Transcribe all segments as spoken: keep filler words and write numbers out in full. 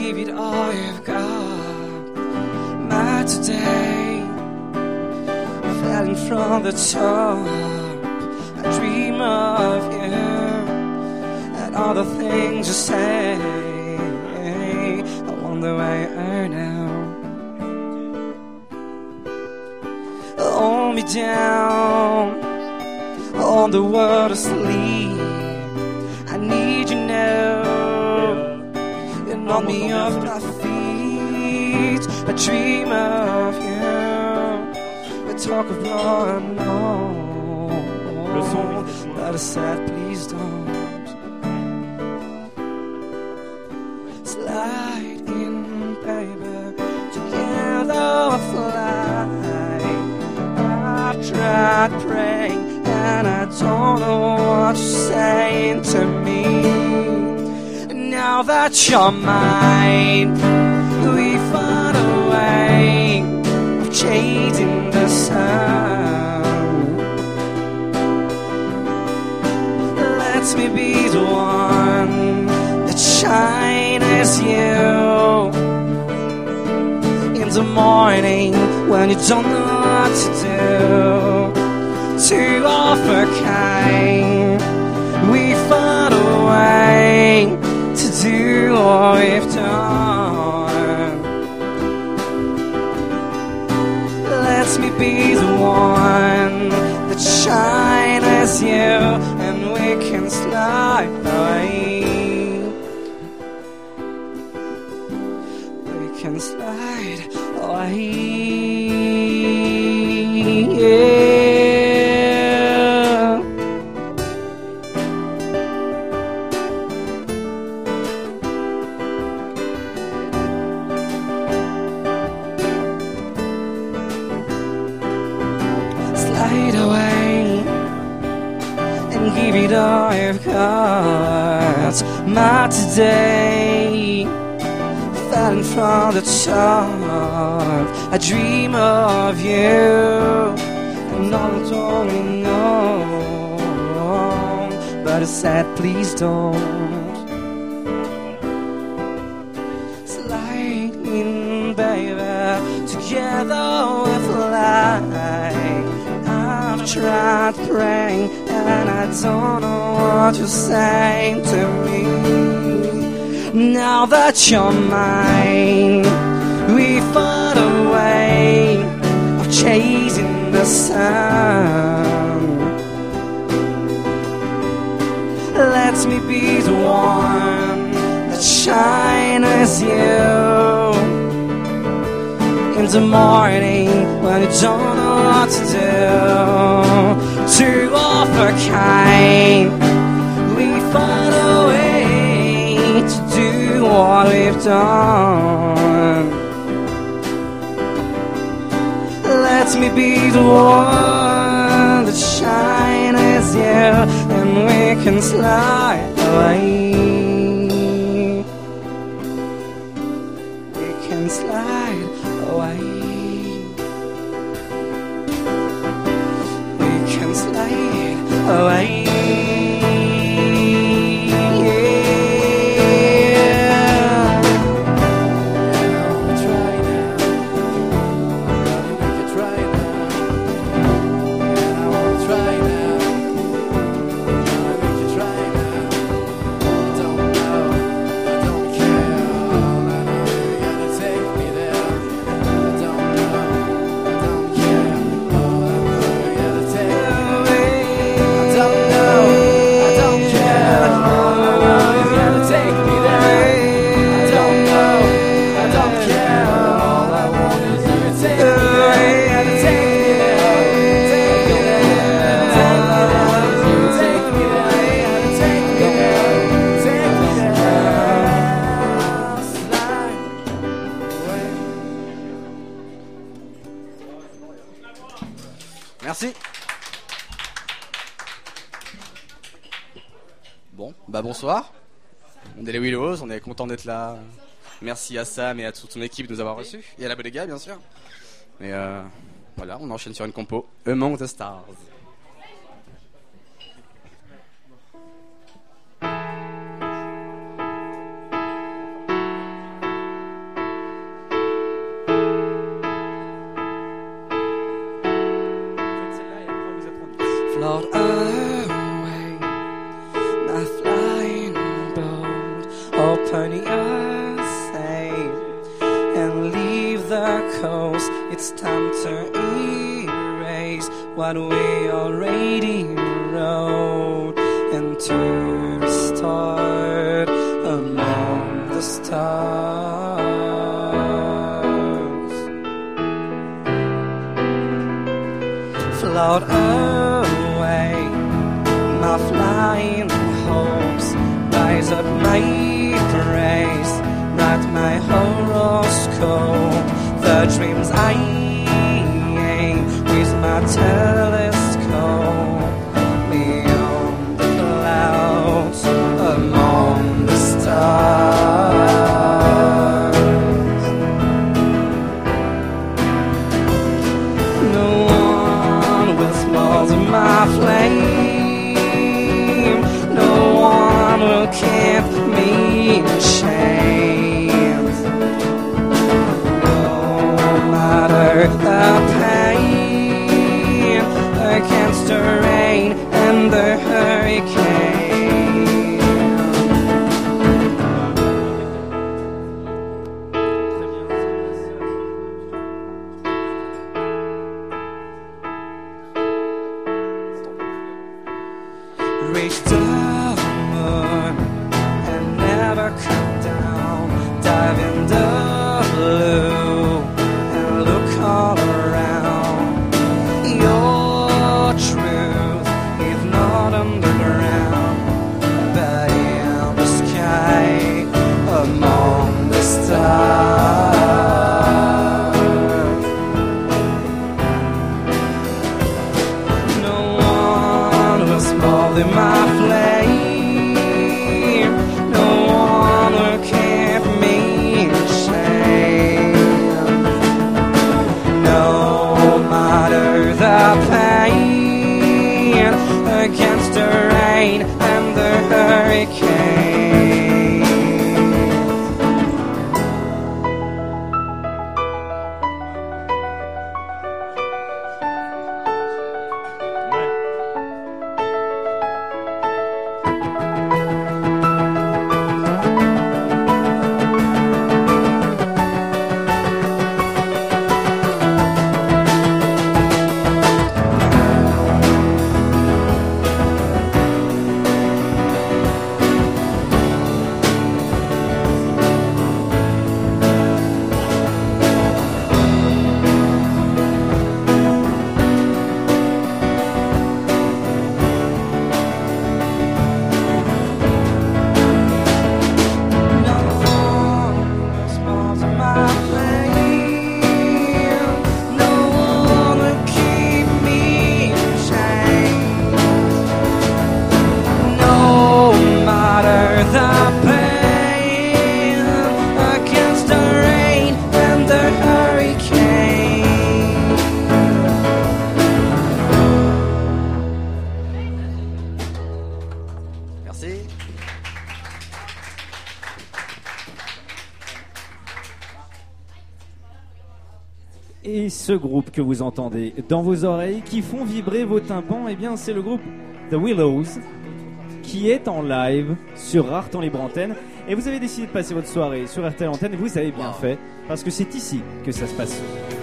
give it all you've got. My today, falling from the top, I dream of you and all the things you say. I wonder where you are now. Hold me down on the world asleep. I need you now. You knock me off my feet. I dream of you. We talk of love and no. But I said, please don't. Slide in, baby. Together we'll fly. I've tried praying and I don't know what you're saying to me. Now that you're mine, we found a way of chasing the sun. Let me be the one that shines as you in the morning when you don't know what to do. Two of a kind, we found a way to do what we've done. Let me be the one that shines as you, and we can slide away. We can slide away. Yeah. Give it all you've got. My today, falling from the top, I dream of you and all I don't know. But I said, please don't. Slide in, baby. Together we'll fly. I've tried praying and I don't know what you're saying to me. Now that you're mine, we found a way of chasing the sun. Let me be the one that shines as you in the morning when you don't know what to do. Two of a kind, we found a way to do what we've done. Let me be the one that shines as you, and we can slide away. We can slide away. We can slide away. Merci. Bon, bah bonsoir. On est les Willows, on est content d'être là. Merci à Sam et à toute son équipe de nous avoir reçus. Et à la Bodega, bien sûr. Mais euh, voilà, on enchaîne sur une compo. Among the Stars. turn your sail and leave the coast. It's time to erase what we already wrote and to start among the stars. Float away my flying hopes, rise up my praise, write my horoscope, the dreams I aim with my telescope, beyond the clouds, among the stars. No one will smother my flame, no one will keep me in chains, no matter the pain, against the rain and the hurricane. Reach the moon and never come down. Dive in the blue and look all around. Your truth is not underground, but in the sky, among the stars. No one will smother my flame, no one will keep me in shame, no matter the pain, against the rain and the hurricane. Et ce groupe que vous entendez dans vos oreilles, qui font vibrer vos tympans, eh bien c'est le groupe The Willows, qui est en live sur Art en libre antenne. Et vous avez décidé de passer votre soirée sur R T L Antenne, et vous avez bien fait, parce que c'est ici que ça se passe.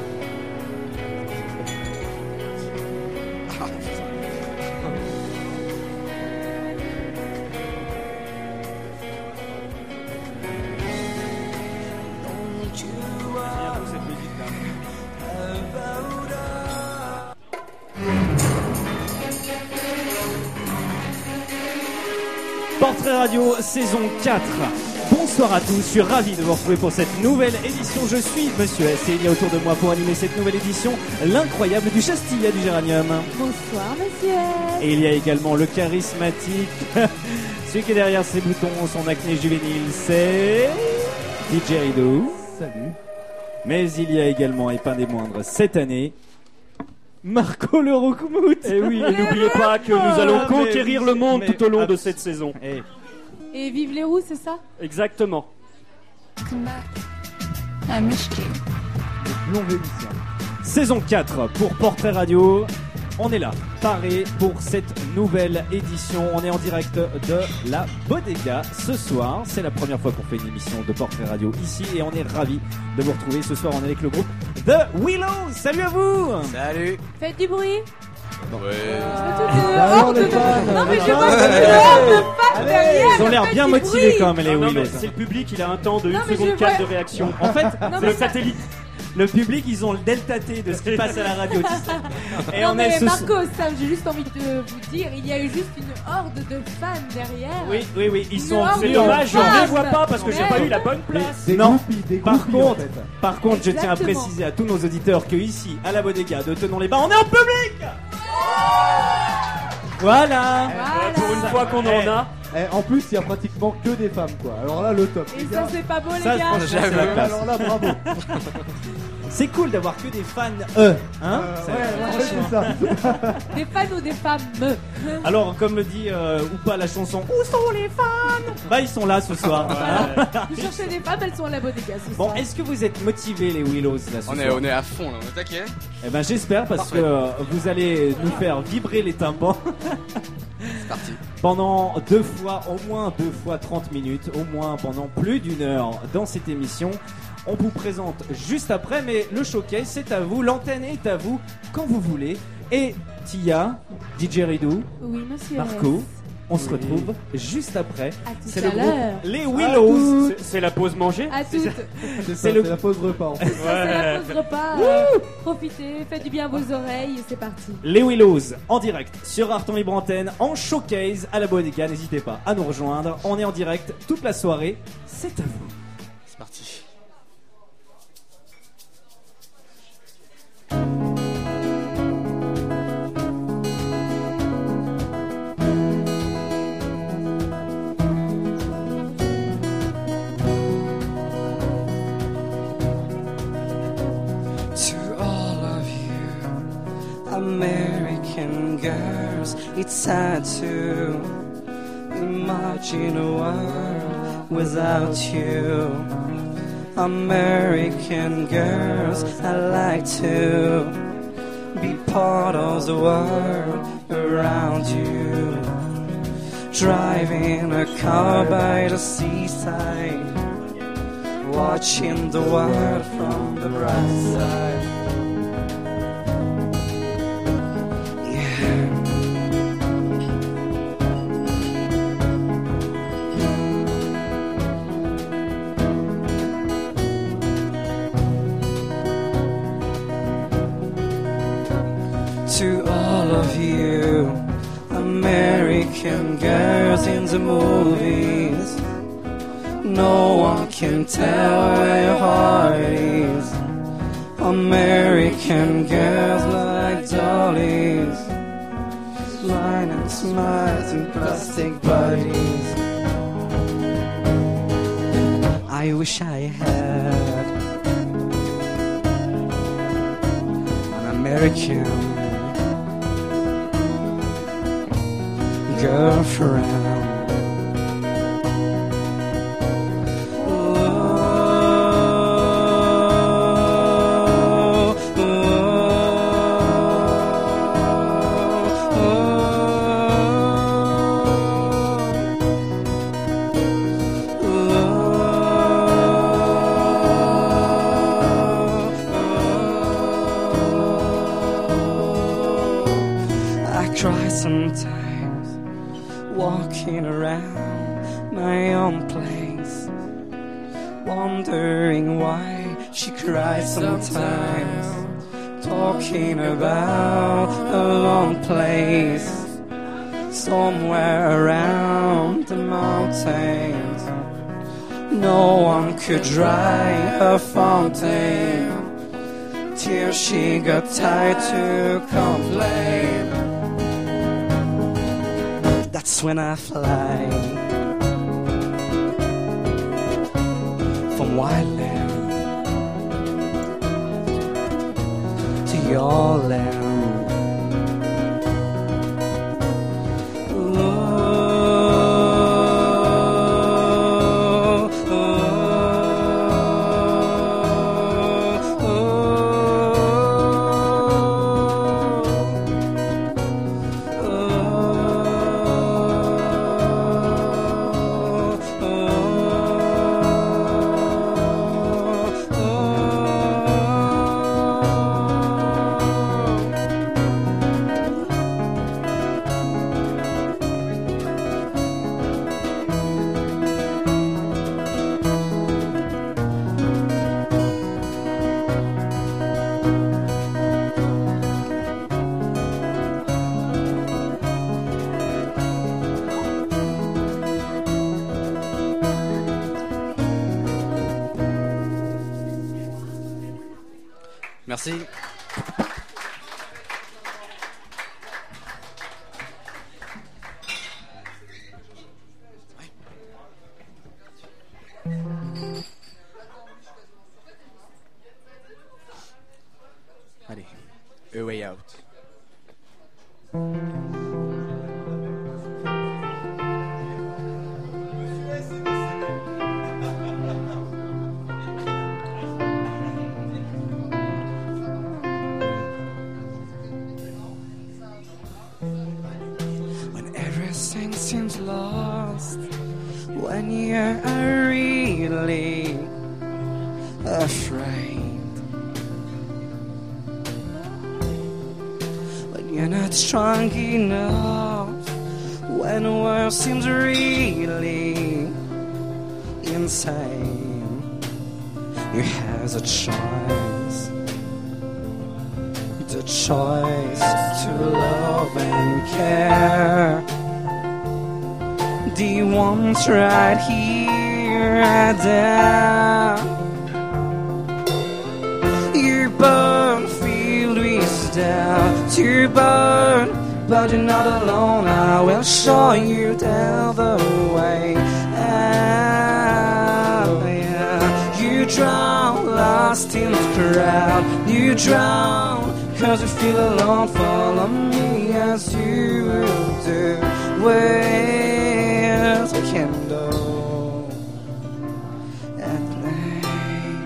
Portrait Radio saison quatre. Bonsoir à tous, je suis ravi de vous retrouver pour cette nouvelle édition. Je suis Monsieur S et il y a autour de moi pour animer cette nouvelle édition l'incroyable du Chastilla du Géranium. Bonsoir Monsieur S. Et il y a également le charismatique, celui qui est derrière ses boutons, son acné juvénile, c'est D J Rideau. Salut. Mais il y a également, et pas des moindres, cette année, Marco le Roukmout. Et oui, et n'oubliez pas que nous allons Ah, conquérir mais- le monde mais- tout au long de abs- cette saison. Eh, Et vive les roues, c'est ça? Exactement. Saison quatre pour Portrait Radio. on est là, paré pour cette nouvelle édition. On est en direct de la Bodega ce soir. C'est la première fois qu'on fait une émission de Portrait Radio ici et on est ravis de vous retrouver. Ce soir, on est avec le groupe The Willows. Salut à vous. Salut. Faites du bruit. Ouais. Ah, non, les fans. Non, mais je vois que c'est hors de fans derrière. Ils ont l'air bien motivés quand même, les Non, non, Willows. mais c'est le public, il a un temps de Non, une mais seconde je quatre vois- de réaction. En fait, Non, C'est mais le ça- satellite. le public, ils ont le delta T de ce qui passe à la radio. tu sais. Et non, on mais est ce Marco, ça, j'ai juste envie de vous dire, il y a eu juste une horde de fans derrière. Oui, oui, oui, ils sont Non, C'est mais dommage, on on ne les passe. voit pas parce que j'ai Ouais. pas eu la bonne place. Des Non. groupies, des Par groupies, en contre, fait. par contre, je tiens à Exactement. préciser à tous nos auditeurs que ici, à la Bodega de Tenon-les-Bains, on est en public. Voilà. Voilà. Pour une fois qu'on en a. Eh, en plus, il y a pratiquement que des femmes, quoi. Alors là, le top. Et les ça, gars. c'est pas beau, les Ça, gars. franchement, c'est la classe. Alors là, bravo. C'est cool d'avoir que des fans, eux, hein. Euh, C'est- ouais, ouais, c'est ça. Des fans ou des femmes. Alors, comme le dit euh, ou pas la chanson, où sont les fans? Bah, ils sont là ce soir. Hein. Vous cherchez des femmes, elles sont à la Bodega ce Bon, soir. est-ce que vous êtes motivés, les Willows, là, ce On est, soir on est à fond là, on est taquet. Eh ben, j'espère parce Parfait. que euh, vous allez nous faire vibrer les tympans. C'est parti. Pendant deux fois, au moins deux fois trente minutes, au moins pendant plus d'une heure dans cette émission. On vous présente juste après, mais le showcase c'est à vous, l'antenne est à vous quand vous voulez. Et Tia, D J Ridou, Oui, monsieur. Marco, on se retrouve juste après. À tout C'est à le groupe l'heure. Les Willows. C'est- C'est la pause manger. À toutes. C'est ça, C'est le- c'est la pause repas, en fait. C'est la pause repas. euh, profitez, faites du bien à vos oreilles et c'est parti. Les Willows en direct sur Arton Libre Antenne en showcase à la Bodega. N'hésitez pas à nous rejoindre. On est en direct toute la soirée. C'est à vous. C'est parti. To all of you American girls, it's sad to imagine a world without you. American girls, I like to be part of the world around you. Driving a car by the seaside, watching the world from the bright side. Yeah. To all of you American girls in the movies, no one can tell where your heart is. American girls like dollies, smile and smiles in plastic bodies. I wish I had an American girlfriend. I cry sometimes, walking around my own place, wondering why she cries sometimes, talking about a lone place somewhere around the mountains. No one could dry her fountain till she got tired to complain. That's when I fly from wildland to your land. Ooh, ooh, ooh. Merci. Allez, A Way Out. When everything seems lost, when you're really afraid, when you're not strong enough, when the world seems really insane, you have a choice. The choice to love and care. Do you want right here and there? You burn, filled with doubt. You burn, but you're not alone. I will show you down the way. Oh, yeah. You drown, lost in the crowd. You drown, cause you feel alone. Follow me as you will do. Where's the candle at night?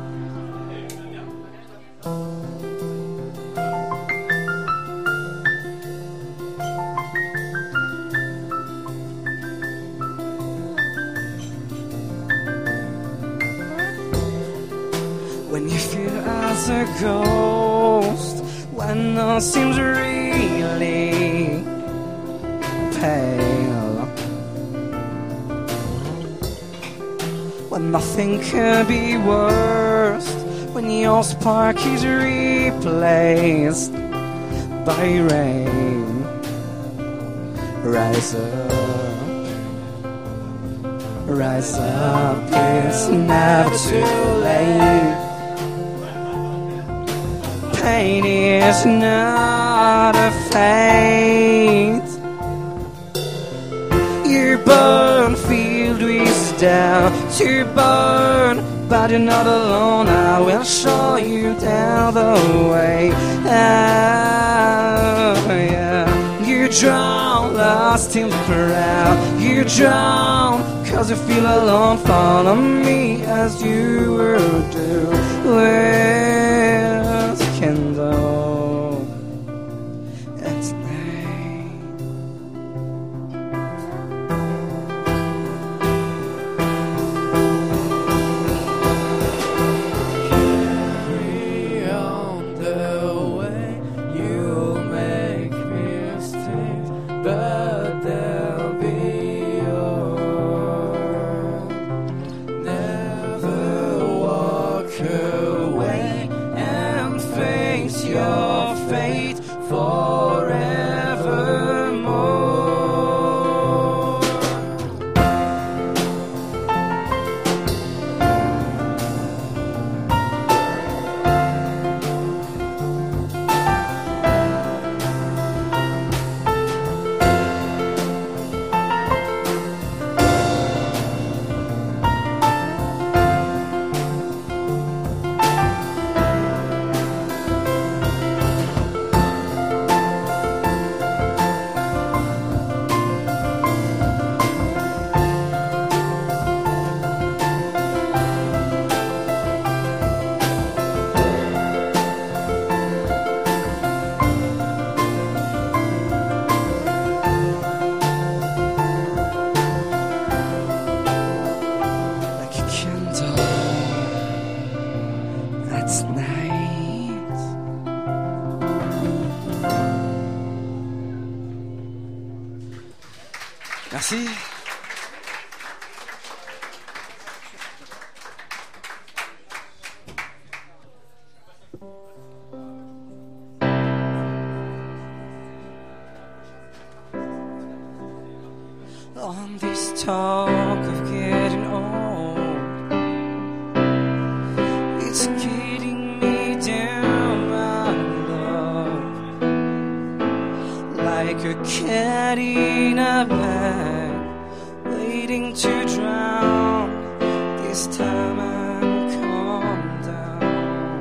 When you feel as a ghost, when all seems really pale, when nothing could be worse, when your spark is replaced by rain, rise up, rise up, it's never too late. Pain is not a fate. You burn, filled with doubt. You burn, but you're not alone. I will show you down the way. Oh, yeah. You drown, lost in the crowd. You drown, cause you feel alone. Follow me as you will do. Where's the candle at night? Carry on the way. You'll make mistakes, but they'll be yours. Never walk away and face your fate forevermore. Like a candle at night. Merci. On this talk of getting old, it's getting me down. this time and calm down.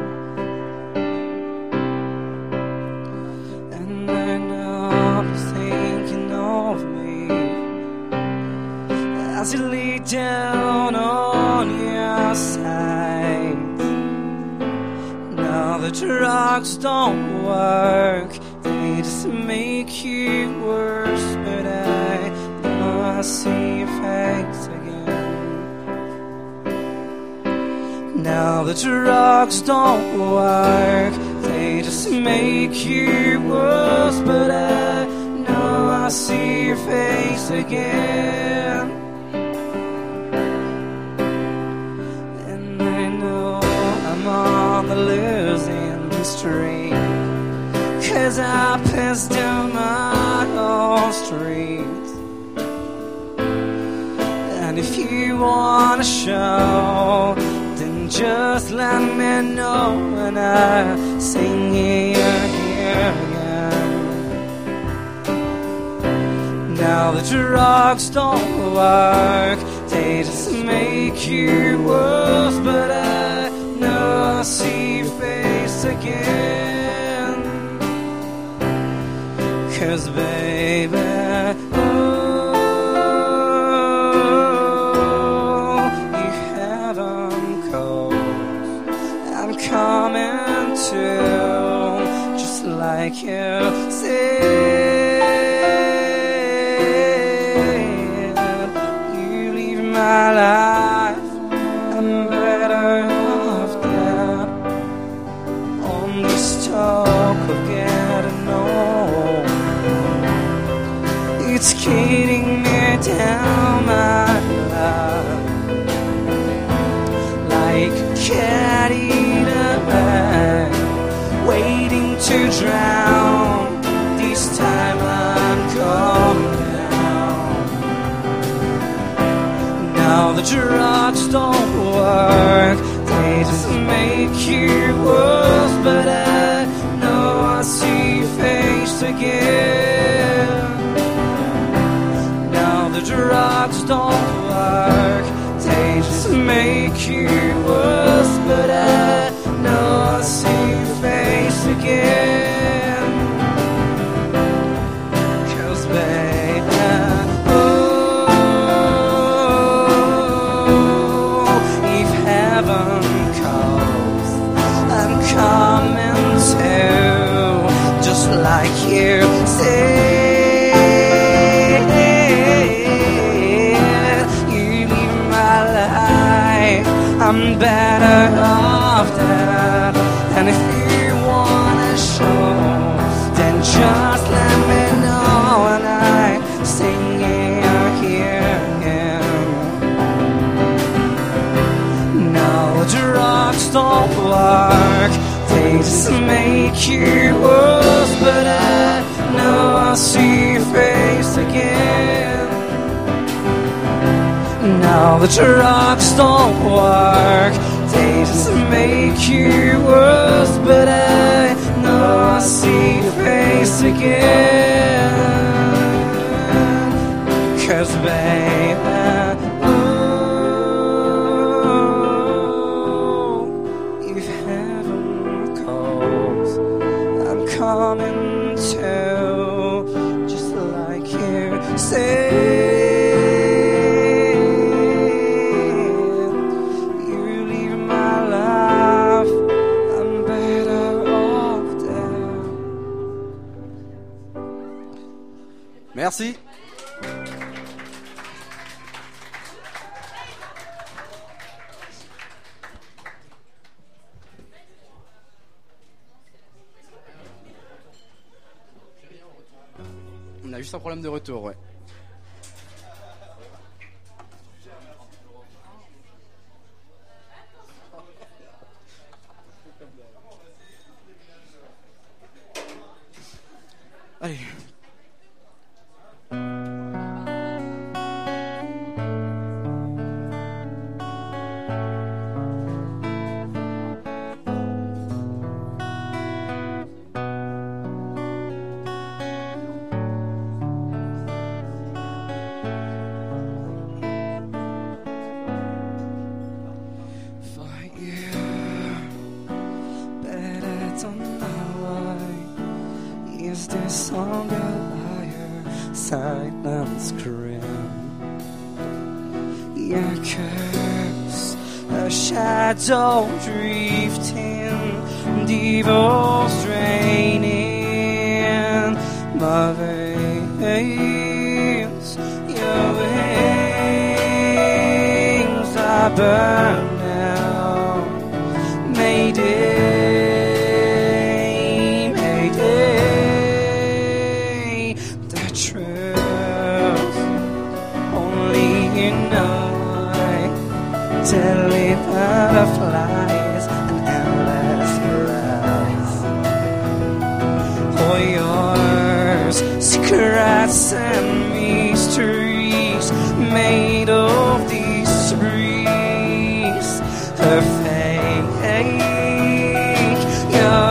And I know you're thinking of me as you lay down on your side. Now the drugs don't work, they just make you worse. But I know I see your face again. Now the drugs don't work, they just make you worse. But I know I see your face again. And I know I'm on the losing streak, 'cause I passed down my own street. And if you wanna show, then just let me know, and I sing here, here again. Now the drugs don't work, they just make you worse. But I know I see your face again. 'Cause baby, oh, you haven't called. I'm coming to, just like you said. You leave my life, I'm better off dead. On this talk of getting old, it's getting me down, my love, like a cat in a bag, waiting to drown. This time I'm calm down. Now the drugs don't work, they just make you worse. But I know I see your face again. Now the drugs don't work, they just make you worse. But I know I see your face again. 'Cause baby, oh, if heaven calls, I'm coming to, just like you said. You leave my life, I'm better off dead. And if you wanna show, then just let me know, and I sing here, here again. Now the drugs don't work, they just make you worse. But I know I see your face again. Now the drugs don't work, they just make you worse. But I know I see your face again. 'Cause baby, oh, if heaven calls, I'm coming to, just like you said. You leave my life, I'm better off dead. Merci. On a juste un problème de retour, ouais. Allez. this song a liar, silence grim? Your curse, a shadow drifting, devil's draining my veins. Your wings are burn now. Mayday, mayday, the truth only you know. Deadly butterflies and endless rise. For yours, secrets and mysteries made of these trees. Her fake, your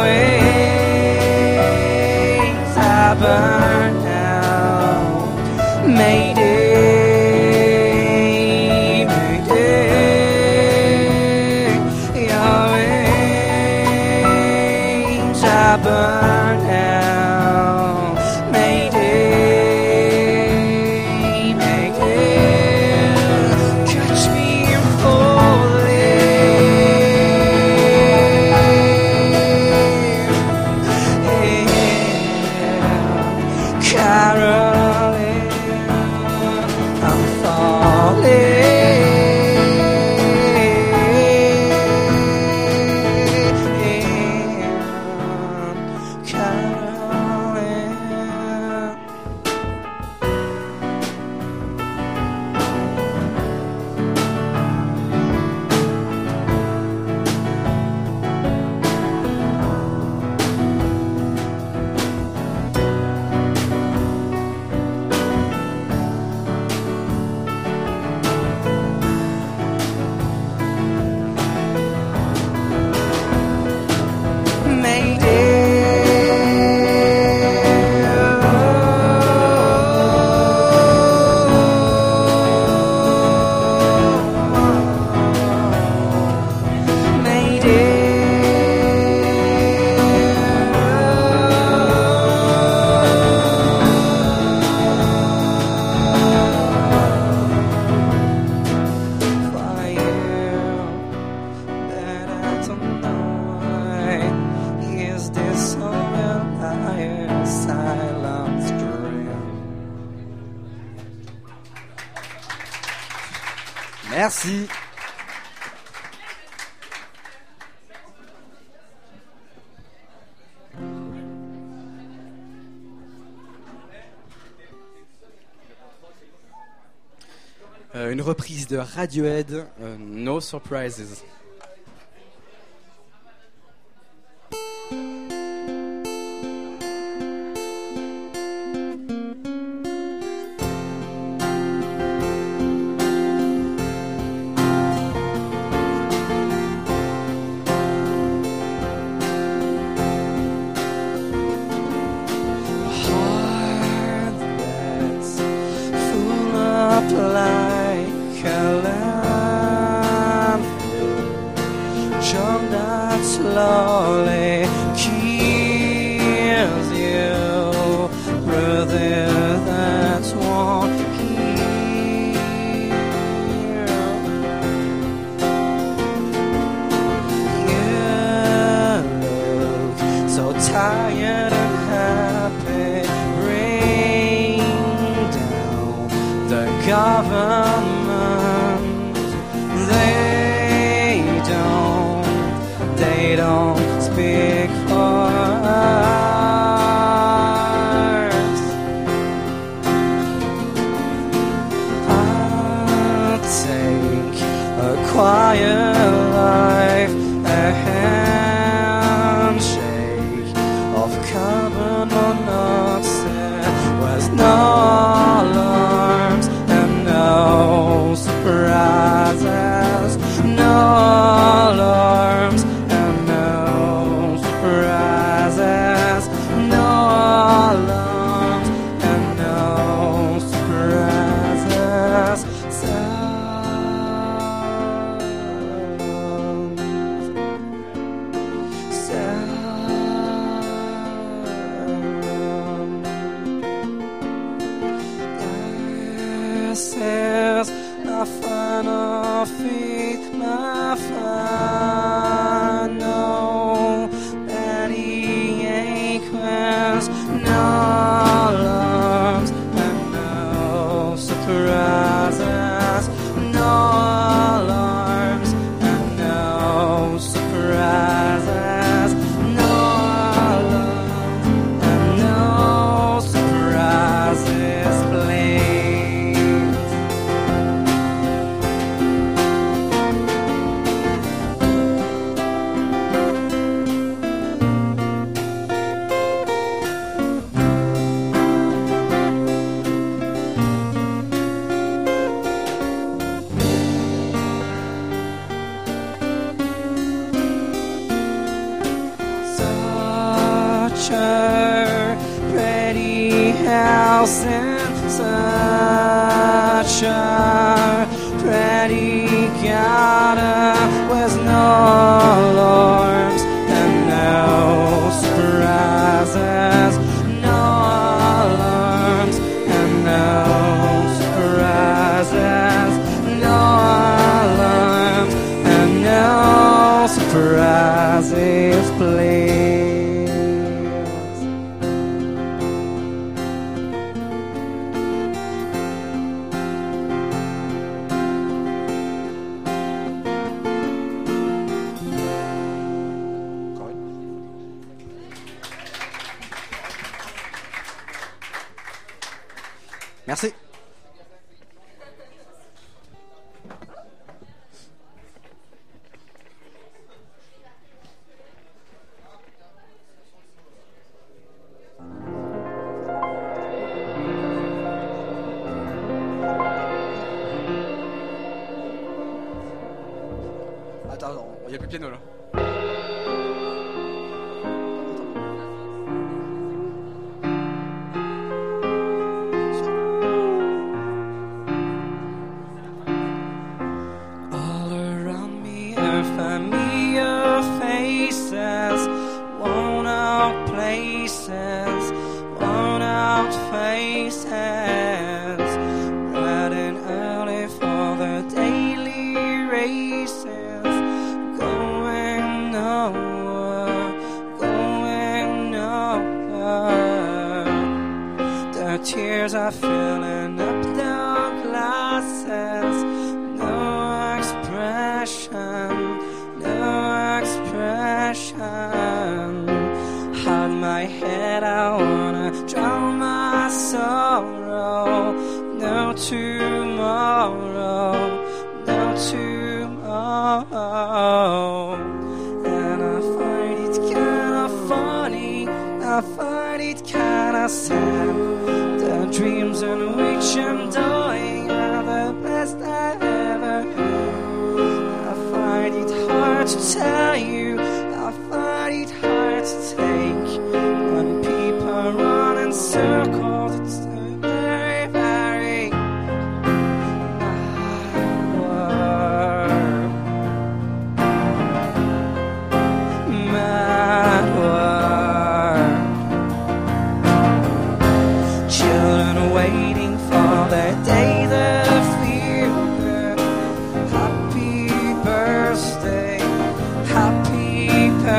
wings are burned out. Mayday. Burn out, mayday, mayday, catch me falling, Caroline, I'm falling. Merci. Euh, une reprise de Radiohead, euh, No Surprises. Like a landfill, jump that slowly kills you, brother. That's one here. You look so tired and happy. Rain down the government, they don't, they don't speak for us. I'll take a quiet life, a handshake of carbon monoxide was no alarms and no surprises, no alarms and no surprises, no alarms and no surprises. Sounds the fun. No petty acres, no alarms and no surprises. No alarms and no surprises. No alarms and no surprises, please. Such a pretty house and such a pretty garden with no alarms and no surprises. No alarms and no surprises. No alarms and no surprises, please. Merci. Attends, il n'y a plus de piano là. All around me are familiar faces, worn out places, worn out faces, riding early for the daily races, going nowhere, going nowhere. The tears are filling up their glasses. No expression, no expression. Hide my head, I wanna drown my sorrow. No tomorrow, no tomorrow. And I find it kinda funny, I find it kinda sad. The dreams in which I'm dying are the best I ever had. I find it hard to tell you, I find it hard to take. When people run in circles, it's a very, very mad world. Mad world. Children waiting for their day that feel good. Happy birthday, happy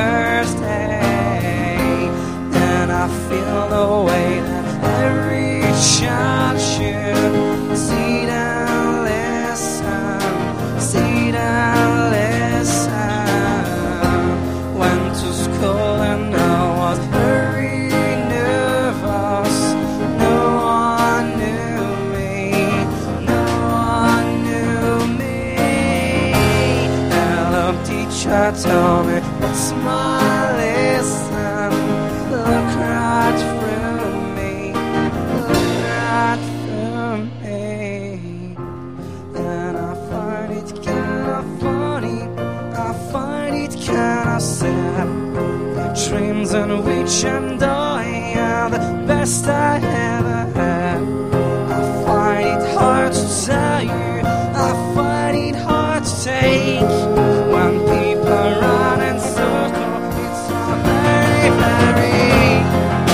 birthday. And I feel the way that every child should. Sit and listen, sit and listen. Went to school and I was very nervous. No one knew me, no one knew me. Hello teacher, tell me what's my lesson. Look right through me, look right through me. And I find it kinda funny, I find it kinda sad. The dreams in which I'm dying are the best I ever had. I find it hard to tell you, I find it hard to take. When people run in circles, it's a very, very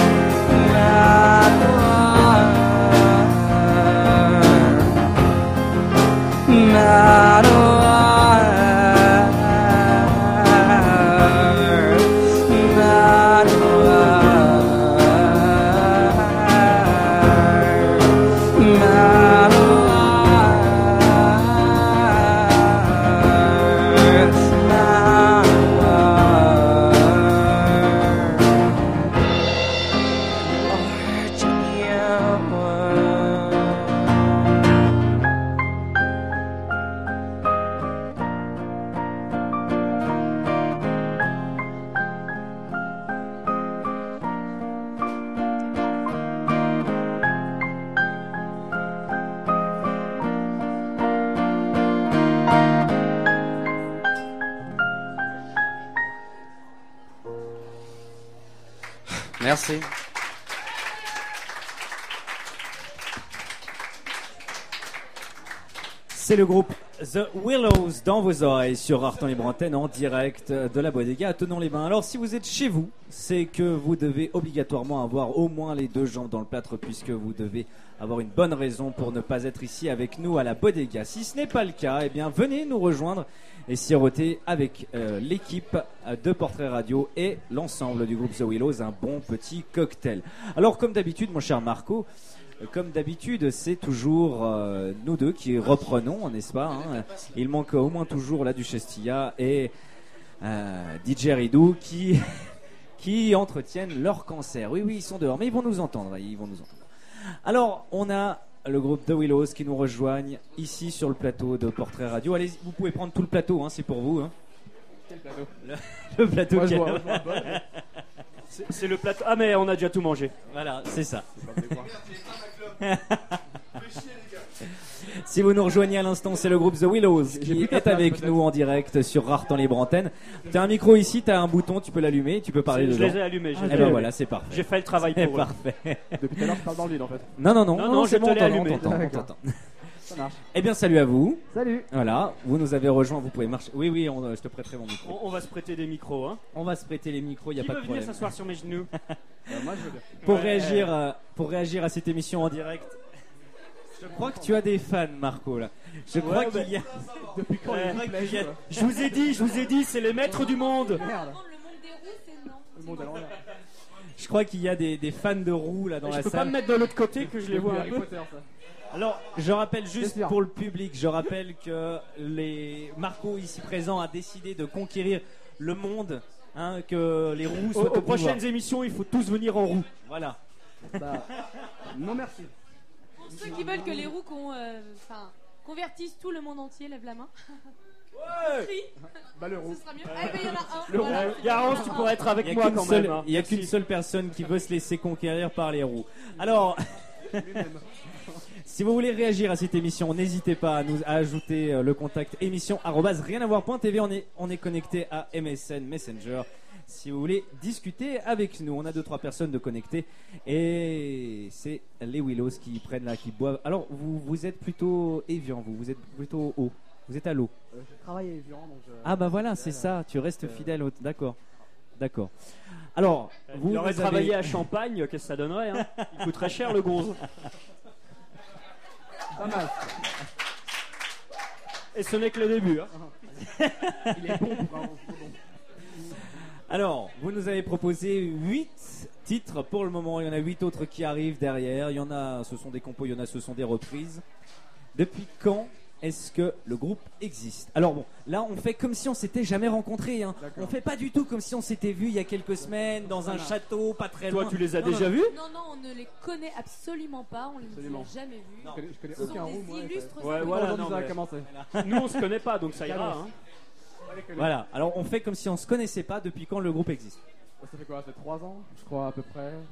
Merci. C'est le groupe The Willows dans vos oreilles sur Art en libre antenne en direct de la bodega à Thonon-les-Bains. Alors si vous êtes chez vous, c'est que vous devez obligatoirement avoir au moins les deux jambes dans le plâtre puisque vous devez avoir une bonne raison pour ne pas être ici avec nous à la bodega. Si ce n'est pas le cas, eh bien venez nous rejoindre et siroter avec euh, l'équipe de Portrait Radio et l'ensemble du groupe The Willows un bon petit cocktail. Alors comme d'habitude mon cher Marco, comme d'habitude, c'est toujours euh, nous deux qui reprenons, n'est-ce pas, hein. Il manque au moins toujours la Duchesse Tia et euh, D J Ridou qui, qui entretiennent leur cancer. Oui, oui, ils sont dehors, mais ils vont nous entendre. Ils vont nous entendre. Alors, on a le groupe The Willows qui nous rejoignent ici sur le plateau de Portrait Radio. Allez, vous pouvez prendre tout le plateau, hein, c'est pour vous. Hein. Quel plateau? Le, le plateau. Moi, je qui- vois, je vois pas. C'est c'est le plateau. Ah, mais on a déjà tout mangé. Voilà, c'est ça. Si vous nous rejoignez à l'instant, c'est le groupe The Willows qui est avec nous en direct sur Art en libre antenne. T'as un micro ici, t'as un bouton, tu peux l'allumer, tu peux parler Je dedans. les ai allumés. j'ai Et fait- ben voilà, c'est parfait. J'ai fait le travail C'est pour eux. parfait. Depuis tout à l'heure, je parle dans le vide en fait. Non, non, non, Non, non, c'est je bon, te on l'ai t'entend, allumé. on t'entend, on D'accord. t'entend. Ça marche. Eh bien, salut à vous. Salut. Voilà, vous nous avez rejoint, vous pouvez marcher. Oui, oui, on- je te prêterai mon micro. On, on va se prêter des micros. Hein. On va se prêter les micros, il n'y a Qui pas veut de venir problème. s'asseoir sur mes genoux? Euh, moi, je veux bien. Pour Ouais. réagir, euh, pour réagir à cette émission en direct, je crois que tu as des fans, Marco, là. Je crois Ouais, qu'il y a... Depuis quand Ouais, il y a vrai une qu'il y a- plage, Je vous ai dit, je vous ai dit, c'est les maîtres du monde. Merde. Par contre, le monde des roues, c'est non. Le monde à l'envers. Je crois qu'il y a des, des fans de roues là dans Je la peux pas salle. me mettre de l'autre côté que je les vois un Harry peu. Potter, ça. Alors, je rappelle juste Bien sûr. pour le public, je rappelle que les Marco ici présent a décidé de conquérir le monde, hein, que les roues Aux, soient au aux pouvoir. prochaines émissions, il faut tous venir en roue. Voilà. Bah, non merci. Pour ceux qui veulent que les roues qu'on, euh, enfin, convertissent tout le monde entier, lève la main. Crie, Bah le roux. ce sera mieux. Ah, ben, il y en a un. Le voilà. roux. Garance, tu pourrais être avec Il n'y a moi qu'une quand seule, même. hein. il y a qu'une Merci. seule personne qui veut se laisser conquérir par les roues. Alors, si vous voulez réagir à cette émission, n'hésitez pas à nous à ajouter euh, le contact émission arobase rien à voir point t v. On est, on est connecté à M S N Messenger. Si vous voulez discuter avec nous, on a deux trois personnes de connectées et c'est les Willows qui prennent là, qui boivent. Alors vous vous êtes plutôt Evian, vous vous êtes plutôt haut, vous êtes à l'eau. Euh, je travaille à Evian, donc je... Ah bah voilà, c'est ça. Tu restes fidèle au. D'accord, d'accord. Alors vous, Il aurait vous travaillé avez- à Champagne, qu'est-ce que ça donnerait hein Il coûterait cher le gonze. Pas mal. Et ce n'est que le début. Hein. Il est bon pour un roux, c'est bon. Alors, vous nous avez proposé huit titres pour le moment. Il y en a huit autres qui arrivent derrière. Il y en a, ce sont des compos, il y en a, ce sont des reprises. Depuis quand est-ce que le groupe existe? Alors bon, là on fait comme si on s'était jamais rencontrés. Hein. D'accord. On fait pas du tout comme si on s'était vu il y a quelques semaines dans un château, pas très Toi, loin. tu les as Non, déjà non. vus? Non, non, on ne les connaît absolument pas. On ne les Absolument. a jamais vus. Je connais, je connais Ce sont aucun roux, des moi. illustres. Ouais, inconnus. voilà, Aujourd'hui, non, ça a mais- commencé. Nous, on se connaît pas, donc ça ira. Hein. Voilà. Alors on fait comme si on se connaissait pas. Depuis quand le groupe existe? Ça fait quoi? Ça fait trois ans, je crois, à peu près. Euh,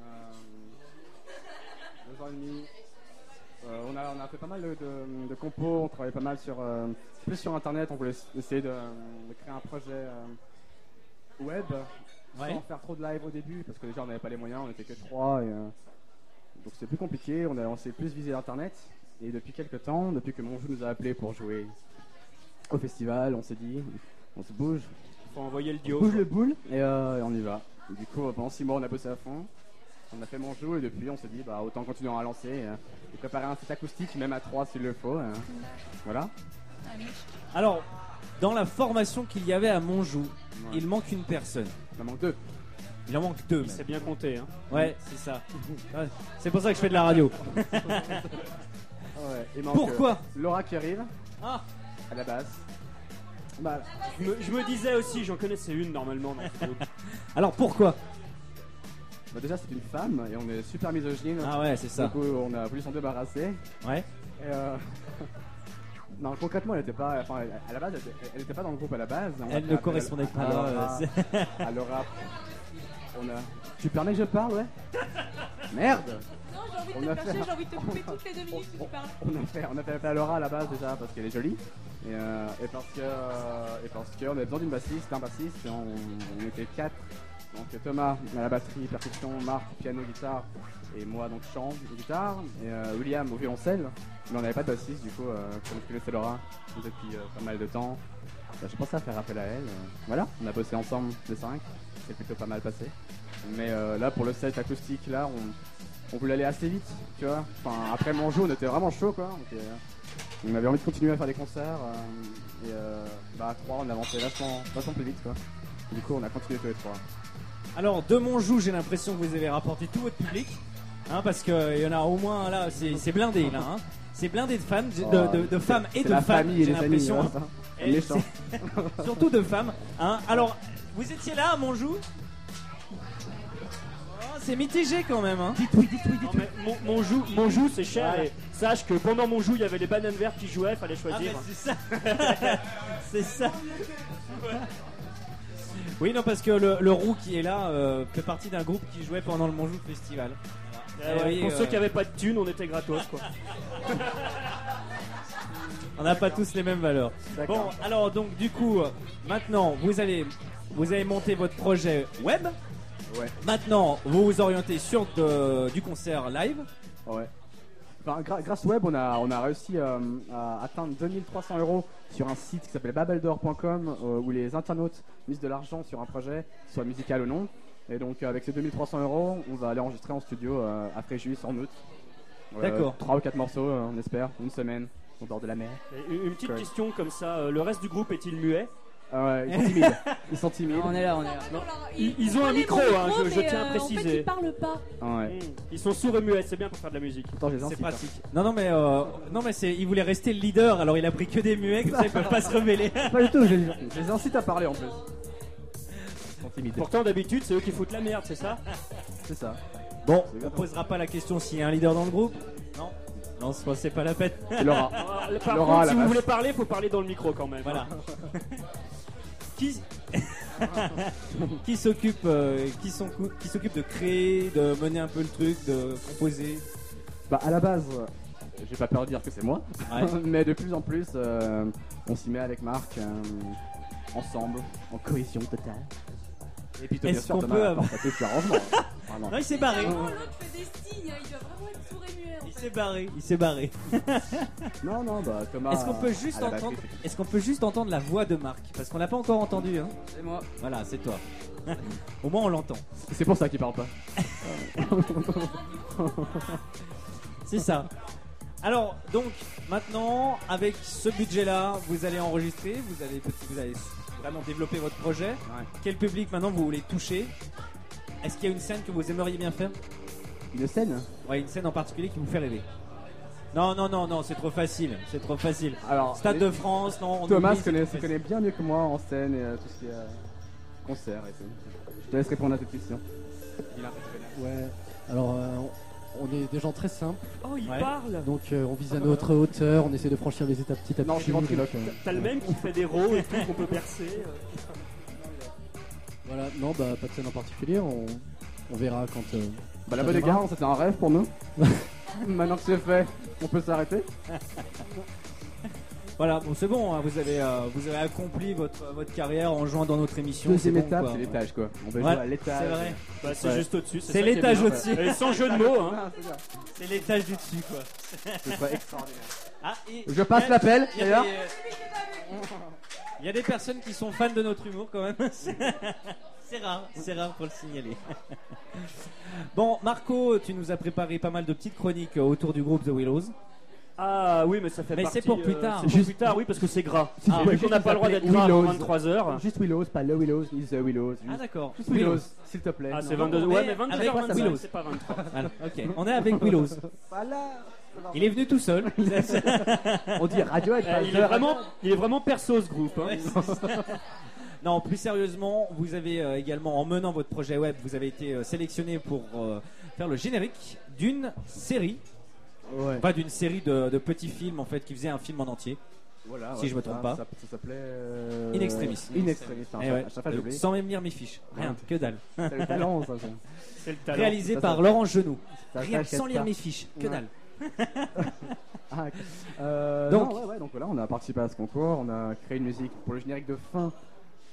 deux ans et demi. Euh, on, a, on a fait pas mal de, de, de compos, on travaillait pas mal sur, euh, plus sur internet, on voulait s- essayer de, de créer un projet euh, web Ouais. sans faire trop de live au début parce que déjà on n'avait pas les moyens, on était que trois et, euh, donc c'était plus compliqué, on, a, on s'est plus visé l'internet et depuis quelques temps, depuis que Monjou nous a appelé pour jouer au festival, on s'est dit on se bouge, Faut envoyer le on dio. bouge le boule et, euh, et on y va. Et du coup pendant six mois on a bossé à fond. On a fait Monjou et depuis on s'est dit bah autant continuer à lancer euh, et préparer un set acoustique même à trois s'il le faut. euh. Voilà. Alors, dans la formation qu'il y avait à Montjoux, Ouais. il manque une personne. Il en manque deux. Il en manque deux. Il même. sait bien compter. Hein. Ouais, c'est ça. Ouais, c'est pour ça que je fais de la radio. Ah ouais, il manque, Pourquoi euh, Laura qui arrive Ah, à la basse. Bah, Je me, je me disais aussi, j'en connaissais une normalement dans ce groupe. alors pourquoi? bah déjà c'est une femme et on est super misogyne. Ah ouais, c'est ça. Du coup on a voulu s'en débarrasser. Ouais. Et euh... non concrètement elle était pas, enfin elle- à la base elle était, elle était pas dans le groupe à la base. On a Elle fait ne appel correspondait à pas. Laura, euh, c'est- à Laura. On a. Tu permets que je parle ouais? Merde. Non, j'ai envie On de a te fait fâcher, un- j'ai envie de te couper toutes les deux minutes que tu parles. On a fait, on a fait appel à Laura à la base déjà parce qu'elle est jolie et, euh, et parce que euh, et parce qu'on avait besoin d'une bassiste, un bassiste et on, on était quatre Donc Thomas à la batterie, percussion, Marc, piano, guitare, et moi donc chant, guitare, et euh, William au violoncelle. Mais on n'avait pas de bassiste du coup, euh, comme je connaissais Laura depuis euh, pas mal de temps. Bah, j'ai pensé à faire appel à elle. euh, voilà, on a bossé ensemble les cinq, c'est plutôt pas mal passé. Mais euh, là pour le set acoustique, là on, on voulait aller assez vite, tu vois. Enfin après mon jeu on était vraiment chaud quoi. Donc, euh, on avait envie de continuer à faire des concerts euh, et euh, bah à trois on avançait vachement, vachement plus vite quoi. Du coup on a continué tous les trois. Alors, de Montjoux, j'ai l'impression que vous avez rapporté tout votre public. Hein, parce qu'il y en a au moins là, c'est c'est blindé là. Hein. C'est blindé de femmes, de, de, de, de femmes et C'est de la femmes. famille et J'ai les amis. l'impression. hein. Et Méchant. c'est- Surtout de femmes. Hein. Alors, vous étiez là à Montjoux? Oh, c'est mitigé quand même. Hein. Non, mais mon, mon joue, mon joue, c'est cher. Et sache que pendant mon joue, il y avait les bananes vertes qui jouaient, fallait Ah, choisir. bah, c'est ça. C'est ça. Oui, non, parce que le, le roux qui est là euh, fait partie d'un groupe qui jouait pendant le Montjoux Festival. Eh Eh ouais, oui, pour euh, ceux qui avaient pas de thunes, on était gratos quoi. On n'a pas tous les mêmes valeurs. Bon, alors donc du coup, euh, maintenant vous allez, vous allez monter votre projet web. Ouais. Maintenant, vous vous orientez sur de- du concert live. Ouais. Enfin, gra- grâce au web, on a, on a réussi euh, à atteindre deux mille trois cents euros sur un site qui s'appelle babeldor point com euh, où les internautes misent de l'argent sur un projet, soit musical ou non. Et donc, avec ces deux mille trois cents euros, on va aller enregistrer en studio euh, à Fréjus en août. Euh, D'accord. Trois ou quatre morceaux, euh, on espère, une semaine, au bord de la mer. Et une une petite Ouais. question comme ça, euh, le reste du groupe est-il muet? Ah ouais, ils sont timides. Ils sont timides. On est là, on est là. Non. Ils, Ils ont un les micro, bons hein, je- je mais, tiens à euh, En fait, préciser. ils parlent pas. Ah ouais. Mmh. Ils sont sourds et muets, c'est bien pour faire de la musique. Pourtant, je les C'est incite, hein. pratique. Non, non, mais euh, non, mais c'est, il voulait rester le leader, alors il a pris que des muets, comme ça ils peuvent pas se rebeller. Pas du tout, je les, je les incite à parler en plus. Ils sont timides. Pourtant d'habitude c'est eux qui foutent la merde, c'est ça? C'est ça. Bon, on posera pas la question s'il y a un leader dans le groupe. Non, non, c'est pas- c'est pas la peine. C'est Laura. Ah, Par Laura, contre, la si vous vache. voulez parler, faut parler dans le micro quand même. Voilà. Qui qui s'occupe euh, qui, sont, qui s'occupe de créer, de mener un peu le truc, de composer. Bah à la base, euh, j'ai pas peur de dire que c'est moi, Ouais. mais de plus en plus, euh, on s'y met avec Marc, euh, ensemble, en cohésion totale. Et puis bien Est-ce sûr, qu'on Thomas peut apporte un peu de arrangement. Vraiment. Non, il s'est barré. Vraiment, l'autre fait des signes, il doit vraiment être sourd et muet. en Il fait. s'est barré. Il s'est barré. Non, non, bah Thomas. Est-ce qu'on peut euh, juste à la batterie, entendre c'est- Est-ce qu'on peut juste entendre la voix de Marc, parce qu'on l'a pas encore entendu. Hein. C'est moi. Voilà, c'est toi. Au moins on l'entend. C'est pour ça qu'il parle pas. C'est ça. Alors, donc, maintenant, avec ce budget-là, vous allez enregistrer, vous allez, vous allez vraiment développer votre projet. Quel public maintenant vous voulez toucher? Est-ce qu'il y a une scène que vous aimeriez bien faire? Une scène. Ouais, une scène en particulier qui vous fait rêver. Non, non, non, non, c'est trop facile, c'est trop facile. Alors, Stade les- de France, non. on Thomas oublie, se c'est connaît, trop se facile. connaît bien mieux que moi en scène et euh, tout ce qui est euh, concert et tout. Je te laisse répondre à cette question. Il a un peu de connaître. Ouais, alors euh, on est des gens très simples, Oh, il Ouais. parle. donc euh, on vise à notre hauteur, on essaie de franchir les étapes petit à petit. Non, je suis ventriloque. donc, euh, T'as le même qui fait des rôles et tout qu'on peut percer. euh. voilà, non, bah pas de scène en particulier, on, on verra quand. euh, Bah la ça bonne viendra. égard, c'était un rêve pour nous. Maintenant que c'est fait, on peut s'arrêter. Voilà, bon, c'est bon, hein, vous, avez, euh, vous avez accompli votre, votre carrière en jouant dans notre émission. Deuxième c'est bon, étape, quoi. c'est l'étage quoi. On peut Ouais, jouer à l'étage. c'est vrai. Bah, c'est Ouais. juste au-dessus. C'est ça qui est l'étage bien. au-dessus. Et sans jeu de mots, hein. Ah, c'est bien. C'est l'étage du dessus, quoi. Ce serait extraordinaire. Ah, et- Je passe il y a- l'appel, il y a d'ailleurs. des, euh, Il y a des personnes qui sont fans de notre humour quand même. C'est c'est rare, c'est rare pour le signaler. Bon, Marco, tu nous as préparé pas mal de petites chroniques autour du groupe The Willows. Ah oui, mais ça fait Mais partie. c'est pour plus euh, tard. C'est pour Juste- plus tard, oui, parce que c'est gras. Si Ah, tu peux vu qu'on juste n'a pas le droit nous d'être appeler gras avant Willows. vingt-trois heures. Juste Willows, pas le Willows, ni The Willows. Ah d'accord. Juste Willows, s'il te plaît. Ah, Non, c'est non, vingt-deux. on Ouais, est mais vingt-deux avec heures vingt-cinq, Willows. c'est pas vingt-trois. Voilà, ok. On est avec Willows. Voilà. Il est venu tout seul. On dit Radiohead, Euh, pas il, The est vraiment, il est vraiment perso ce groupe. Hein. Ouais, c'est ça. Non, plus sérieusement, vous avez euh, également, en menant votre projet web, vous avez été euh, sélectionné pour euh, faire le générique d'une série, Ouais. pas d'une série de, de petits films en fait, qui faisait un film en entier. Voilà, Si ouais, je me ça, trompe pas. Ça, ça s'appelle. euh, In Extremis. In Extremis. Enfin, Eh ouais. À chaque fois, Euh, j'oublie. Sans même lire mes fiches, rien, Ouais. que dalle. C'est le talent, ça. ça. C'est le talent. Réalisé ça, par ça- Laurent Genoux, Ça rien, s'achète sans lire pas. mes fiches, que Ouais. dalle. Ah, ok. Euh, Donc- non, ouais, ouais, donc voilà, on a participé à ce concours, on a créé une musique pour le générique de fin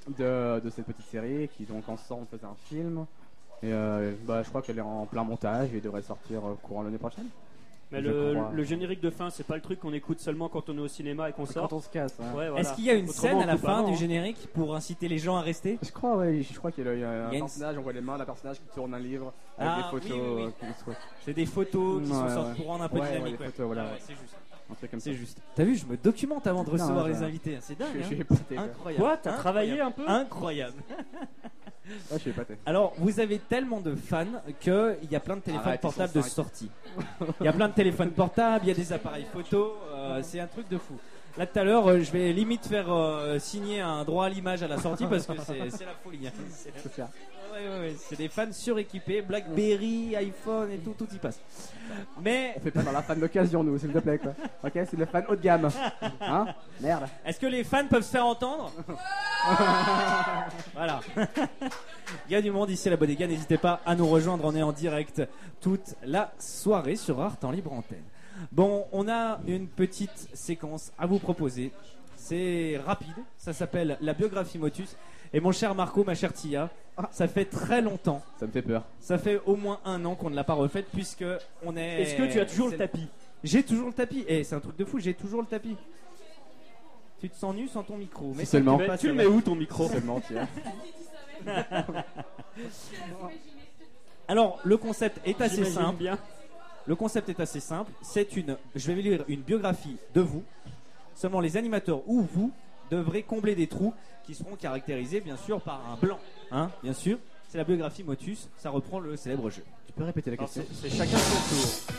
de, de cette petite série qui donc ensemble faisait un film. Et euh, bah, je crois qu'elle est en plein montage et devrait sortir euh, courant l'année prochaine. Mais Je le, crois. le générique de fin, c'est pas le truc qu'on écoute seulement quand on est au cinéma et qu'on sort. Quand on se casse. Ouais. Ouais, voilà. Est-ce qu'il y a une Autrement, scène à on la coupe fin avant, du hein. générique pour inciter les gens à rester? Je crois, ouais, je crois qu'il y a, il y a un Il y a une- personnage, on voit les mains d'un personnage qui tourne un livre avec Ah, des photos. oui, oui, oui. euh, qui se- C'est des photos qui Ouais, sont sorties ouais. pour rendre un peu Ouais, dynamique. ouais, des ouais. photos, voilà, Ah ouais, ouais. c'est juste. Un truc comme ça. C'est juste. T'as vu, je me documente avant de recevoir ouais, les ouais. invités. C'est dingue. Je, je hein. suis épaté. quoi. Incroyable. Quoi, t'as travaillé un peu? Incroyable. Ouais, je suis épaté. Alors, vous avez tellement de fans qu'il y a plein de téléphones Arrête, ils portables sont de cinq. sortie. Il y a plein de téléphones portables, il y a des appareils photo, euh, c'est un truc de fou. Là, tout à l'heure, euh, je vais limite faire euh, signer un droit à l'image à la sortie parce que c'est c'est la folie. hein. C'est C'est ça. ouais, ouais, ouais, c'est des fans suréquipés, Blackberry, iPhone et tout, tout y passe. Mais On fait pas dans la fan d'occasion, nous, s'il te plaît, quoi. Ok, c'est le fan haut de gamme. Hein? Merde. est-ce que les fans peuvent se faire entendre? Voilà. Il y a du monde ici à la Bodega, n'hésitez pas à nous rejoindre, on est en direct toute la soirée sur Art en libre antenne. Bon, on a une petite séquence à vous proposer. C'est rapide, ça s'appelle la biographie Motus. Et mon cher Marco, ma chère Tia, ça fait très longtemps, Ça me fait peur. ça fait au moins un an qu'on ne l'a pas refaite puisque on est... Est-ce que tu as toujours le c'est- tapis? J'ai toujours le tapis, et c'est un truc de fou, j'ai toujours le tapis. Tu te sens nu sans ton micro. Mais Si seulement. ça, Mais passe, tu le ça mets va. où ton micro? Seulement, tiens. Alors, le concept est assez J'imagine simple. bien. Le concept est assez simple. C'est une. Je vais lire une biographie de vous. Seulement les animateurs ou vous devrez combler des trous qui seront caractérisés bien sûr par un blanc. Hein, bien sûr. C'est la biographie Motus. Ça reprend le célèbre jeu. Tu peux répéter la Alors, question? C'est c'est chacun son tour.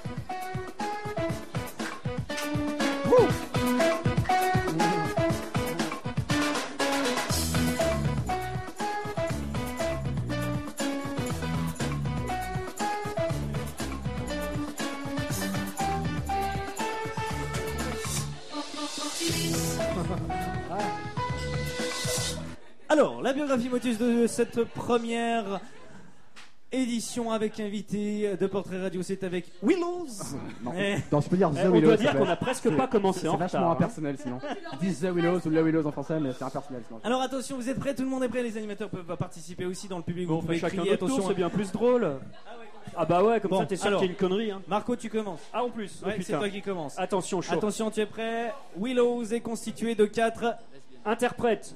Alors, la biographie Motus de cette première édition avec invité de Portrait Radio, c'est avec Willows. Non. Eh. Non, je peux dire Eh, The on Willows. doit s'il te dire qu'on plaît. a presque pas commencé C'est en vachement retard. hein. impersonnel sinon. Ils disent The Willows ou The Willows en français, mais c'est impersonnel sinon. Alors attention, vous êtes prêts? Tout le monde est prêt? Les animateurs peuvent participer aussi dans le public. Bon, Vous on fait pouvez chacun crier, notre tour, attention. c'est bien plus drôle. Ah bah ouais, comme Bon, ça t'es sûr alors. qu'il y a une connerie. Hein. Marco, tu commences. Ah en plus, oh, Ouais, c'est putain. toi qui commence. Attention, chaud. Attention, tu es prêt? Willows est constitué de quatre. Interprète.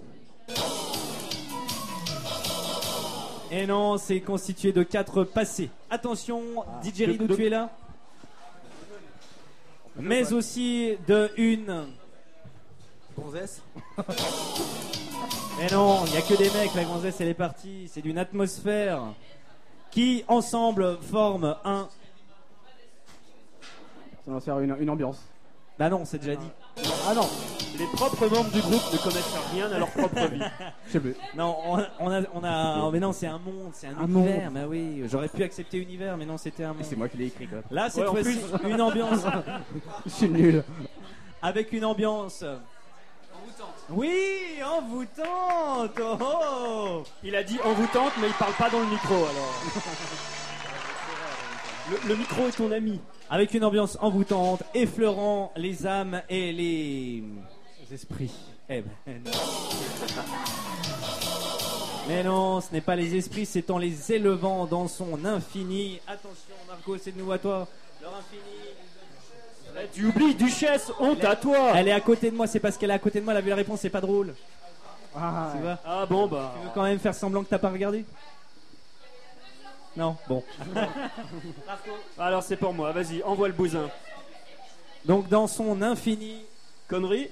Et non, c'est constitué de quatre passés. Attention, D J Ridou, de- tu es là? Mais aussi de une. Gonzesse. Mais non, il n'y a que des mecs, la gonzesse elle est partie. C'est d'une atmosphère qui ensemble forment un. Ça va faire une, une ambiance. Bah non, c'est déjà dit. Ah non, Les propres membres du groupe ne connaissent rien à leur propre vie. je sais plus. Non, on a, on a, on a- mais non, c'est un monde, c'est un, Un univers. Bah oui, j'aurais pu accepter univers, mais non, c'était un monde. C'est moi qui l'ai écrit quoi. Là, cette Ouais, en fois-ci, une ambiance Je suis nul. avec une ambiance. Oui, envoûtante. Oh, oh. Il a dit envoûtante, mais il parle pas dans le micro alors. Le, le micro est ton ami. Avec une ambiance envoûtante, effleurant les âmes et les, les esprits. Eh ben, non. Mais non, ce n'est pas les esprits, c'est en les élevant dans son infini. Attention, Marco, c'est de nouveau à toi. Leur infini. Eh, tu oublies, Duchesse, honte à toi. Elle est à côté de moi, c'est parce qu'elle est à côté de moi. Elle a vu la réponse, c'est pas drôle. Ah, Tu vois? Ah bon bah. Tu veux quand même faire semblant que t'as pas regardé? Non, bon. Alors c'est pour moi, vas-y, envoie le bousin. Donc dans son infini, Connerie.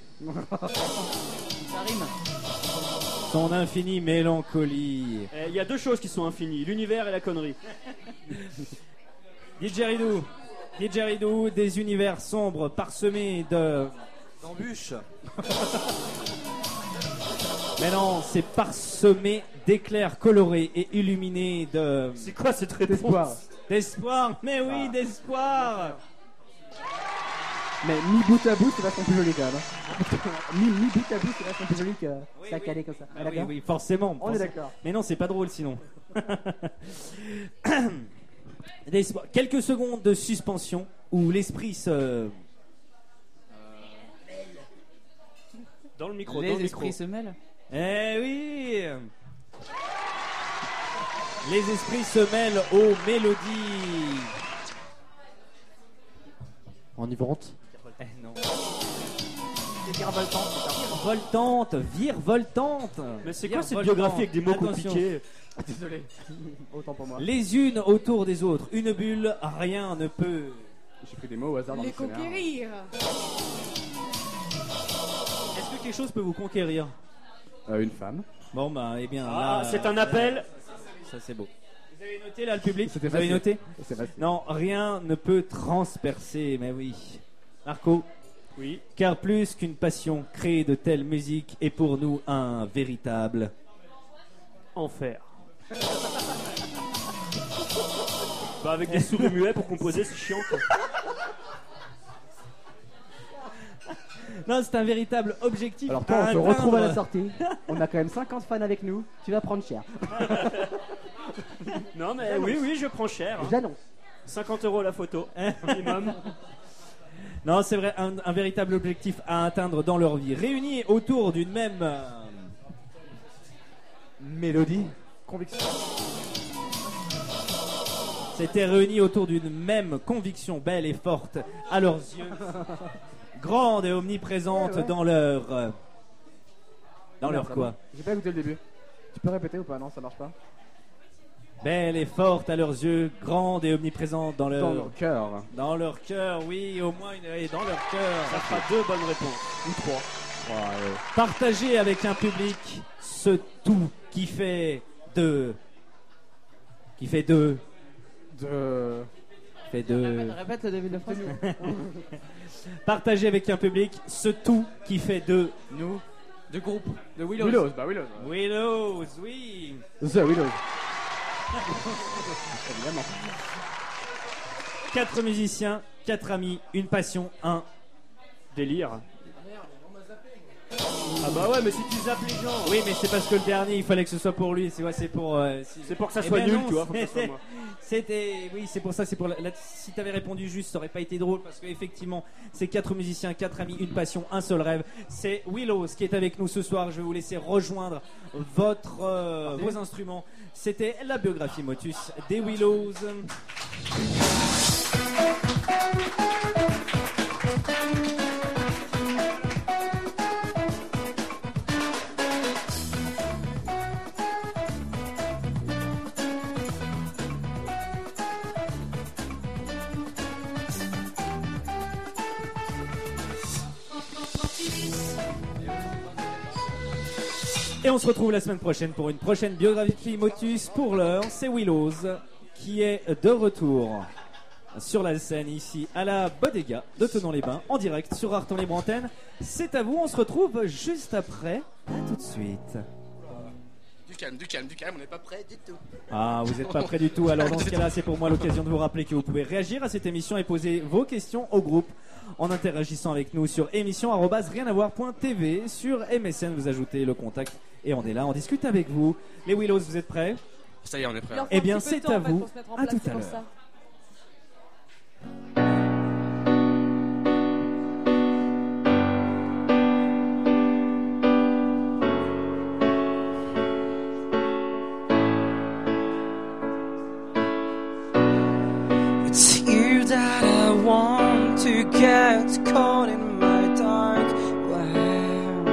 son infini mélancolie. Eh, il y a deux choses qui sont infinies, l'univers et la connerie. D J Ridou, D J Ridou, des univers sombres parsemés de. D'embûches. Mais non, c'est parsemé d'éclairs colorés et illuminés de. C'est quoi cette réponse? d'espoir. D'espoir, mais oui, d'espoir. Mais mi bout à bout, c'est vachement plus joli quand même. hein. mi, mi bout à bout, c'est vachement plus joli que Oui, ça oui. calé comme ça. Ah oui, D'accord. oui, forcément. On est forcément. d'accord. Mais non, c'est pas drôle sinon. D'espoir. Quelques secondes de suspension où l'esprit se. Dans le micro, dans Les le micro. esprits se mêlent. Eh oui. Les esprits se mêlent aux mélodies. Enivrante. Eh non. Virevoltante. Virevoltante, virevoltante. Mais c'est quoi cette Virevoltante. biographie avec des mots Attention. compliqués? Désolé. Autant pour moi. Les unes autour des autres, une bulle, rien ne peut. J'ai pris des mots au hasard dans Les le dictionnaire. conquérir. Est-ce que quelque chose peut vous conquérir? Euh, une femme. Bon bah, eh bien Ah, là, c'est un appel. ça c'est beau. Vous avez noté là le public? C'était Vous avez facile. noté? C'est facile. Non, rien ne peut transpercer, mais oui. Marco, Oui. car plus qu'une passion, créer de telles musiques est pour nous un véritable. Enfer. Bah avec des souris muets pour composer, c'est chiant quoi. Non, c'est un véritable objectif. Alors toi, à on te atteindre. retrouve à la sortie. On a quand même cinquante fans avec nous. Tu vas prendre cher. Non mais oui, oui, je prends cher. hein. J'annonce. cinquante euros la photo, minimum. Non, c'est vrai, un, un véritable objectif à atteindre dans leur vie. Réunis autour d'une même euh, Mélodie. Conviction. S'étaient réunis autour d'une même conviction belle et forte à leurs yeux, grande et omniprésente Ouais, ouais. dans leur euh, dans leur Merde, quoi. vraiment. J'ai pas écouté le début. Tu peux répéter ou pas? Non, ça marche pas. Belle et forte à leurs yeux, grande et omniprésente dans leur Dans leur cœur. dans leur cœur, oui, au moins une et dans leur cœur. Ça fera deux bonnes réponses. Ou trois. Partager avec un public ce tout qui fait de qui fait de De. fait de Répète le début de la phrase. partager avec un public ce tout qui fait de Nous, de groupe, de Willows. Willows, bah Willows. Willows, oui. The Willows. Évidemment. Quatre musiciens, quatre amis, une passion, un. Délire. Ah bah ouais, mais si tu zappes les gens. Oui, mais c'est parce que le dernier, il fallait que ce soit pour lui. C'est ouais, c'est pour. euh, si- C'est pour que ça Eh soit ben nul, non, tu vois. Faut que ça soit c'était- moi. C'était, oui, c'est pour ça, c'est pour la, la- si t'avais répondu juste, ça aurait pas été drôle parce qu'effectivement, c'est quatre musiciens, quatre amis, une passion, un seul rêve. C'est Willows qui est avec nous ce soir. Je vais vous laisser rejoindre votre, euh, vos instruments. C'était la biographie Motus des Willows. Et on se retrouve la semaine prochaine pour une prochaine biographie Motus. Pour l'heure, c'est Willows qui est de retour sur la scène ici à la Bodega de Thonon-les-Bains en direct sur Arton Libre Antenne. C'est à vous, on se retrouve juste après. À tout de suite. Du calme, du calme, du calme, on n'est pas prêt du tout. Ah, vous n'êtes pas prêt du tout. Alors dans ce cas-là, c'est pour moi l'occasion de vous rappeler que vous pouvez réagir à cette émission et poser vos questions au groupe en interagissant avec nous sur émission arobase rien à voir point t v. Sur M S N, vous ajoutez le contact et on est là, on discute avec vous. Les Willows, vous êtes prêts? Ça y est, on est prêt. Il leur faut Eh un bien, petit peu de c'est temps, à en fait, vous. pour se mettre en À place, tout c'est à pour l'heure. ça. It's you that I want to get caught in my dark web.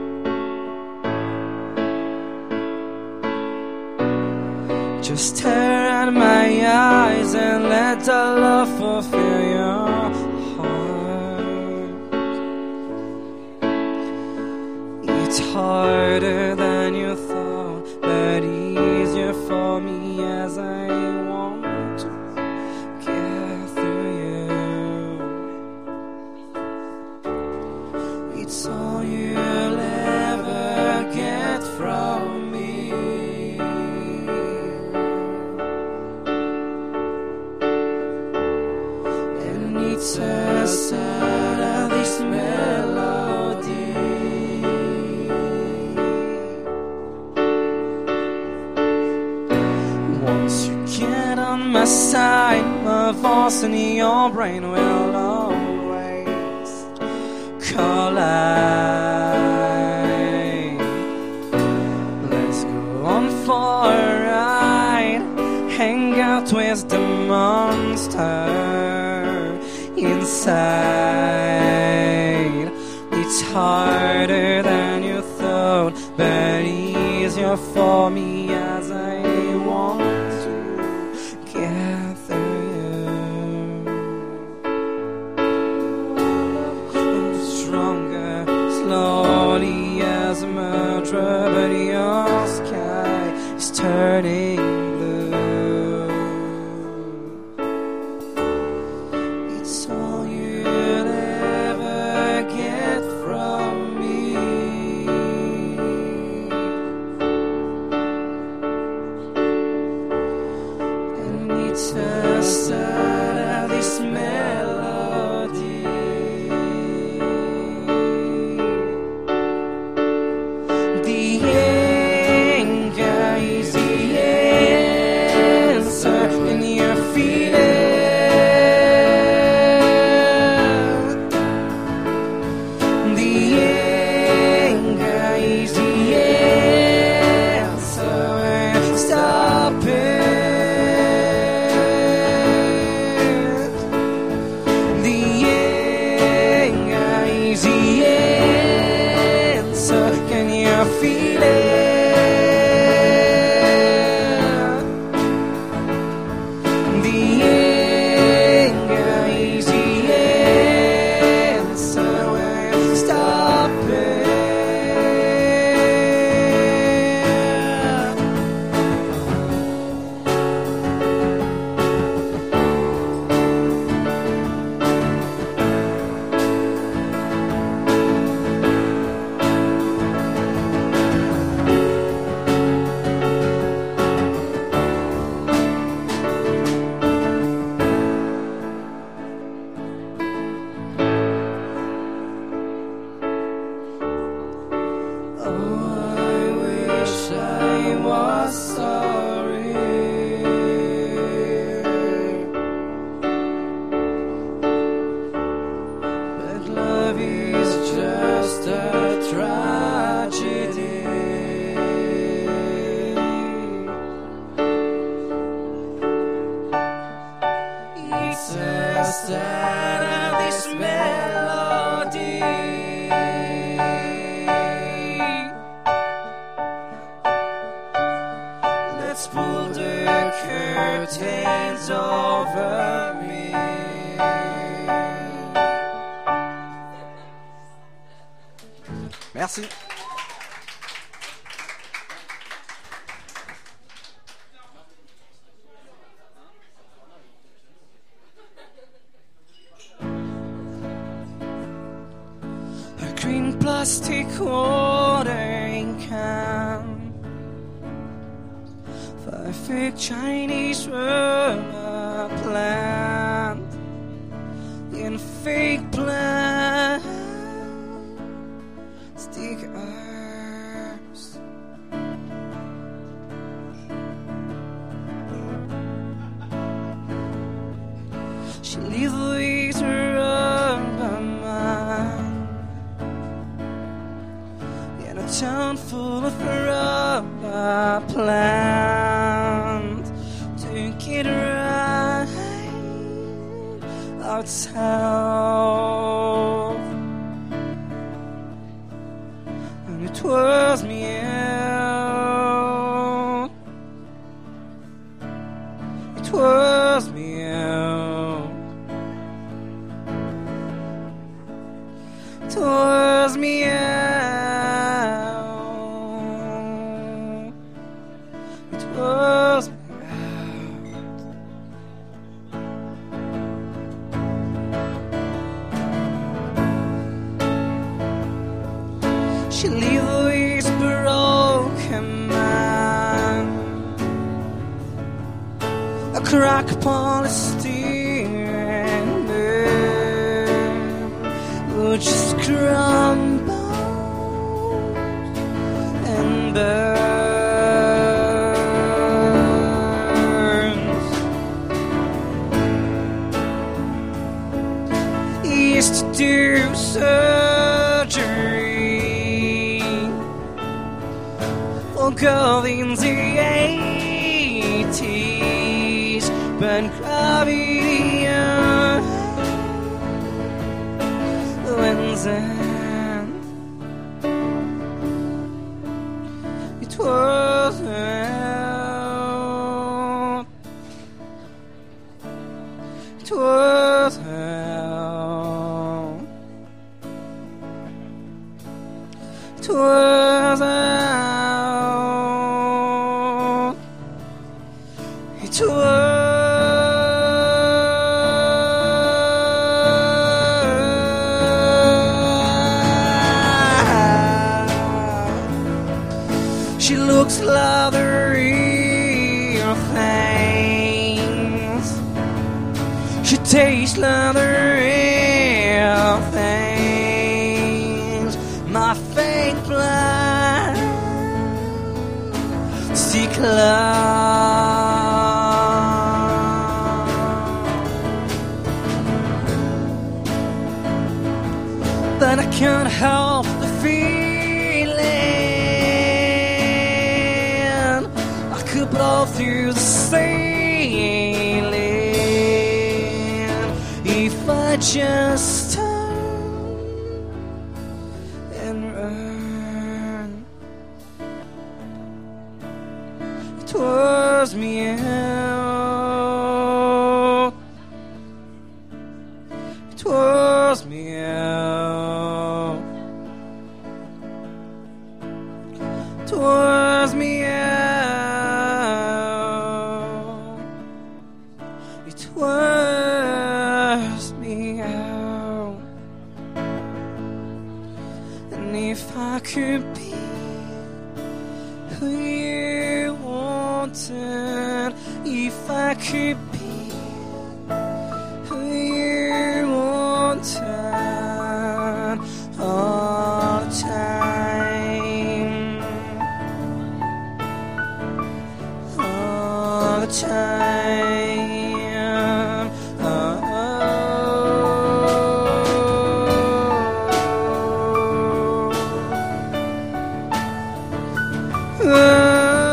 Just stare at my eyes and let the love fulfill your heart. It's harder than you thought, but easier for me as I want to get through you. It's all you'll ever get from me. And it's a sad of this melody. Once you get on my side, my voice in your brain will always collide. hang out with the monster inside. It's harder than you thought, but easier for me as I want to gather you. I'm stronger, slowly as a murderer, but your sky is turning blue. It's all you'll ever get from me. And it's the start of this melody. The anger is the answer, and you feel it. The anger is the answer, and stop it. The anger is the answer, can you feel it? The anger is the answer, and stop it. Oh, I wish I was sorry. But love is just a tragedy. It's the start of this melody. Let's pull the curtains over me. Merci. A green plastic watering can for a fake Chinese rubber plant in fake plastic arms. She leaves with her rubber man in a town full of rubber plant to get right outside. And it was me out. It was me out. It was me out. It was me out. She leaves with broken man, a crack upon the steering wheel, would just crumble and burns. He used to do surgery for girl in the eighties. burn gravity when then it was out, it was out, it was out, it was. She looks like the real things. She tastes like the real things. My fake blood, see but I can't help the feeling I could blow through the ceiling if I just turn and run. It was me out, it was me out, it was me out, it was me out. And if I could be who you wanted, if I could be who you wanted all the time, all the time, oh, oh, oh.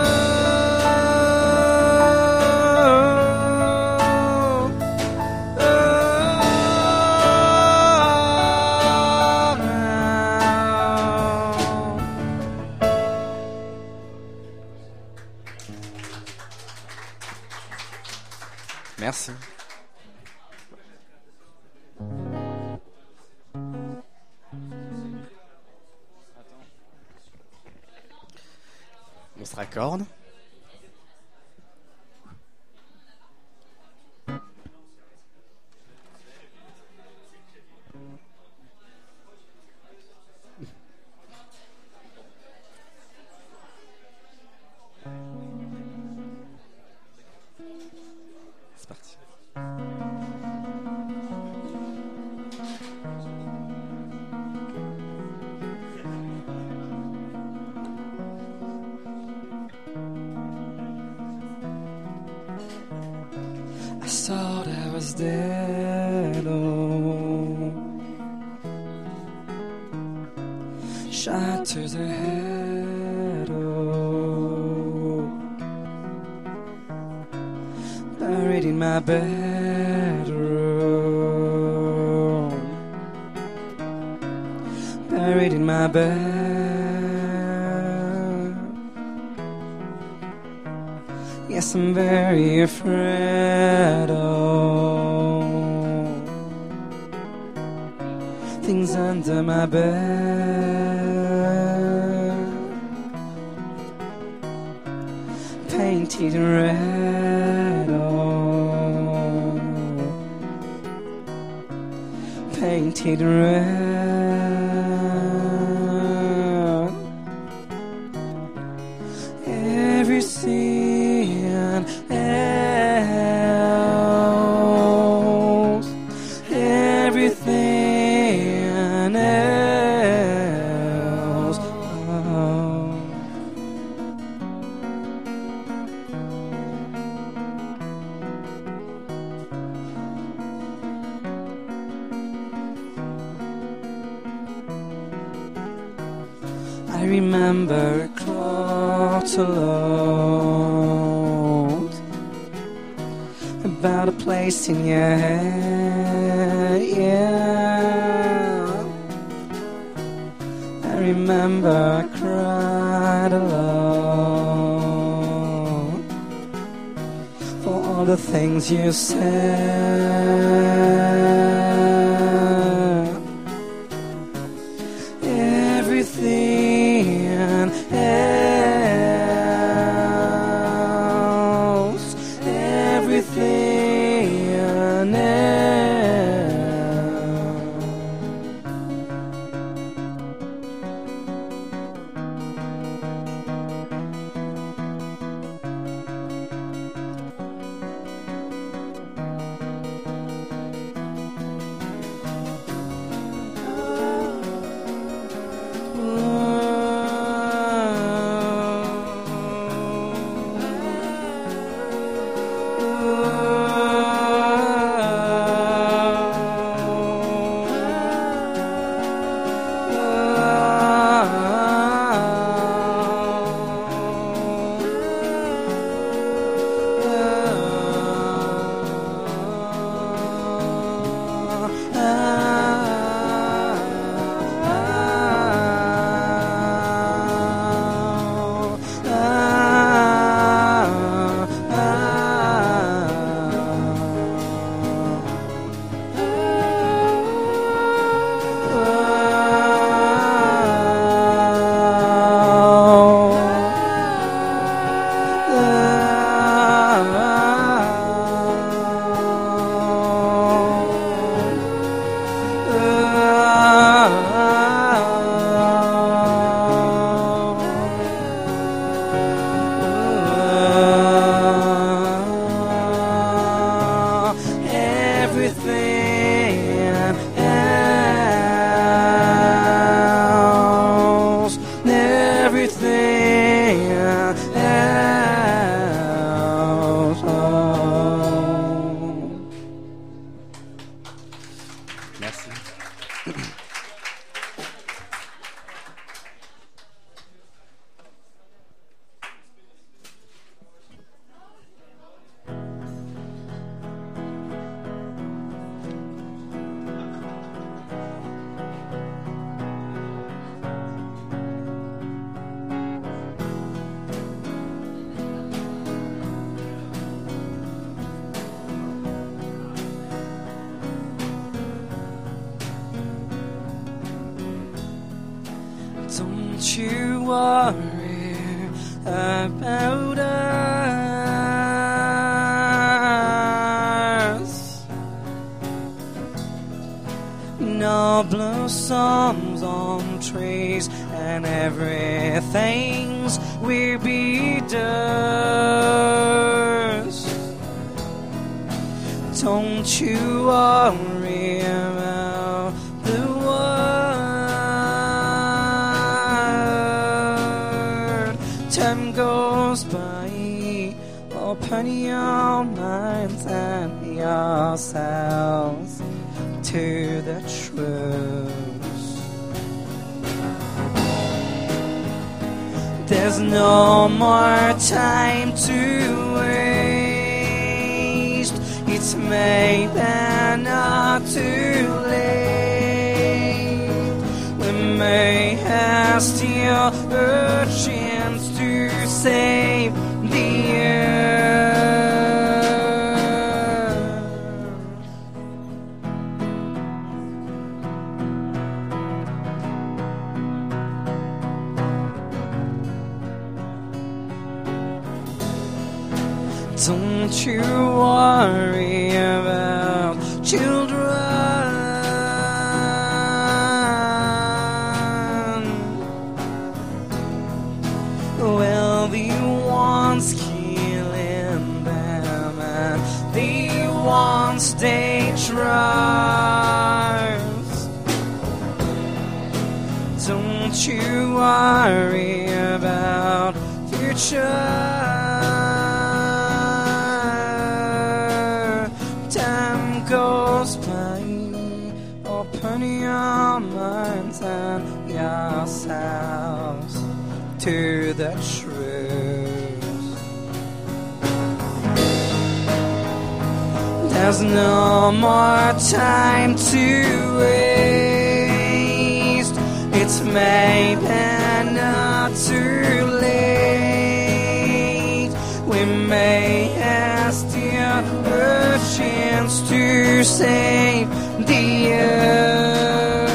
Merci. On se raccorde. C'est parti. I thought I was dead, oh, shot to the head, oh, buried in my bedroom, buried in my bed. Yes, I'm very afraid of things under my bed, painted red, oh, painted red. Everything else, everything else, oh. I remember a quarter load, about a place in your head, yeah. I remember I cried alone for all the things you said. Everything else, everything else. Don't you worry about us. No blossoms on trees and everything's will be dust. Don't you worry about the world. Time goes by. Open your minds and yourselves to the truth. There's no more time to waste. It's maybe not too late. We may have still a chance to save the earth. Don't you worry about children. Well, the ones killing them and the ones they trust. Don't you worry about future. Goes by. Open your minds and yourselves to the truth. There's no more time to waste. It's maybe not too late. We may have still a chance to save the earth.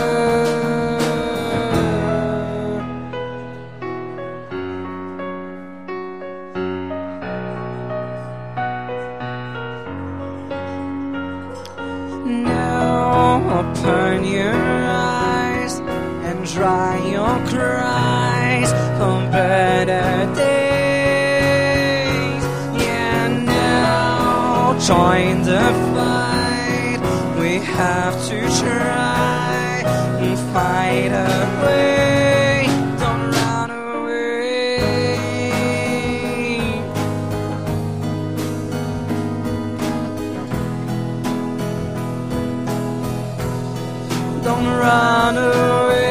Open your eyes and dry your cries for better days. Yeah, now join the fight. We have to try and fight away. Don't run away. Don't run away.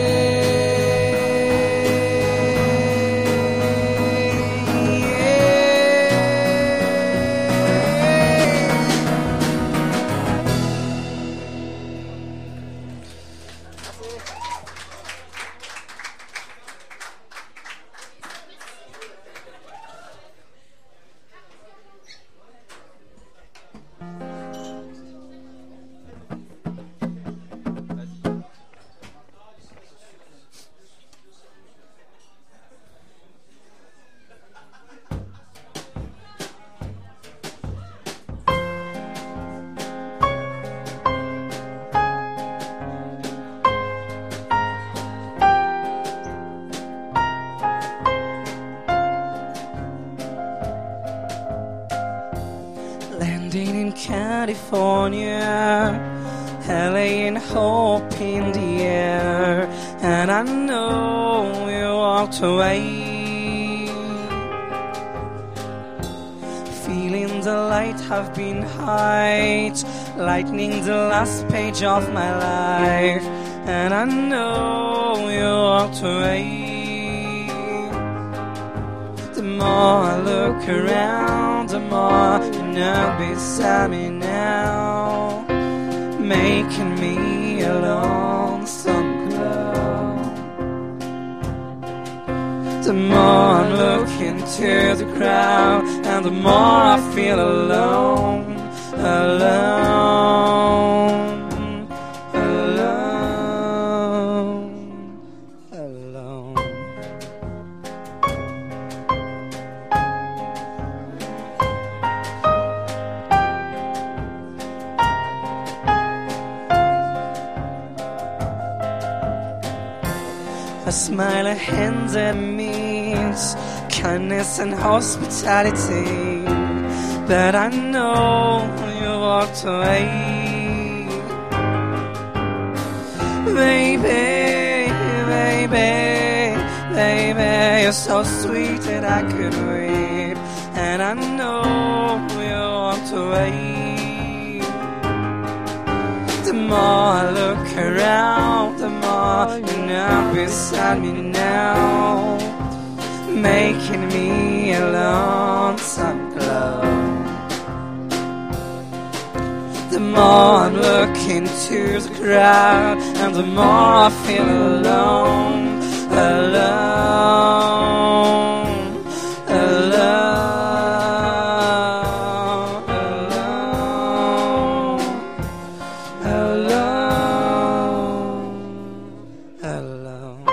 Landing in California, L A and hope in the air, and I know you walked away, feeling the light have been height, lightening the last page of my life, and I know you walked away. The more I look around, the more you know beside me now, making me a lonesome glow. The more I'm looking to the crowd, and the more I feel alone, alone, alone, alone. A smile, a hand that means kindness and hospitality, but I know you walked away. Baby, baby, baby, you're so sweet that I could wait, and I know you walked away. The more I look around, the more you know beside me now, making me a lonesome glow. The more I'm looking to the crowd, and the more I feel alone, alone, alone, alone, alone, alone.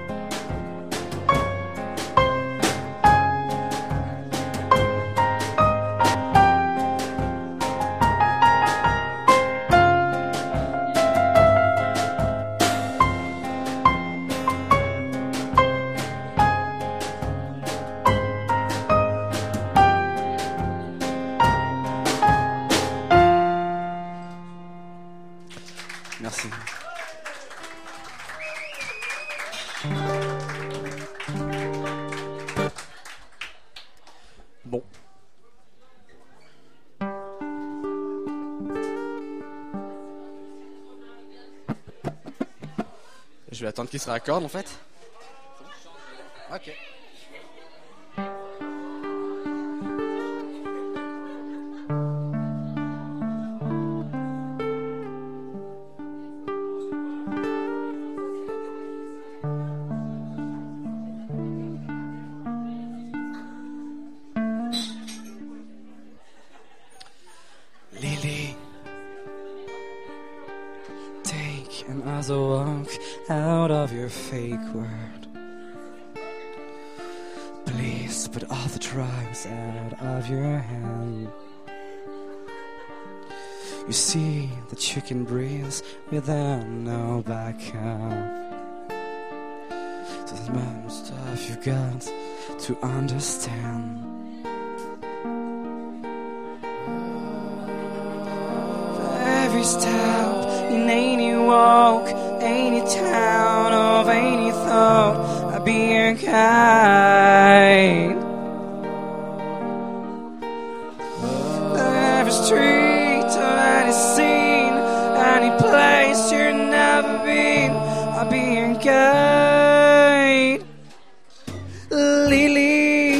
Merci. Bon. Je vais attendre qu'il se raccorde en fait. Ok. as I walk out of your fake world. Please put all the drugs out of your hand. You see that you can breathe without no backup. So there's much stuff you got to understand. Every step in any walk, any town, of any thought, I'll be your guide. Every street or any scene, any place you've never been, I'll be your guide. Lily,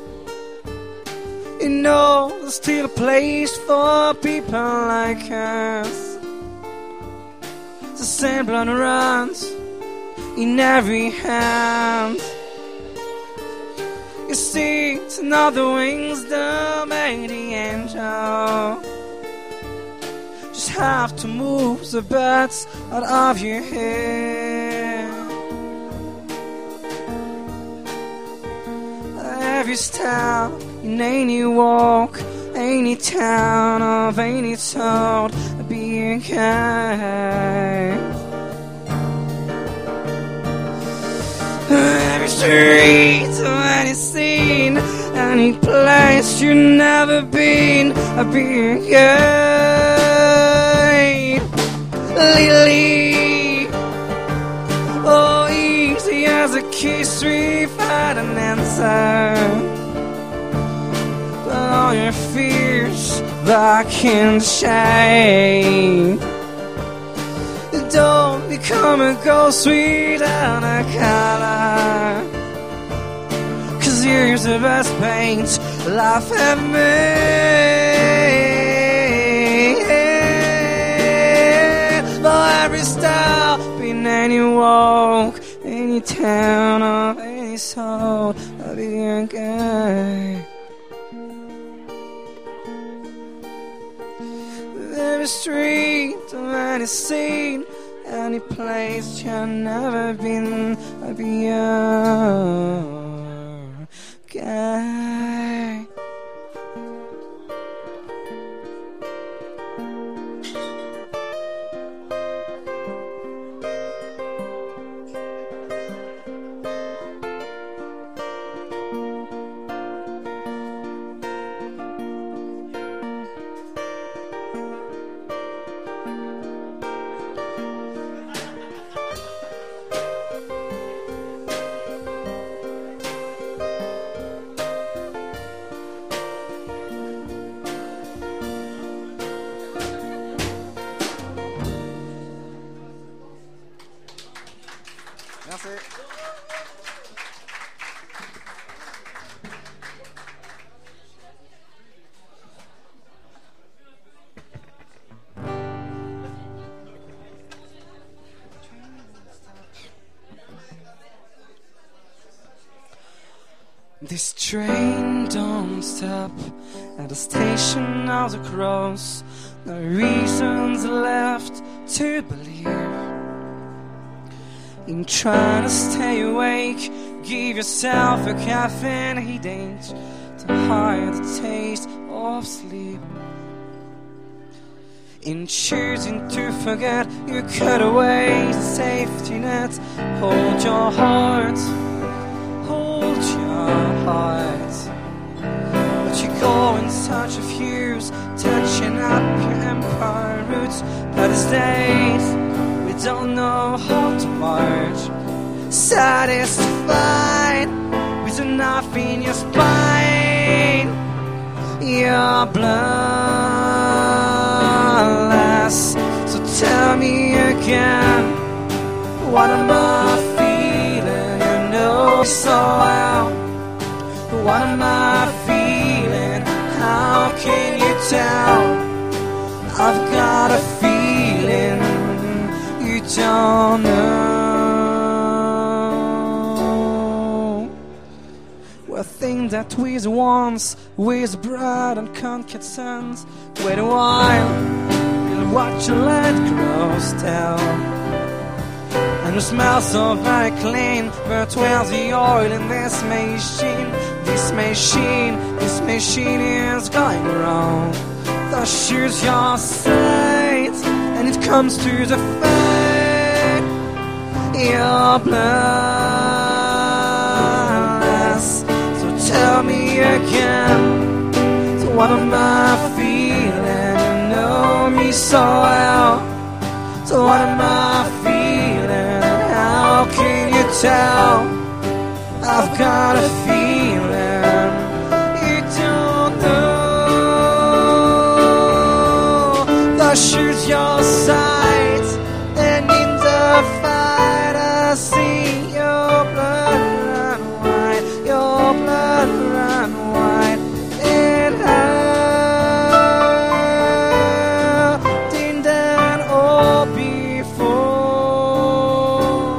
you know there's still a place for people like us. The same blood runs in every hand. You see, it's another wings that made the angel. Just have to move the bats out of your head. Every step in any walk, any town, of any town, I'll be your guide. Every street, any scene, any place you've never been, I'll be your guide. Lily, oh, easy as a kiss, we find an answer. All your fears back in the shade. Don't become a ghost without a color, 'cause here's the best paint life ever made. For every step in any walk, any town, of any soul, I'll be your guide. Every street or any scene, any place you've never been, I'll be your guide. This train don't stop at the station of the cross. No reasons left to believe. In trying to stay awake, give yourself a caffeine headache to hide the taste of sleep. In choosing to forget, you cut away the safety net. Hold your heart, hold your heart. But you go in search of views, touching up your empire roots. But these days, we don't know how to march. Satisfied with enough in your spine. Your bloodless. So tell me again, what am I feeling? You know so well. What am I feeling? How can you tell? I've got a feeling you don't know. Well, think that we the ones with bright and conquered sons. Wait a while, you'll watch your land grow still. And it smells so very clean. But where's the oil in this machine? This machine, this machine is going wrong. The shoes your sight, and it comes to the fate. Your bloodless. So tell me again. So what am I feeling? You know me so well. So what am I feeling? How can you tell? I've got a feeling you don't know. The shoes your sight, and in the fight I see your blood run white, your blood run white. It hurt in that all before,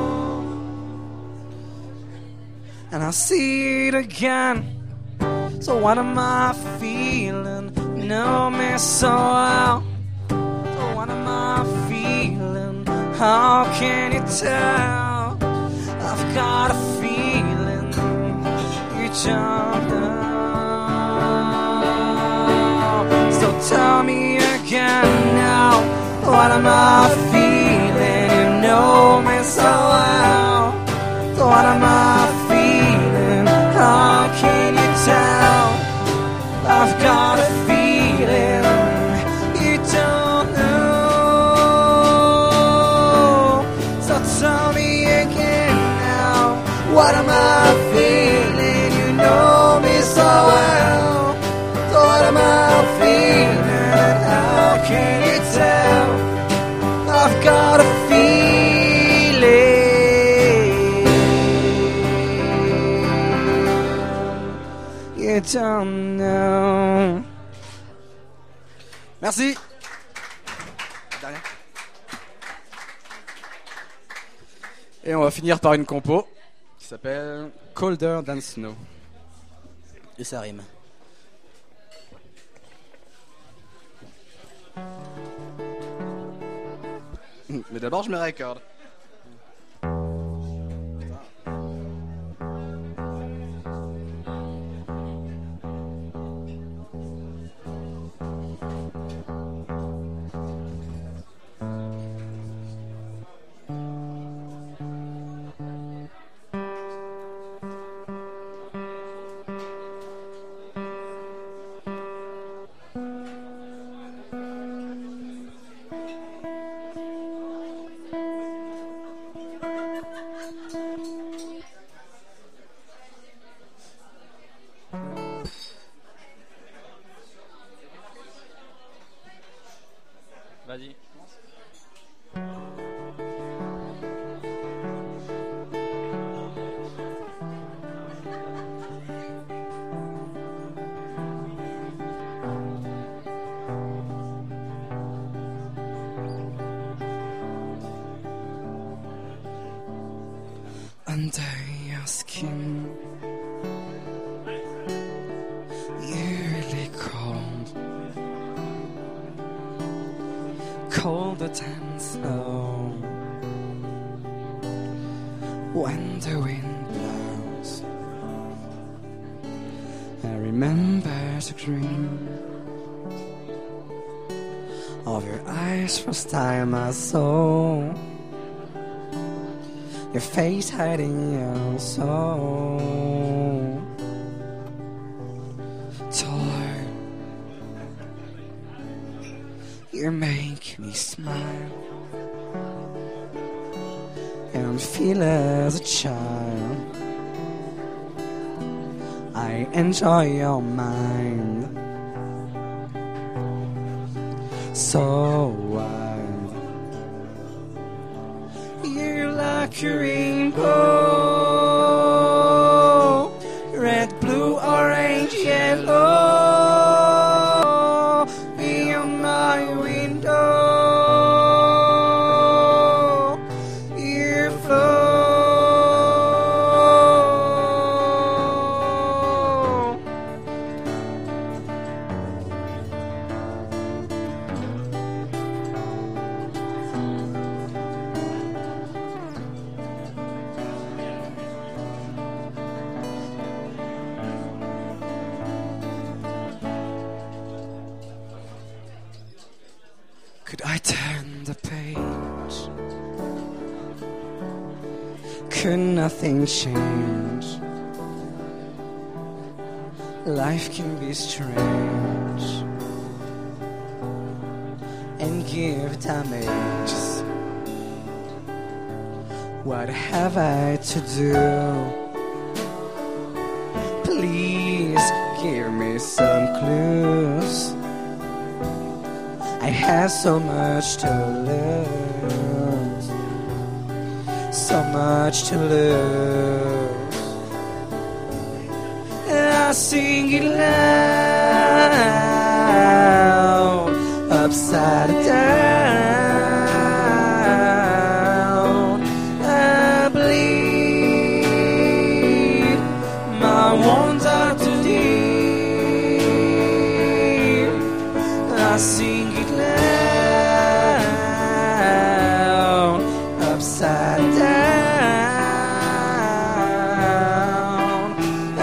and I see it again. So what am I feeling? You know me so well. So what am I feeling? How can you tell? I've got a feeling you don't know. So tell me again now. What am I feeling? You know me so well. So what am I feeling? How can you tell? I've got a feeling you don't know. So tell me again now. What am I feeling? You know me so well. So what am I feeling? How can you tell? I've got a feeling you don't know. Merci. Dernière. Et on va finir par une compo qui s'appelle Colder Than Snow. Et ça rime. Mais d'abord je me raccorde. Vas-y. Under your skin, you're really cold, colder than snow. When the wind blows, I remember the green of your eyes first time I saw your face hiding your soul. Toy, you make me smile and feel as a child. I enjoy your mind so wild. You like a rainbow, red, blue, orange, yellow. Beyond my window, you flow. could nothing change? Life can be strange and give damage. What have I to do? Please give me some clues. I have so much to lose, so much to lose. And I sing it loud, upside down. I bleed my wounds are too deep. I sing it loud, upside down. I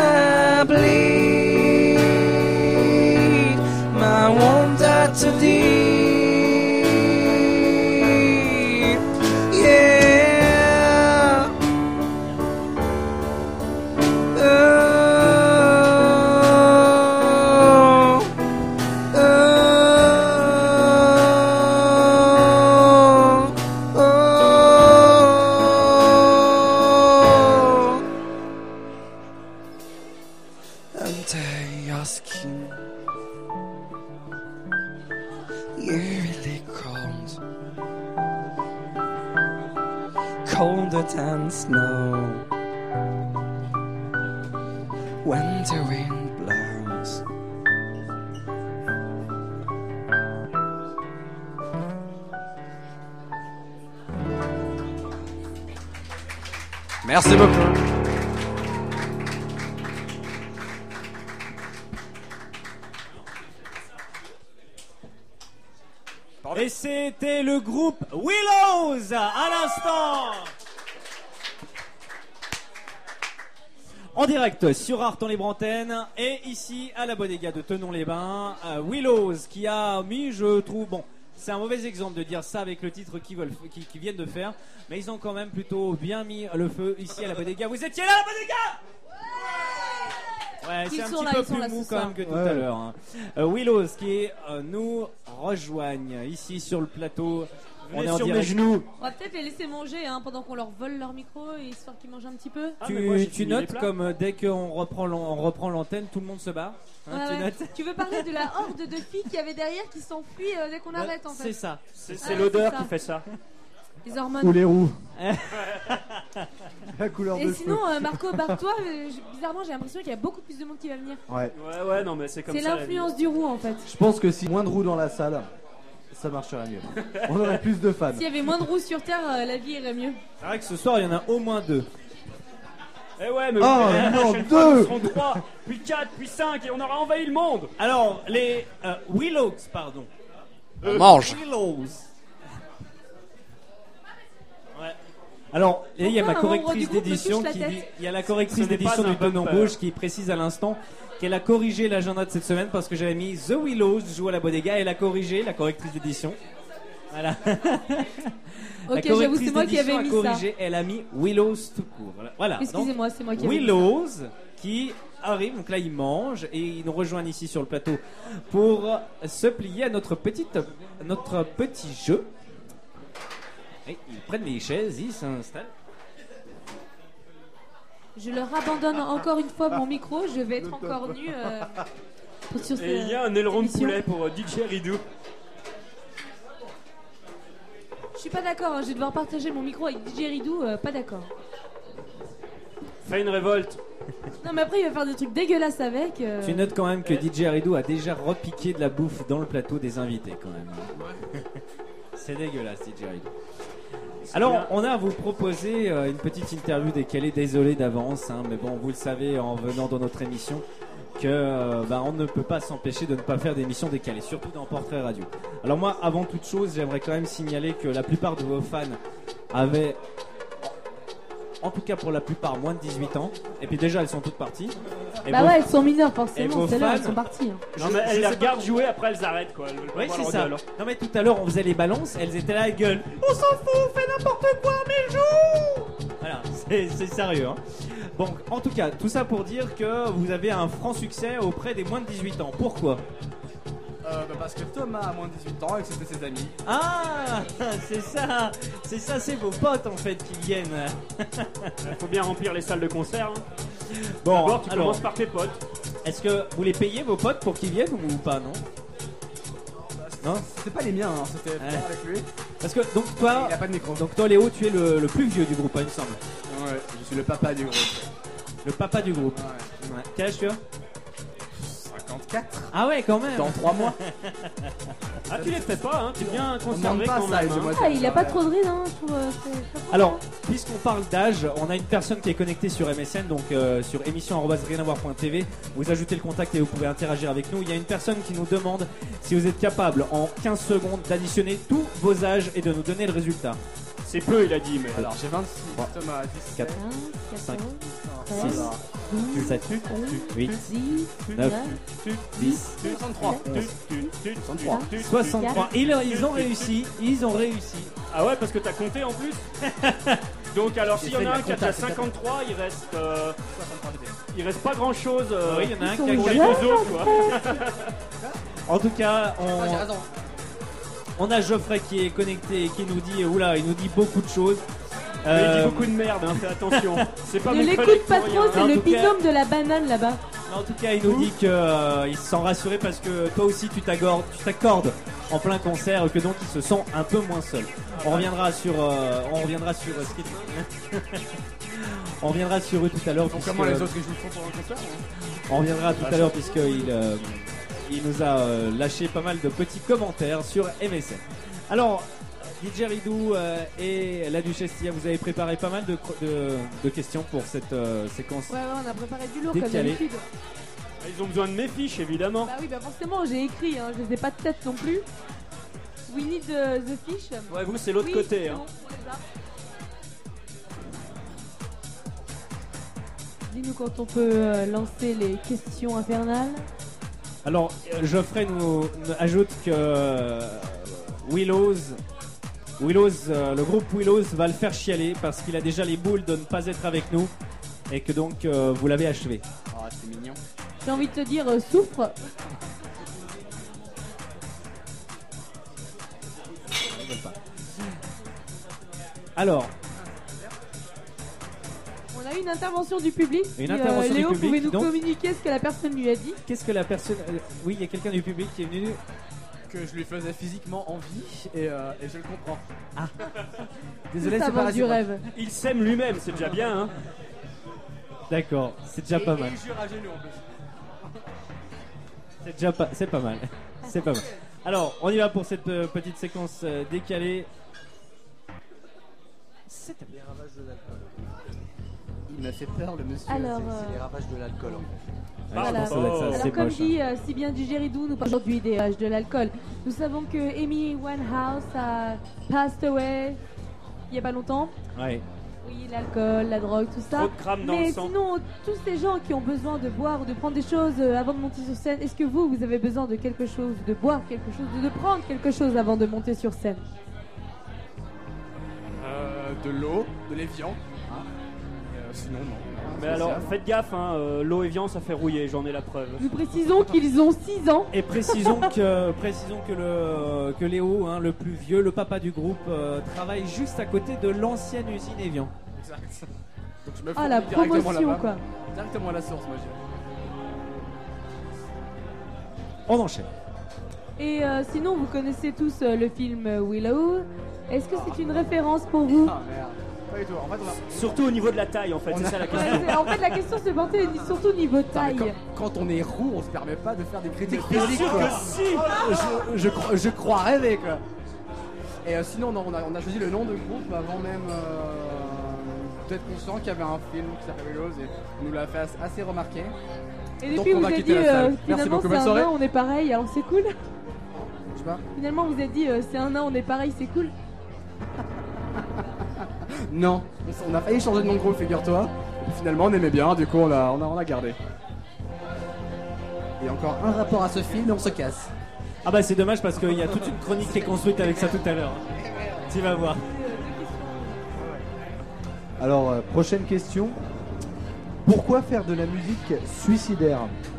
bleed my wounds are too deep. Yeah. Oh, oh, oh, oh. And they asking, you're really cold, colder than snow when the wind blows. Merci beaucoup. Et c'était le groupe Willows à l'instant. En direct sur Art en libre antenne et ici à la Bodega de Thonon-les-Bains, euh, Willows qui a mis, je trouve, bon, c'est un mauvais exemple de dire ça avec le titre qu'ils veulent, qu'ils, qu'ils viennent de faire, mais ils ont quand même plutôt bien mis le feu ici à la Bodega. Vous étiez là, la Bodega? Ouais, c'est Ils un sont petit là, peu ils sont plus là mou ce quand soir. même que tout Ouais. à l'heure. hein. Euh, Willows qui euh, nous rejoignent ici sur le plateau. On est en sur mes direct. genoux. On va peut-être les laisser manger hein, pendant qu'on leur vole leur micro, histoire qu'ils mangent un petit peu. Ah, Tu, mais moi, j'ai tu fini les notes plats. comme euh, dès qu'on reprend, l'an- on reprend l'antenne, tout le monde se barre. Hein, Ouais, tu ouais. notes Tu veux parler de la horde de filles qu'il y avait derrière qui s'enfuient euh, dès qu'on Ouais, arrête en fait. C'est ça. C'est Ah c'est ouais, l'odeur c'est ça. qui fait ça. Les Ou hormones. les roues. La couleur Et de sinon, feu. euh, Marco, barre-toi. euh, j- Bizarrement, j'ai l'impression qu'il y a beaucoup plus de monde qui va venir. Ouais. Ouais, ouais, non, mais c'est comme C'est ça. la l'influence du roux en fait. Je pense que si moins de roues dans la salle, ça marcherait mieux. On aurait plus de fans. S'il y avait moins de roux sur Terre, euh, la vie irait mieux. C'est vrai que ce soir, il y en a au moins deux. vie. Eh ouais, mais Oh, la non, prochaine fois, deux. nous serons trois, puis quatre, puis cinq, et on aura envahi le monde. Alors, les euh, Willows, pardon. On mange. Willows. Ouais. Alors, et il y a ma Pourquoi un membre du correctrice groupe me d'édition touche la qui tête dit, il y a la correctrice Ce n'est d'édition pas du un Tonon bumper. Gauche qui précise à l'instant qu'elle a corrigé l'agenda de cette semaine parce que j'avais mis The Willows joue à la Bodega. Elle a corrigé, la correctrice d'édition. Voilà. Ok, j'avoue, c'est moi qui avais a mis corrigé, elle a mis Willows tout court. Voilà. Voilà. Donc, Excusez-moi, c'est moi qui avais mis Willows qui arrive, donc là ils mangent et ils nous rejoignent ici sur le plateau pour se plier à notre, petite, notre petit jeu. Et ils prennent les chaises, ils s'installent. Je leur abandonne encore une fois mon micro, je vais être encore nu euh, pour- sur Et il y a cette un aileron de émission. poulet pour euh, D J Ridou. Je suis pas d'accord, hein, je vais devoir partager mon micro avec D J Ridou, euh, pas d'accord. Fais une révolte. Non mais après il va faire des trucs dégueulasses avec. euh. Tu notes quand même que D J Ridou a déjà repiqué de la bouffe dans le plateau des invités quand même. C'est dégueulasse D J Ridou. Alors, bien. on a à vous proposer euh, une petite interview décalée, désolé d'avance, hein, mais bon, vous le savez en venant dans notre émission que euh, bah, on ne peut pas s'empêcher de ne pas faire d'émissions décalées, surtout dans Portrait Radio. Alors moi, avant toute chose, j'aimerais quand même signaler que la plupart de vos fans avaient, en tout cas pour la plupart, moins de dix-huit ans, et puis déjà elles sont toutes parties. Et Bah vos- ouais, elles sont mineures et forcément, vos c'est là, elles fans sont parties. hein. Non, Je- mais je elles les sais pas regardent jouer, après elles arrêtent quoi. Elles veulent pas Oui, voir c'est leur ça. gueule. Non, mais tout à l'heure, on faisait les balances, elles étaient là à la gueule. On s'en fout, on fait n'importe quoi, mais joue. Voilà, c'est c'est sérieux. Hein. Bon, en tout cas, tout ça pour dire que vous avez un franc succès auprès des moins de dix-huit ans. Pourquoi ? Euh, bah parce que Thomas a moins de dix-huit ans et que c'était ses amis. Ah, c'est ça, c'est ça, c'est vos potes en fait qui viennent. Il faut bien remplir les salles de concert. Hein. Bon, D'abord, tu alors, commences par tes potes. est-ce que vous les payez vos potes pour qu'ils viennent ou pas, non ? Non ? C'était pas les miens, hein, c'était Ouais. Pierre avec lui. Parce que donc toi, Il a pas de micro. donc toi Léo, tu es le, le plus vieux du groupe, hein, il me semble. Ouais, je suis le papa du groupe. Le papa du groupe. Ouais. Ouais. Quel âge tu as ? cinquante-quatre. Ah ouais, quand même. Dans trois mois. Ah, tu les fais pas, hein. Tu es bien On conservé demande pas quand ça, même. et hein. moi, Ah, il a pas trop de rides, hein, je trouve. euh, c'est- c'est- Alors, puisqu'on parle d'âge, on a une personne qui est connectée sur M S N, donc euh, sur émission arobase rien à voir point t v. Vous ajoutez le contact et vous pouvez interagir avec nous. Il y a une personne qui nous demande si vous êtes capable en quinze secondes d'additionner tous vos âges et de nous donner le résultat. C'est peu, il a dit, mais. Alors j'ai vingt-six, Bon. Thomas a dix-sept. Quatre. quinze, cinq, quatorze, six, douze, sept, huit, dix, neuf, neuf, dix, soixante-trois. soixante-trois. soixante-trois. Ils, ils ont réussi, ils ont réussi. Ah ouais, parce que t'as compté en plus. Donc alors s'il y en a un qui a déjà cinquante-trois, il reste euh, il reste pas grand chose Oui, il y en a un Ils sont qui a pour les jeunes. deux autres quoi. En tout cas, Ah, j'ai on, raison. on a Geoffrey qui est connecté et qui nous dit, oula, il nous dit beaucoup de choses. Mais il Euh, dit beaucoup de merde, hein, fais attention. C'est pas Ne mon l'écoute collègue pas pour trop, rien. c'est En le tout cas- binôme de la banane là-bas. En tout cas, il nous dit qu'il se sent rassuré parce que toi aussi tu t'accordes, tu t'accordes en plein concert et que donc il se sent un peu moins seul. On reviendra sur, euh, on reviendra sur euh, ce qu'il on reviendra sur eux tout à l'heure. Donc puisque- comment les autres que je vous font pour un concert hein On reviendra tout à l'heure puisqu'il euh, il nous a euh, lâché pas mal de petits commentaires sur M S N. Alors, D J Ridou euh, et la Duchesse Tia, vous avez préparé pas mal de, cro- de, de questions pour cette euh, séquence. Ouais, ouais, on a préparé du lourd comme Décalé. d'habitude. Ils ont besoin de mes fiches évidemment. Bah oui, bah forcément, j'ai écrit, hein, je les ai pas de tête non plus. We need the, the fish. Ouais, vous c'est l'autre Oui, côté. c'est Hein. bon, on les a. Dis-nous quand on peut euh, lancer les questions infernales. Alors, euh, Geoffrey nous, nous ajoute que euh, Willows, Willows euh, le groupe Willows va le faire chialer parce qu'il a déjà les boules de ne pas être avec nous et que donc euh, vous l'avez achevé. Ah, c'est mignon. J'ai envie de te dire, euh, souffre. Alors, On a eu une intervention du public. Une Si, intervention du Léo, public, pouvez nous donc. communiquer ce que la personne lui a dit. qu'est-ce que la personne... euh, oui, il y a quelqu'un du public qui est venu. Que je lui faisais physiquement envie et, euh, et je le comprends. Ah. Désolé, Ça c'est pas vend du réciproque. rêve. Il s'aime lui-même, c'est déjà bien. Hein. D'accord, c'est déjà pas Et- mal. Et il jure à genoux en plus. C'est déjà pas, c'est pas mal. C'est pas mal. Alors, on y va pour cette euh, petite séquence euh, décalée. C'est Les ravages de l'alcool. Il m'a fait peur le monsieur. Alors, C'est euh, les ravages de l'alcool en fait. Ouais, Voilà. je pense que ça doit être ça, alors c'est comme moche, hein. dit euh, si bien du Géridou, nous parlons aujourd'hui des âges de l'alcool. Nous savons que Amy Winehouse a passed away il y a pas longtemps. Ouais. Oui, l'alcool, la drogue, tout ça. Trop de grammes dans Mais le sang. sinon, tous ces gens qui ont besoin de boire ou de prendre des choses euh, avant de monter sur scène, est-ce que vous, vous avez besoin de quelque chose, de boire quelque chose, de, de prendre quelque chose avant de monter sur scène? Euh, de l'eau, de l'évian. Hein. Et, euh, sinon, non. Mais alors, faites gaffe, hein, euh, l'eau et viande ça fait rouiller, j'en ai la preuve. Nous précisons qu'ils ont six ans. Et précisons que, précisons que, le, que Léo, hein, le plus vieux, le papa du groupe, euh, travaille juste à côté de l'ancienne usine Evian. Exact. Donc je me Ah, la fournis directement promotion, là-bas. quoi. Directement à la source, moi je dirais. On enchaîne. Et euh, sinon, vous connaissez tous euh, le film euh, Willow. Est-ce que c'est une référence pour vous? Ah merde. Pas du tout. En fait, on a. Surtout au niveau de la taille en fait, On c'est a- ça la Ouais, question. c'est- En fait, la question se portait surtout niveau Non, mais taille. quand, quand on est roux, on se permet pas de faire des critiques Bien physiques. sûr quoi. que si. je, je, cro- je crois rêver quoi. Et euh, sinon, non, on, a, on a choisi le nom de groupe avant même euh, d'être conscient qu'il y avait un film qui s'appelle Willows et on nous l'a fait as- assez remarquer. Et Donc, depuis, on vous va avez quitter dit la salle. euh, Merci finalement, beaucoup, c'est bonne un soirée. nain, on est pareil, alors c'est cool. Je sais pas. Finalement, vous avez dit euh, c'est un nain, on est pareil, c'est cool. Non, on, s- on a failli changer de nom de groupe, figure-toi. Et puis finalement, on aimait bien, du coup, on l'a on a, on a gardé. Et encore un rapport à ce film et on se casse. Ah bah c'est dommage parce qu'il y a toute une chronique qui est construite avec ça tout à l'heure. Tu vas voir. Alors, euh, prochaine question. Pourquoi faire de la musique suicidaire?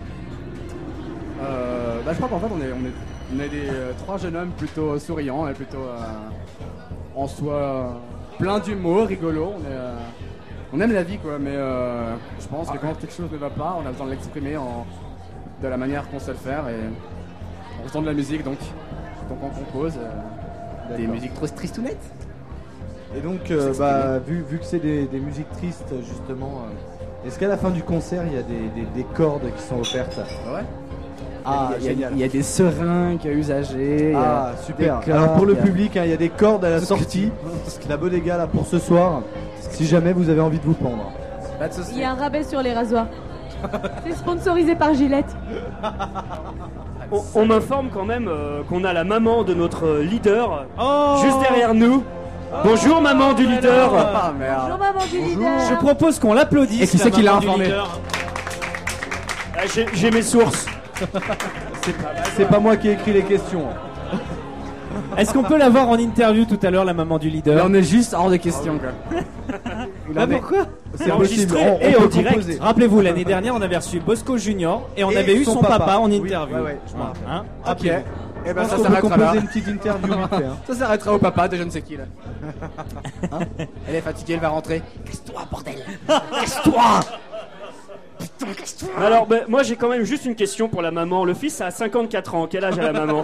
Euh, bah, je crois qu'en fait, on est, on est, on est des euh, trois jeunes hommes plutôt souriants et plutôt euh, en soi euh, plein d'humour, rigolo. On, est, euh, on aime la vie, quoi, mais euh, je pense que quand quelque chose ne va pas, on a besoin de l'exprimer en, de la manière qu'on sait le faire et on faisant de la musique, donc, donc on compose euh, des D'accord. musiques trop tristounettes. Et donc, euh, bah, vu, vu que c'est des, des musiques tristes, justement, euh, est-ce qu'à la fin du concert, il y a des, des, des cordes qui sont offertes? Ouais. Ah, il, y a, génial. il y a des seringues usagées. Ah, euh, super. des Alors, pour le cordes, public, hein, il y a des cordes à la sortie. La bodega, là, pour ce soir, si jamais vous avez envie de vous pendre. Pas de soucis. Il y a un rabais sur les rasoirs. C'est sponsorisé par Gillette. On, on m'informe quand même euh, qu'on a la maman de notre euh, leader Oh juste derrière nous. Bonjour maman du leader. Ah merde. Bonjour maman du leader. Je propose qu'on l'applaudisse. Et qui la c'est qui l'a maman du informé? leader. Ah, j'ai, j'ai mes sources. C'est pas moi qui ai écrit les questions. Est-ce qu'on peut la voir en interview tout à l'heure, la maman du Là, leader? on est juste hors de question, quoi. Il Ah, en est- pourquoi? C'est possible. Enregistré On- on et peut en direct. composer. Rappelez-vous, l'année dernière, on avait reçu Bosco Junior et on Et avait eu son, son papa. papa. en Oui, interview. ouais, ouais, je m'en Voilà, rappelle. hein. Ok. Rappelez-vous. Et Je ben pense ça qu'on peut s'arrêtera composer là. une petite interview vite fait, hein. Ça s'arrêtera au papa de je ne sais qui là. Hein, elle est fatiguée, elle va rentrer. Casse-toi, bordel. Casse-toi. Putain, casse-toi. Alors ben, moi j'ai quand même juste une question pour la maman. Le fils a cinquante-quatre ans. Quel âge a la maman?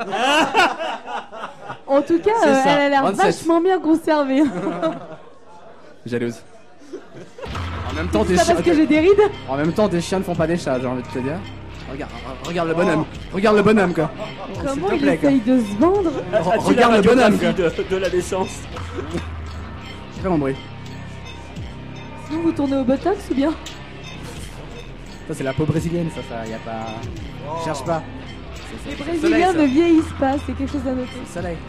En tout cas, C'est euh, ça, elle a l'air vingt-sept. vachement bien conservée. Jalouse. En même temps, des C'est pas chiens. parce que j'ai des rides. En même temps, des chiens ne font pas des chats, j'ai envie de te dire. Regarde, regarde le bonhomme. Regarde le bonhomme, quoi. Comment te il plaît, quoi. essaye de se vendre? As-tu Regarde la le bonhomme, radiographie de, de la naissance? J'ai fait mon bruit. Sinon, vous tournez au botox ou bien? Ça, c'est la peau brésilienne, ça, ça, y a pas. Cherche pas. C'est- Les c'est- c'est le Brésiliens soleil, ne vieillissent pas, c'est quelque chose à noter. ça. Le soleil.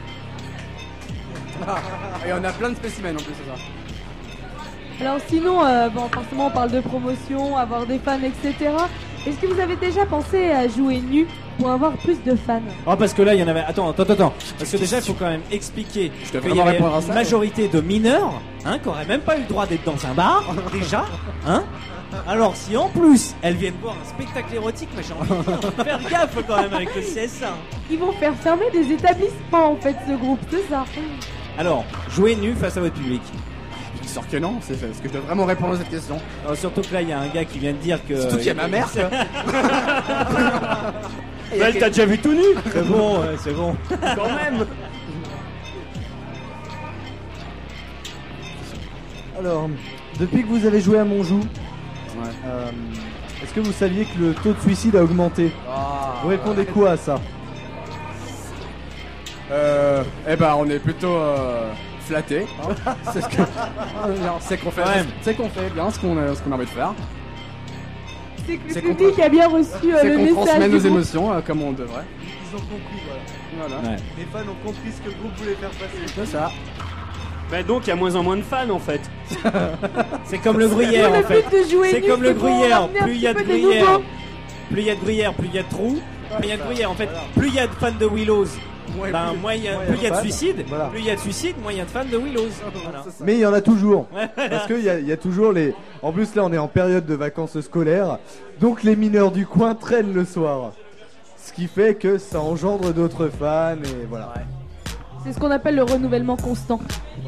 Et on a plein de spécimens en plus, c'est ça. Alors sinon, euh, bon, forcément on parle de promotion, avoir des fans, et cetera. Est-ce que vous avez déjà pensé à jouer nu pour avoir plus de fans? Oh, parce que là, il y en avait. Attends, attends, attends. Parce que déjà, il faut quand même expliquer Je dois qu'il y vraiment avait répondre à une ça, majorité de mineurs, hein, qui auraient même pas eu le droit d'être dans un bar, déjà, hein. Alors, si en plus, elles viennent voir un spectacle érotique, mais j'ai envie de dire, faire gaffe quand même avec le C S A. Ils vont faire fermer des établissements en fait, ce groupe, c'est ça. Alors, jouez nu face à votre public. Il sort que non, c'est fait. Est-ce que je dois vraiment répondre à cette question? Alors, surtout que là, il y a un gars qui vient de dire que. Surtout qu'il y a ma mère, quoi. Bah, elle t'a déjà vu tout nu. C'est bon, ouais, c'est bon. Quand même. Alors, depuis que vous avez joué à Monjou, Ouais. euh, est-ce que vous saviez que le taux de suicide a augmenté? Vous répondez quoi à ça? Euh. Eh ben, on est plutôt euh, flattés. hein. C'est ce que. Genre, c'est qu'on fait. Ouais. C'est qu'on fait bien ce qu'on a, ce qu'on a envie de faire. C'est que le C'est public qu'on- a bien reçu euh, C'est le qu'on message. transmet du nos groupe. émotions euh, comme on devrait. Ils ont compris, voilà. Voilà. Ouais. Les fans ont compris ce que le groupe voulait faire passer. C'est ça. Bah donc il y a moins en moins de fans en fait. C'est comme le gruyère, Le en fait. but de jouer C'est nu, comme le pour gruyère. ramener un Plus il y a petit de peu des gruyère, nouveaux. plus il y a de gruyère, plus il y a de trous. Plus il y a de gruyère. En fait, plus il y a de fans de Willows, Ouais, ben, plus- moins il y a, moins plus il y a de fans. suicides. Voilà. Plus il y a de suicides, moins il y a de fans de Willows. Voilà. Mais il y en a toujours. Parce qu'il y, a- il y a toujours les. En plus, là, on est en période de vacances scolaires. Donc, les mineurs du coin traînent le soir. Ce qui fait que ça engendre d'autres fans. Et voilà. C'est ce qu'on appelle le renouvellement constant.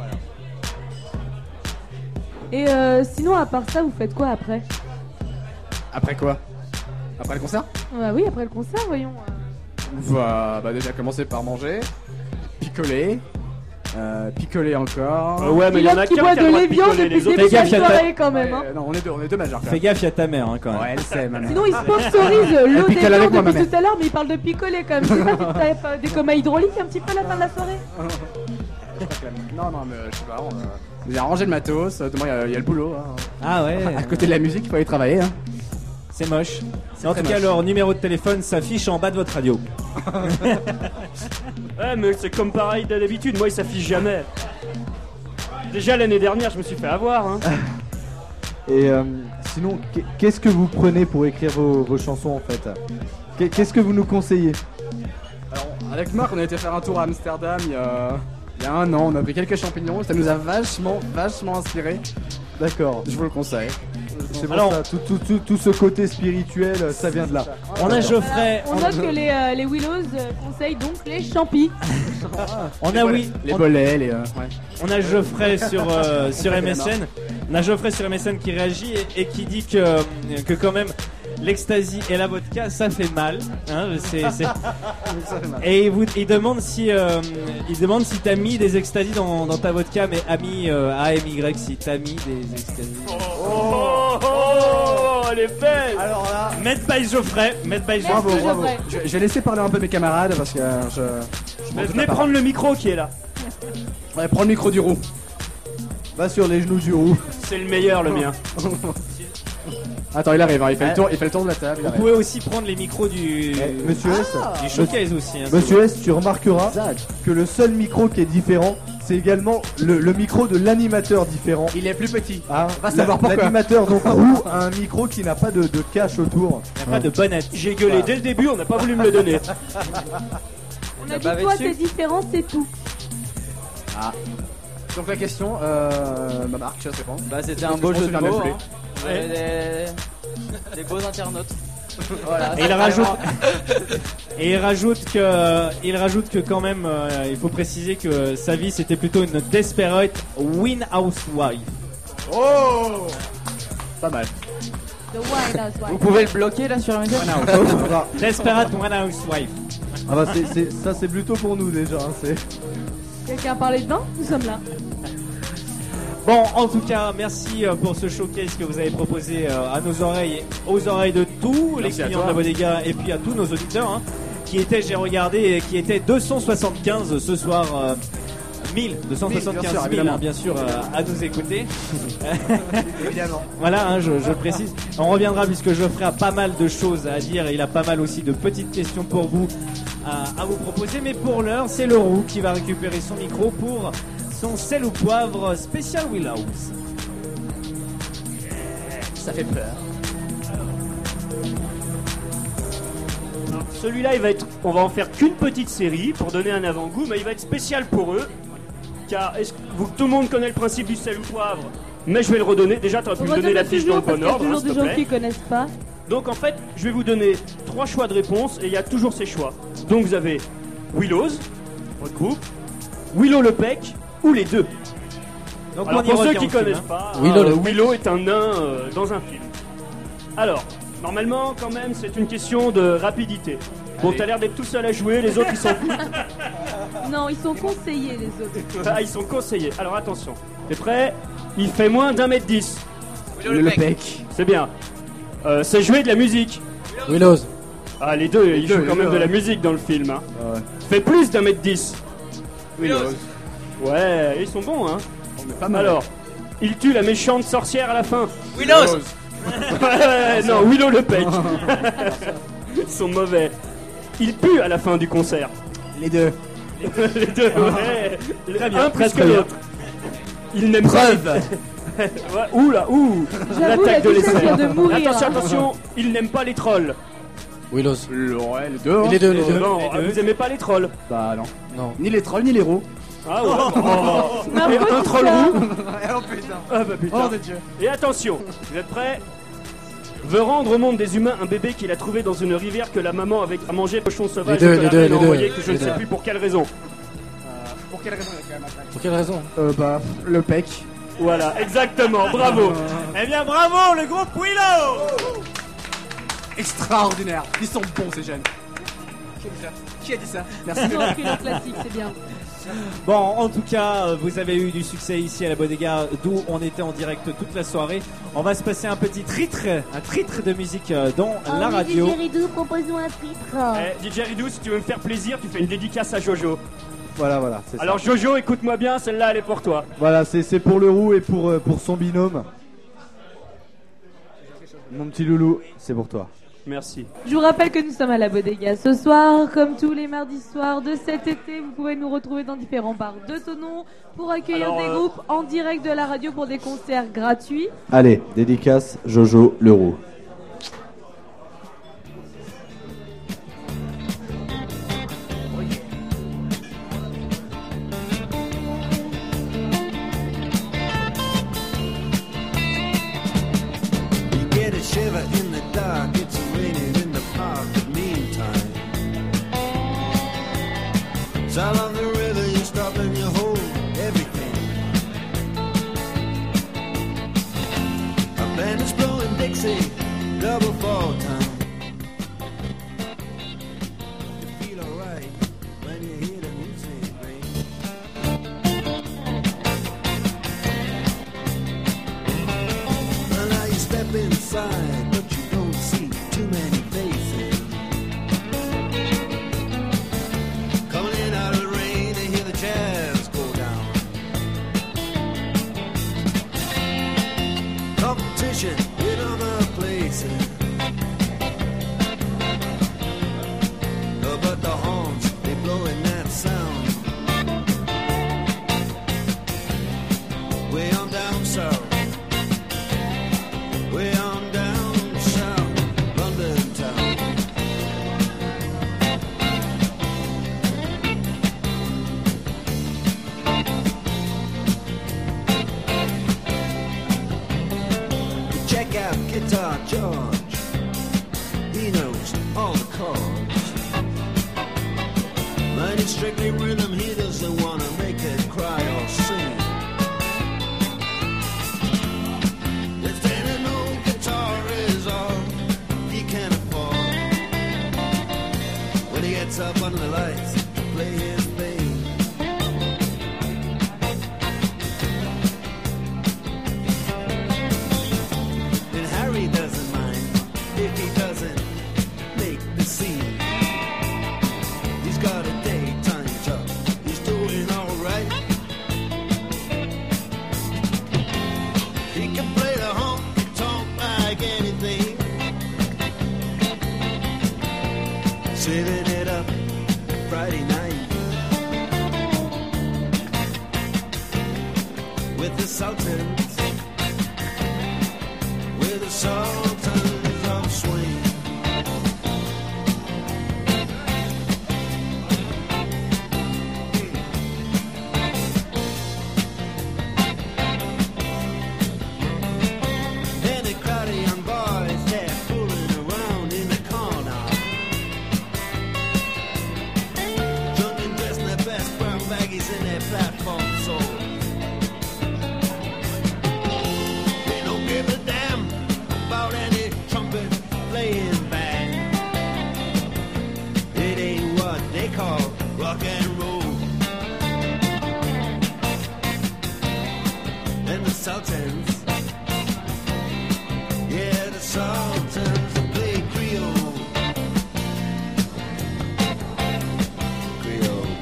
Et euh, sinon, à part ça, vous faites quoi après? Après quoi? Après le concert? Bah oui, après le concert, voyons. On va bah, déjà commencer par manger, picoler, euh, picoler encore. Euh, ouais mais il y en a qui qu'un boit qui a de le droit de l'évian picoler, depuis les le autres. début de la gaffe, y a ta- soirée quand même. Hein. Ouais, non, on est deux, on est deux majeurs. quand Fais même. gaffe, il y a ta mère hein, quand même. Ouais, elle sait, ma mère. Sinon, il sponsorise l'eau picole d'évian avec moi, ma depuis mère. tout à l'heure, mais il parle de picoler quand même. C'est pas que t'avais pas des comas hydrauliques un petit peu à la fin de la soirée? Non, non, mais euh, je sais pas. On, euh, j'ai rangé le matos. euh, Demain, il y a- il y, a le boulot. Hein. Ah ouais. À côté de la musique, il faut aller travailler. Hein. C'est moche. En très tout cas, moche. leur numéro de téléphone s'affiche en bas de votre radio. Ouais mais c'est comme pareil d'habitude, moi il s'affiche jamais. Déjà l'année dernière je me suis fait avoir hein. Et euh, sinon, qu'est- qu'est-ce que vous prenez pour écrire vos, vos chansons en fait? Qu'est- Qu'est-ce que vous nous conseillez? Alors, avec Marc, on a été faire un tour à Amsterdam il y a, il y a un an. On a pris quelques champignons. Ça nous a vachement, vachement inspiré. D'accord. Je vous le conseille. C'est pour Alors- ça, tout, tout, tout, tout ce côté spirituel, euh, ça vient de là. On a Geoffrey. On note que les, euh, les Willows euh, conseillent donc les champis. On a oui. Les on- bolets, les. euh, ouais. On a Geoffrey sur, euh, sur M S N. On a Geoffrey sur M S N qui réagit et, et qui dit que, que quand même l'ecstasy et la vodka ça fait mal. Hein, c'est, c'est... Et il, vous, il demande si euh, il demande si t'as mis des ecstasy dans, dans ta vodka, mais ami euh, A M Y si t'as mis des ecstasy. Oh, oh, elle est belle. Alors là. Made by Geoffrey. Made by Geoffrey. Bravo, bravo. Geoffrey. Je, je vais laisser parler un peu mes camarades parce que euh, je. je Mais m'en venez doute pas. prendre le micro qui est là. Ouais, prends le micro du roux. Va sur les genoux du roux. C'est le meilleur, le mien. Attends, il arrive, hein, il, fait le tour, il fait le tour de la table. il Vous arrive. pouvez aussi prendre les micros du, Eh, Monsieur S, du showcase aussi. Hein, Monsieur S, tu remarqueras Zach. que le seul micro qui est différent, c'est également le, le micro de l'animateur différent. Il est plus petit. Ah, Va savoir la- pourquoi. L'animateur donc roux a un micro qui n'a pas de, de cache autour. Il n'y a pas de bonnette. J'ai gueulé dès le début, on n'a pas voulu me le donner. On a dit toi, c'est différent, c'est tout. Donc la question, euh. Ma marque, je sais pas. Bah c'était Parce un que beau je pense jeu de que j'en ai mots. plus. Hein. Vous avez des... des beaux internautes. Voilà. Et il rajoute, et il rajoute que, il rajoute que quand même, euh, il faut préciser que sa vie c'était plutôt une desperate win housewife. Oh Pas mal. The Wild Housewives. Vous pouvez le bloquer là sur la méthode. Ah, Desperate one housewife. ah bah c'est, c'est- ça c'est plutôt pour nous déjà. hein, c'est... Quelqu'un a parlé dedans? Nous sommes là. Bon, en tout cas, merci euh, pour ce showcase que vous avez proposé euh, à nos oreilles, et aux oreilles de tous Merci les à clients toi. de la Bodega et puis à tous nos auditeurs, hein, qui étaient, j'ai regardé, et qui étaient deux cent soixante-quinze ce soir. Euh, mille, deux cent soixante-quinze bien sûr, mille, évidemment. hein, bien sûr, euh, à nous écouter. Évidemment. Voilà, hein, je, je précise. On reviendra puisque Geoffrey a pas mal de choses à dire et il a pas mal aussi de petites questions pour vous à, à vous proposer. Mais pour l'heure, c'est le roux qui va récupérer son micro pour son sel ou poivre spécial Willows. Ça fait peur. Alors, celui-là, il va être. On va en faire qu'une petite série pour donner un avant-goût, mais il va être spécial pour eux. Car est-ce que vous, tout le monde connaît le principe du sel ou poivre, mais je vais le redonner. Déjà, tu aurais pu me donner Redonne-le la fiche dans le toujours, bon parce qu'il y a ordre, hein, toujours s'il des te gens plaît. qui connaissent pas. Donc en fait, je vais vous donner trois choix de réponse et il y a toujours ces choix. Donc vous avez Willows, votre groupe, Willow le Peck ou les deux. Donc Alors on y pour ceux revient qui au film, connaissent hein. pas, Willow euh, le Willow est un nain euh, dans un film. Alors, normalement quand même c'est une question de rapidité. Bon, t'as l'air d'être tout seul à jouer, les autres ils s'en foutent. Non, ils sont conseillés, les autres. Ah, ils sont conseillés. Alors attention, t'es prêt? Il fait moins d'un mètre dix. Le, le pec. C'est bien. Euh, c'est jouer de la musique. Willows. Ah, les deux, ils deux, jouent les quand même deux, de la ouais. musique dans le film. Hein. Ah ouais. Fait plus d'un mètre dix. Willows. Ouais, ils sont bons, hein. On est pas mal. Alors, il tue la méchante sorcière à la fin. Willows. Ouais, non, Willow le Peck. Ils sont mauvais. Il pue à la fin du concert. Les deux. Les deux, ouais. Très bien, Un très, plus très que bien. l'autre. Il n'aime pas. Ouais, ouh là, ouh. J'avoue, la L'attaque de Duchesse vient l'essai. de mourir. Attention, attention, il n'aime pas les trolls. Willows. Le, ouais, les deux. hein. Les deux, les deux. Non, les deux. vous aimez pas les trolls. Bah non. Non. Ni les trolls, ni les roues. Ah ouais. Oh. Mais Et pourquoi un troll ça roux. oh putain. Ah bah putain. Oh de Dieu. Et attention, vous êtes prêts? Veut rendre au monde des humains un bébé qu'il a trouvé dans une rivière que la maman avait à manger cochon sauvage Les deux, et que les la deux, reine a les deux. envoyé que je Les ne sais deux. plus pour quelle raison. Pour quelle raison il y a quand même attaque Pour quelle raison? Euh bah, le pec. Voilà, exactement, bravo. Eh bien, bravo, le groupe Willow. Extraordinaire. Ils sont bons ces jeunes. Qui a dit ça Qui a dit ça Merci. Ils ont repris leur classique, c'est bien. Bon, en tout cas, euh, vous avez eu du succès ici à la Bodega, d'où on était en direct toute la soirée. On va se passer un petit titre, un titre de musique euh, dans la radio. Ridou, propose-nous un titre. Eh, D J Ridou, si tu veux me faire plaisir, tu fais une dédicace à Jojo. Voilà, voilà. C'est ça. Alors Jojo, écoute-moi bien, celle-là elle est pour toi. Voilà, c'est, c'est pour le roux et pour, euh, pour son binôme. Mon petit loulou, c'est pour toi. Merci. Je vous rappelle que nous sommes à la Bodega ce soir, comme tous les mardis soirs de cet été. Vous pouvez nous retrouver dans différents bars de Thonon pour accueillir Alors, des euh, groupes en direct de la radio pour des concerts gratuits. Allez, dédicace Jojo le roux. South of the river, you stop and you hold everything. A band is blowing Dixie, double fall time. You feel alright when you hear the music ring. Well, now you step inside, but you don't see too many faces. Coming in out of the rain to hear the jazz go down. Competition in other places. Oh, but the horns, they blowing that sound. Way on down south. Way on down south, London town. Check out Guitar George. He knows all the chords. Mine is strictly rhythm. He doesn't wanna make it cry or sing. If there ain't no guitar is all he can afford. When he gets up under the lights to play his thing. And Harry doesn't mind if he doesn't make the scene. He's got a daytime job, he's doing alright. He can play the honky tonk like anything. Saving it up Friday night with the Sultans, with the Sultans of Swing. And a crowd of young boys, they're fooling around in the corner. Drunk and dressed in their best brown baggies in their platform soul. They don't give a damn about any trumpet playing band. It ain't what they call rock and roll. And the Sultans, yeah, the Sultans play Creole. Creole.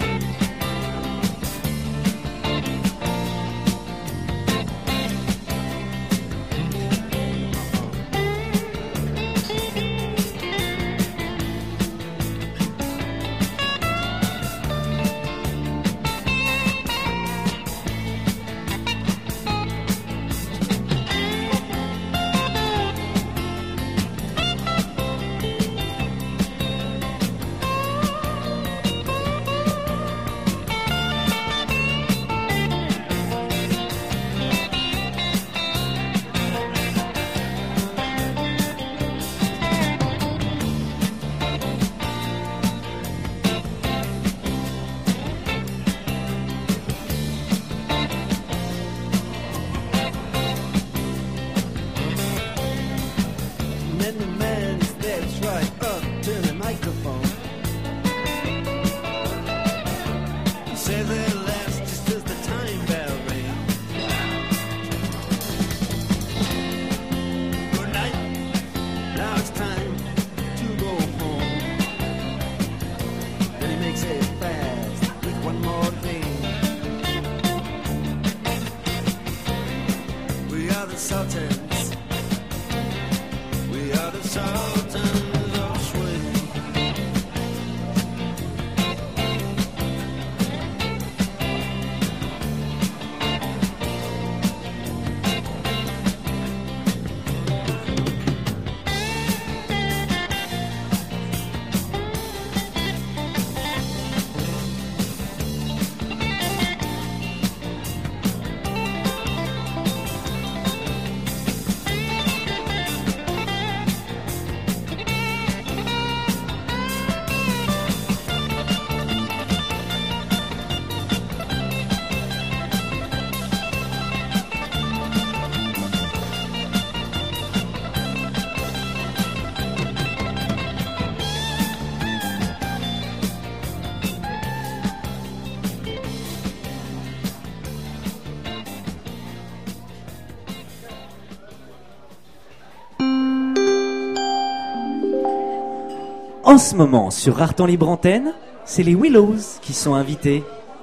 En ce moment, sur Art en Libre Antenne, c'est les Willows qui sont invités.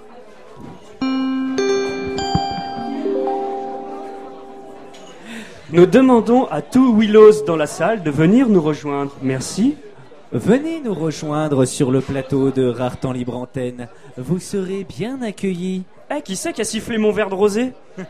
Nous demandons à tous Willows dans la salle de venir nous rejoindre. Merci. Venez nous rejoindre sur le plateau de Art en Libre Antenne. Vous serez bien accueillis. Eh, qui c'est qui a sifflé mon verre de rosé?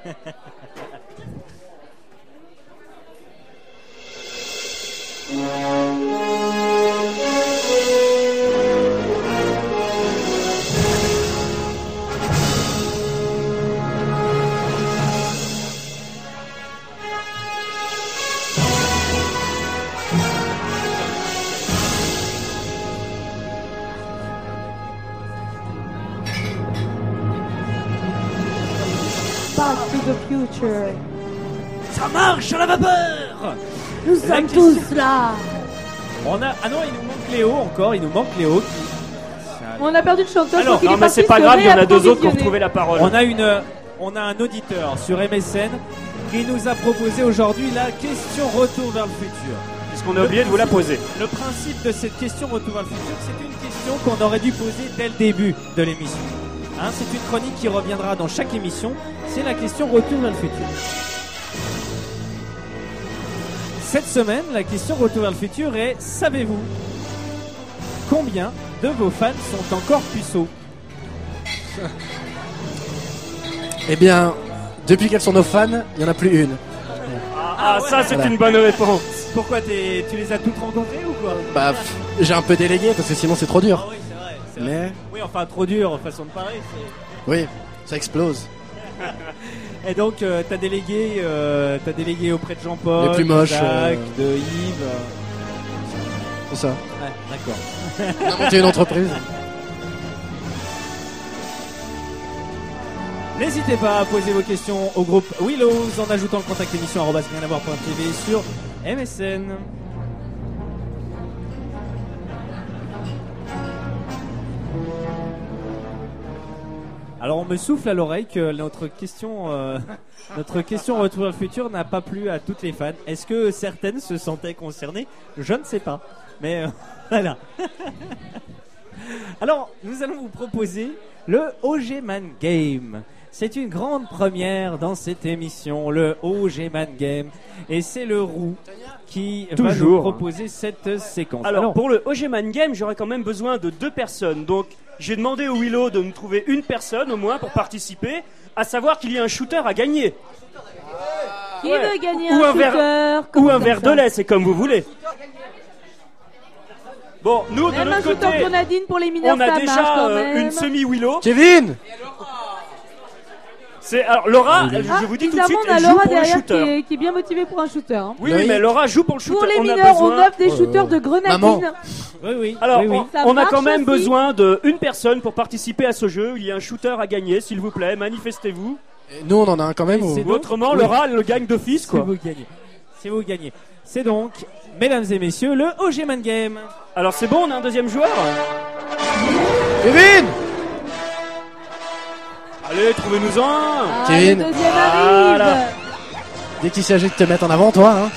Back to the future. Ça marche à la vapeur. Nous La sommes question- tous là. On a... Ah non, il nous manque Léo encore, il nous manque Léo. Qui... On a perdu de chanteuse. Alors, donc il Non, est mais parti c'est pas se grave, il y en a deux autres qui ont réapprovisionner. retrouvé la parole. On a, une, on a un auditeur sur M S N qui nous a proposé aujourd'hui la question retour vers le futur. Puisqu'on a oublié de vous la poser. Le principe de cette question retour vers le futur, c'est une question qu'on aurait dû poser dès le début de l'émission. Hein, c'est une chronique qui reviendra dans chaque émission. C'est la question retour vers le futur. Cette semaine, la question retour vers le futur est: savez-vous combien de vos fans sont encore puceaux? Eh bien, depuis qu'elles sont nos fans, il n'y en a plus une. Ah, ah, ouais. ça c'est Voilà. une bonne réponse. Pourquoi t'es- tu les as toutes rencontrées ou quoi? Bah, pff, j'ai un peu délégué parce que sinon c'est trop dur. Ah oui, c'est vrai, c'est vrai. Mais, Oui, enfin, trop dur, façon de parler. c'est- oui, ça explose. Et donc, euh, t'as délégué, euh, t'as délégué auprès de Jean-Paul, Les plus moches, de Jacques, euh, de Yves. euh. C'est ça. Ouais, d'accord. On a monté une entreprise. N'hésitez pas à poser vos questions au groupe Willows en ajoutant le contact émission arobase rien à voir point t v sur M S N. Alors on me souffle à l'oreille que notre question, euh, notre question retour vers le futur n'a pas plu à toutes les fans. Est-ce que certaines se sentaient concernées? Je ne sais pas. Mais euh, voilà. Alors nous allons vous proposer le O G Man Game. C'est une grande première dans cette émission, le O G Man Game. Et c'est le roux qui va nous Toujours. proposer cette séquence. Alors, pour le O G Man Game, j'aurais quand même besoin de deux personnes. Donc, j'ai demandé au Willow de me trouver une personne au moins pour participer, à savoir qu'il y a un shooter à gagner. Qui Ouais. veut gagner Ou un un verre- shooter Ou comme un ça, verre de ça. lait, c'est comme vous voulez. Bon, nous, de Même un notre shooter côté, grenadine pour les mineurs, on a ça marche déjà quand euh, même. une semi-Willow. Kevin C'est alors Laura, je, Ah, je vous dis tout de bizarrement, suite, on a elle joue Laura pour le derrière qui shooter. est, qui est bien motivée pour un shooter. hein. Oui, oui, mais Laura joue pour le shooter. Pour les on a mineurs, on besoin... offre des shooters de grenadine. Maman. Oui, oui. Alors, oui, oui. on, Ça on a marche quand même aussi. besoin d'une personne pour participer à ce jeu. Il y a un shooter à gagner, s'il vous plaît, manifestez-vous. Et nous, on en a un quand même. Et ou- c'est Ou autrement, Laura, elle le gagne d'office, Si quoi. vous gagnez. Si vous gagnez. C'est donc, mesdames et messieurs, le O G Man Game. Alors, c'est bon, on a un deuxième joueur. Kevin Allez, trouvez-nous un. Ah, Kevin. le deuxième Voilà. arrive. Dès qu'il s'agit de te mettre en avant, toi, hein.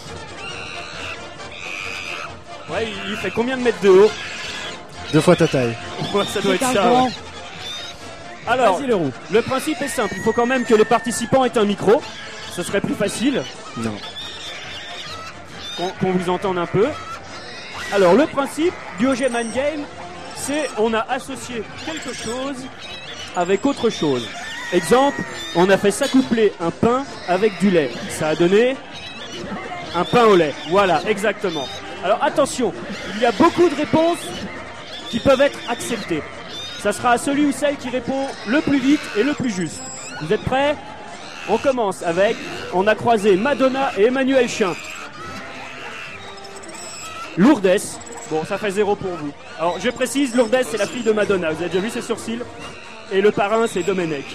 Ouais, il- il fait combien de mètres de haut? Deux fois ta taille. Ouais, ça doit être C'est un ça. grand. ouais. Alors, Vas-y, le roux. le principe est simple. Il faut quand même que les participants aient un micro. Ce serait plus facile. Non. Qu'on qu'on vous entende un peu. Alors, le principe du O G Man Game, c'est on a associé quelque chose avec autre chose. Exemple, on a fait s'accoupler un pain avec du lait. Ça a donné un pain au lait. Voilà, exactement. Alors attention, il y a beaucoup de réponses qui peuvent être acceptées. Ça sera à celui ou celle qui répond le plus vite et le plus juste. Vous êtes prêts? On commence avec, on a croisé Madonna et Emmanuel Chin. Lourdes. Bon, ça fait zéro pour vous. Alors, je précise, Lourdes, c'est la fille de Madonna. Vous avez déjà vu ses sourcils? Et le parrain, c'est Domenech.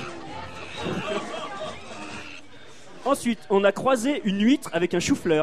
Ensuite, on a croisé une huître avec un chou-fleur.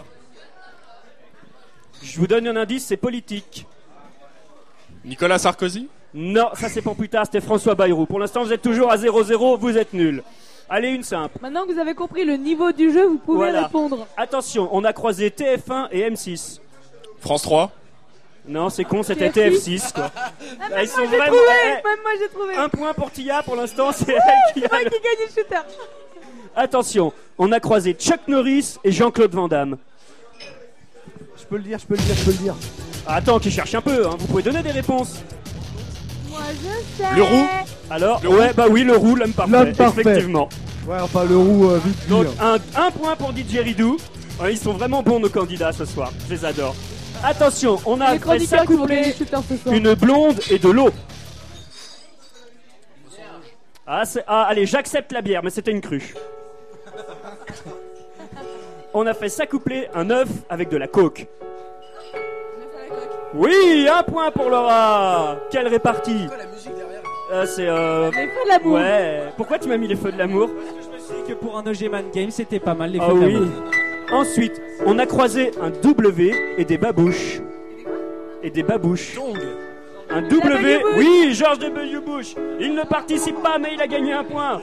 Je vous donne un indice, c'est politique. Nicolas Sarkozy? Non, ça c'est pour plus tard, c'était François Bayrou. Pour l'instant, vous êtes toujours à zéro zéro, vous êtes nuls. Allez, une simple. Maintenant que vous avez compris le niveau du jeu, vous pouvez Voilà. répondre. Attention, on a croisé T F un et M six. France trois? Non, c'est con, c'était T F six. T F six quoi. Ah, Là, même ils sont moi j'ai vraiment. trouvé, eh, même moi j'ai trouvé. Un point pour Tia pour l'instant, c'est elle qui C'est a. moi le- qui gagne le shooter. Attention, on a croisé Chuck Norris et Jean-Claude Van Damme. Je peux le dire, je peux le dire, je peux le dire. Attends, qui cherche un peu, hein. Vous pouvez donner des réponses. Moi je sais. Le roux. Alors, Le ouais, bah oui, le roux, l'homme parfait. L'homme parfait. Effectivement. Ouais, enfin le roux euh, vite dit, Donc, hein. un, un point pour D J Ridou. Ouais, ils sont vraiment bons, nos candidats, ce soir. Je les adore. Attention, on a Les fait chroniqueurs qui vont gagner le s'accoupler shooter ce soir. une blonde et de l'eau. Ah, c'est- ah, allez, j'accepte la bière, mais c'était une cruche. On a fait s'accoupler un œuf avec de la coke. Oui, un point pour Laura. Quelle répartie. Euh, C'est euh... Les feux de l'amour. Ouais. Pourquoi tu m'as mis les feux de l'amour? Je me suis dit que pour un O G Man Game, c'était pas mal les Ah feux de oui. l'amour. Ensuite, on a croisé un W et des babouches. Et des babouches. Un W. W. Oui, George W. Bush. Il ne participe pas, mais il a gagné un point.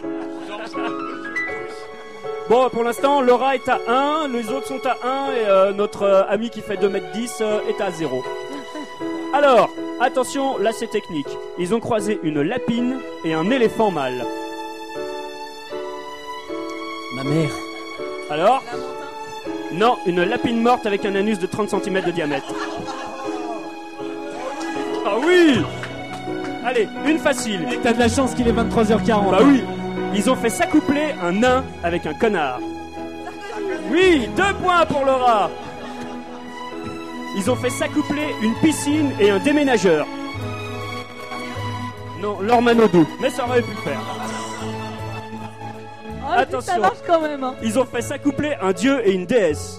Bon, pour l'instant, Laura est à un, les autres sont à un et euh, notre euh, ami qui fait deux mètres dix euh, est à zéro. Alors, attention, là c'est technique. Ils ont croisé une lapine et un éléphant mâle. Ma mère. Alors? Non, une lapine morte avec un anus de trente centimètres de diamètre. Ah oui! Allez, une facile. Et t'as de la chance qu'il est vingt-trois heures quarante. Bah oui, ils ont fait s'accoupler un nain avec un connard. Oui, deux points pour Laura. Ils ont fait s'accoupler une piscine et un déménageur. Non, Lormanodou, mais ça aurait pu le faire. Oh, si, Attention. ça marche quand même. Hein. Ils ont fait s'accoupler un dieu et une déesse.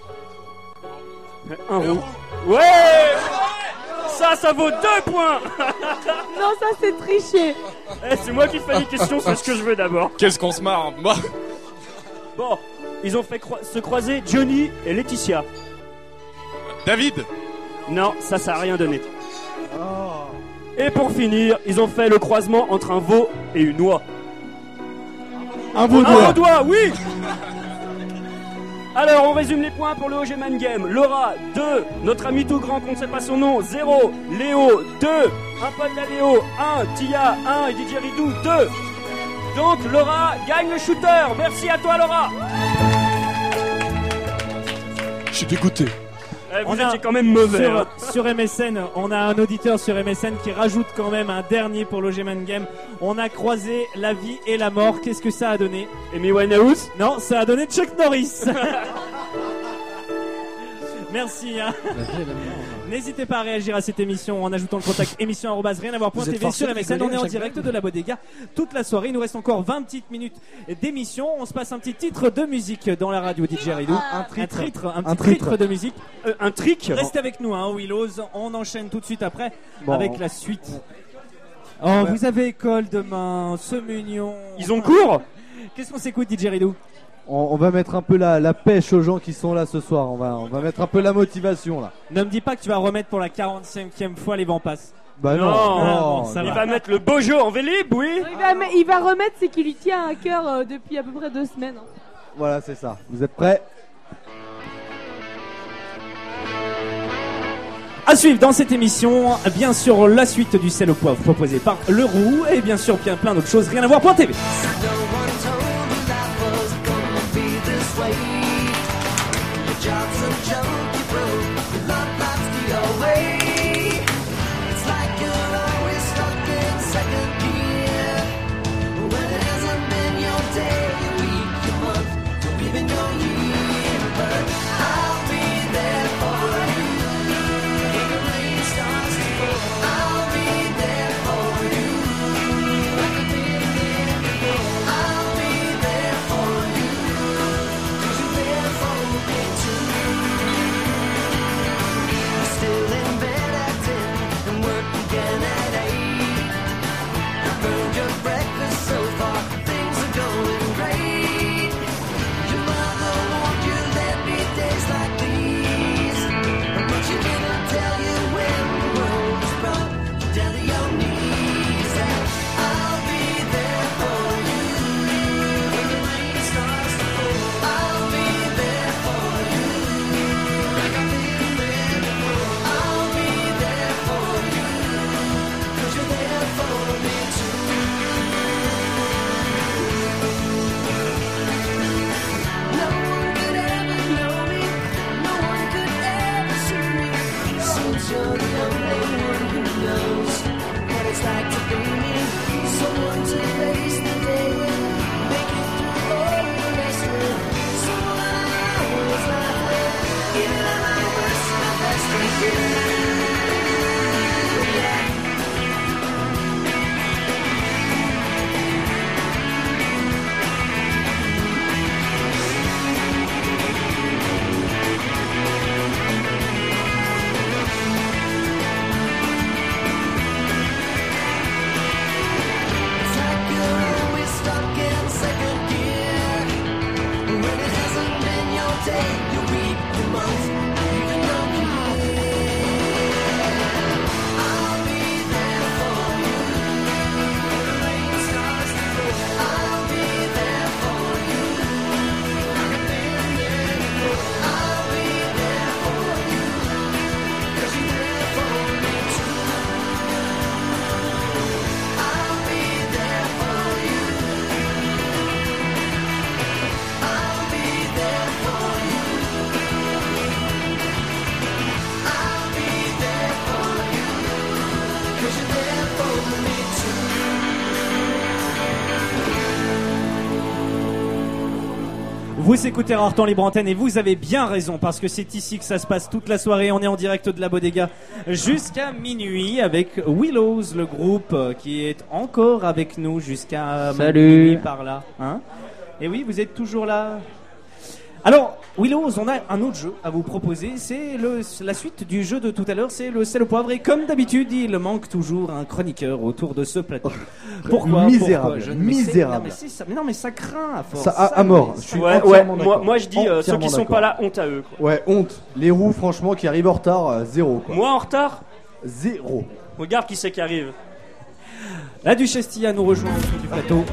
Un roux. Ouais! Ça, ça vaut deux points. Non, ça c'est triché. Eh, c'est moi qui fais les questions, c'est ce que je veux d'abord. Qu'est-ce qu'on se marre, moi. Bon, ils ont fait croi- se croiser Johnny et Laetitia. David. Non, ça, ça a rien donné. Et pour finir, ils ont fait le croisement entre un veau et une oie. Un Un vaudois. vaudois, oui. Alors, on résume les points pour le O G Man Game. Laura, deux. Notre ami tout grand qu'on ne sait pas son nom, zéro. Léo, deux. Un pote à Léo, un. Tia, un. Et D J Ridou, deux. Donc, Laura gagne le shooter. Merci à toi, Laura. Je suis dégoûté. Eh, vous On a- étiez quand même mauvais. Sur, hein. sur M S N, on a un auditeur sur M S N qui rajoute quand même un dernier pour l'O G Man Game. On a croisé la vie et la mort. Qu'est-ce que ça a donné? Amy Winehouse? Non, ça a donné Chuck Norris. Merci. Hein. N'hésitez pas à réagir à cette émission en ajoutant le contact émission arobase rien à voir point Vous êtes T V forcé sur de M S N. On rigoler est à en chaque direct blague. de la Bodega toute la soirée. Il nous reste encore vingt petites minutes d'émission. On se passe un petit titre de musique dans la radio D J Ridou. Un Un titre. titre, un Un petit titre. titre de musique. Euh, un trick? Restez avec nous, hein, Willows. On enchaîne tout de suite après Bon. avec la suite. Oh, vous avez école demain, ce mignon. Ils ont cours? Qu'est-ce qu'on s'écoute, D J Ridou? On, on va mettre un peu la, la pêche aux gens qui sont là ce soir. On va, on va mettre un peu la motivation là. Ne me dis pas que tu vas remettre pour la quarante-cinquième fois les vents passent. Bah non. Non. Ah, bon, ça Il va. va mettre le beau jeu en vélib, oui? Il va, me- il va remettre ce qui lui tient à cœur euh, depuis à peu près deux semaines. hein. Voilà, c'est ça. Vous êtes prêts? À suivre dans cette émission, bien sûr, la suite du sel au poivre proposé par Le Roux et bien sûr, bien plein d'autres choses. Rien à voir. Point T V. I'll 'cause you're there for me Vous écoutez Rare Temps Libre Antenne et vous avez bien raison parce que c'est ici que ça se passe toute la soirée. On est en direct de la Bodega jusqu'à minuit avec Willows, le groupe qui est encore avec nous jusqu'à Salut. minuit par là. Hein et oui, vous êtes toujours là. Alors, Willows, on a un autre jeu à vous proposer. C'est le, la suite du jeu de tout à l'heure, c'est le sel au poivre. Et comme d'habitude, il manque toujours un chroniqueur autour de ce plateau. Pourquoi Misérable, Pourquoi Je ne- misérable. Mais c'est- non, mais c'est ça, mais non, mais ça craint à force. Ça à, à mort. Je suis Ouais, ouais, entièrement moi, d'accord. moi je dis, euh, ceux qui Entièrement sont d'accord. pas là, honte à eux. Quoi. Ouais, honte. Les roues, franchement, qui arrivent en retard, euh, zéro. Quoi. Moi en retard, Zéro. regarde qui c'est qui arrive. La Duchesse Tia nous rejoint autour du plateau.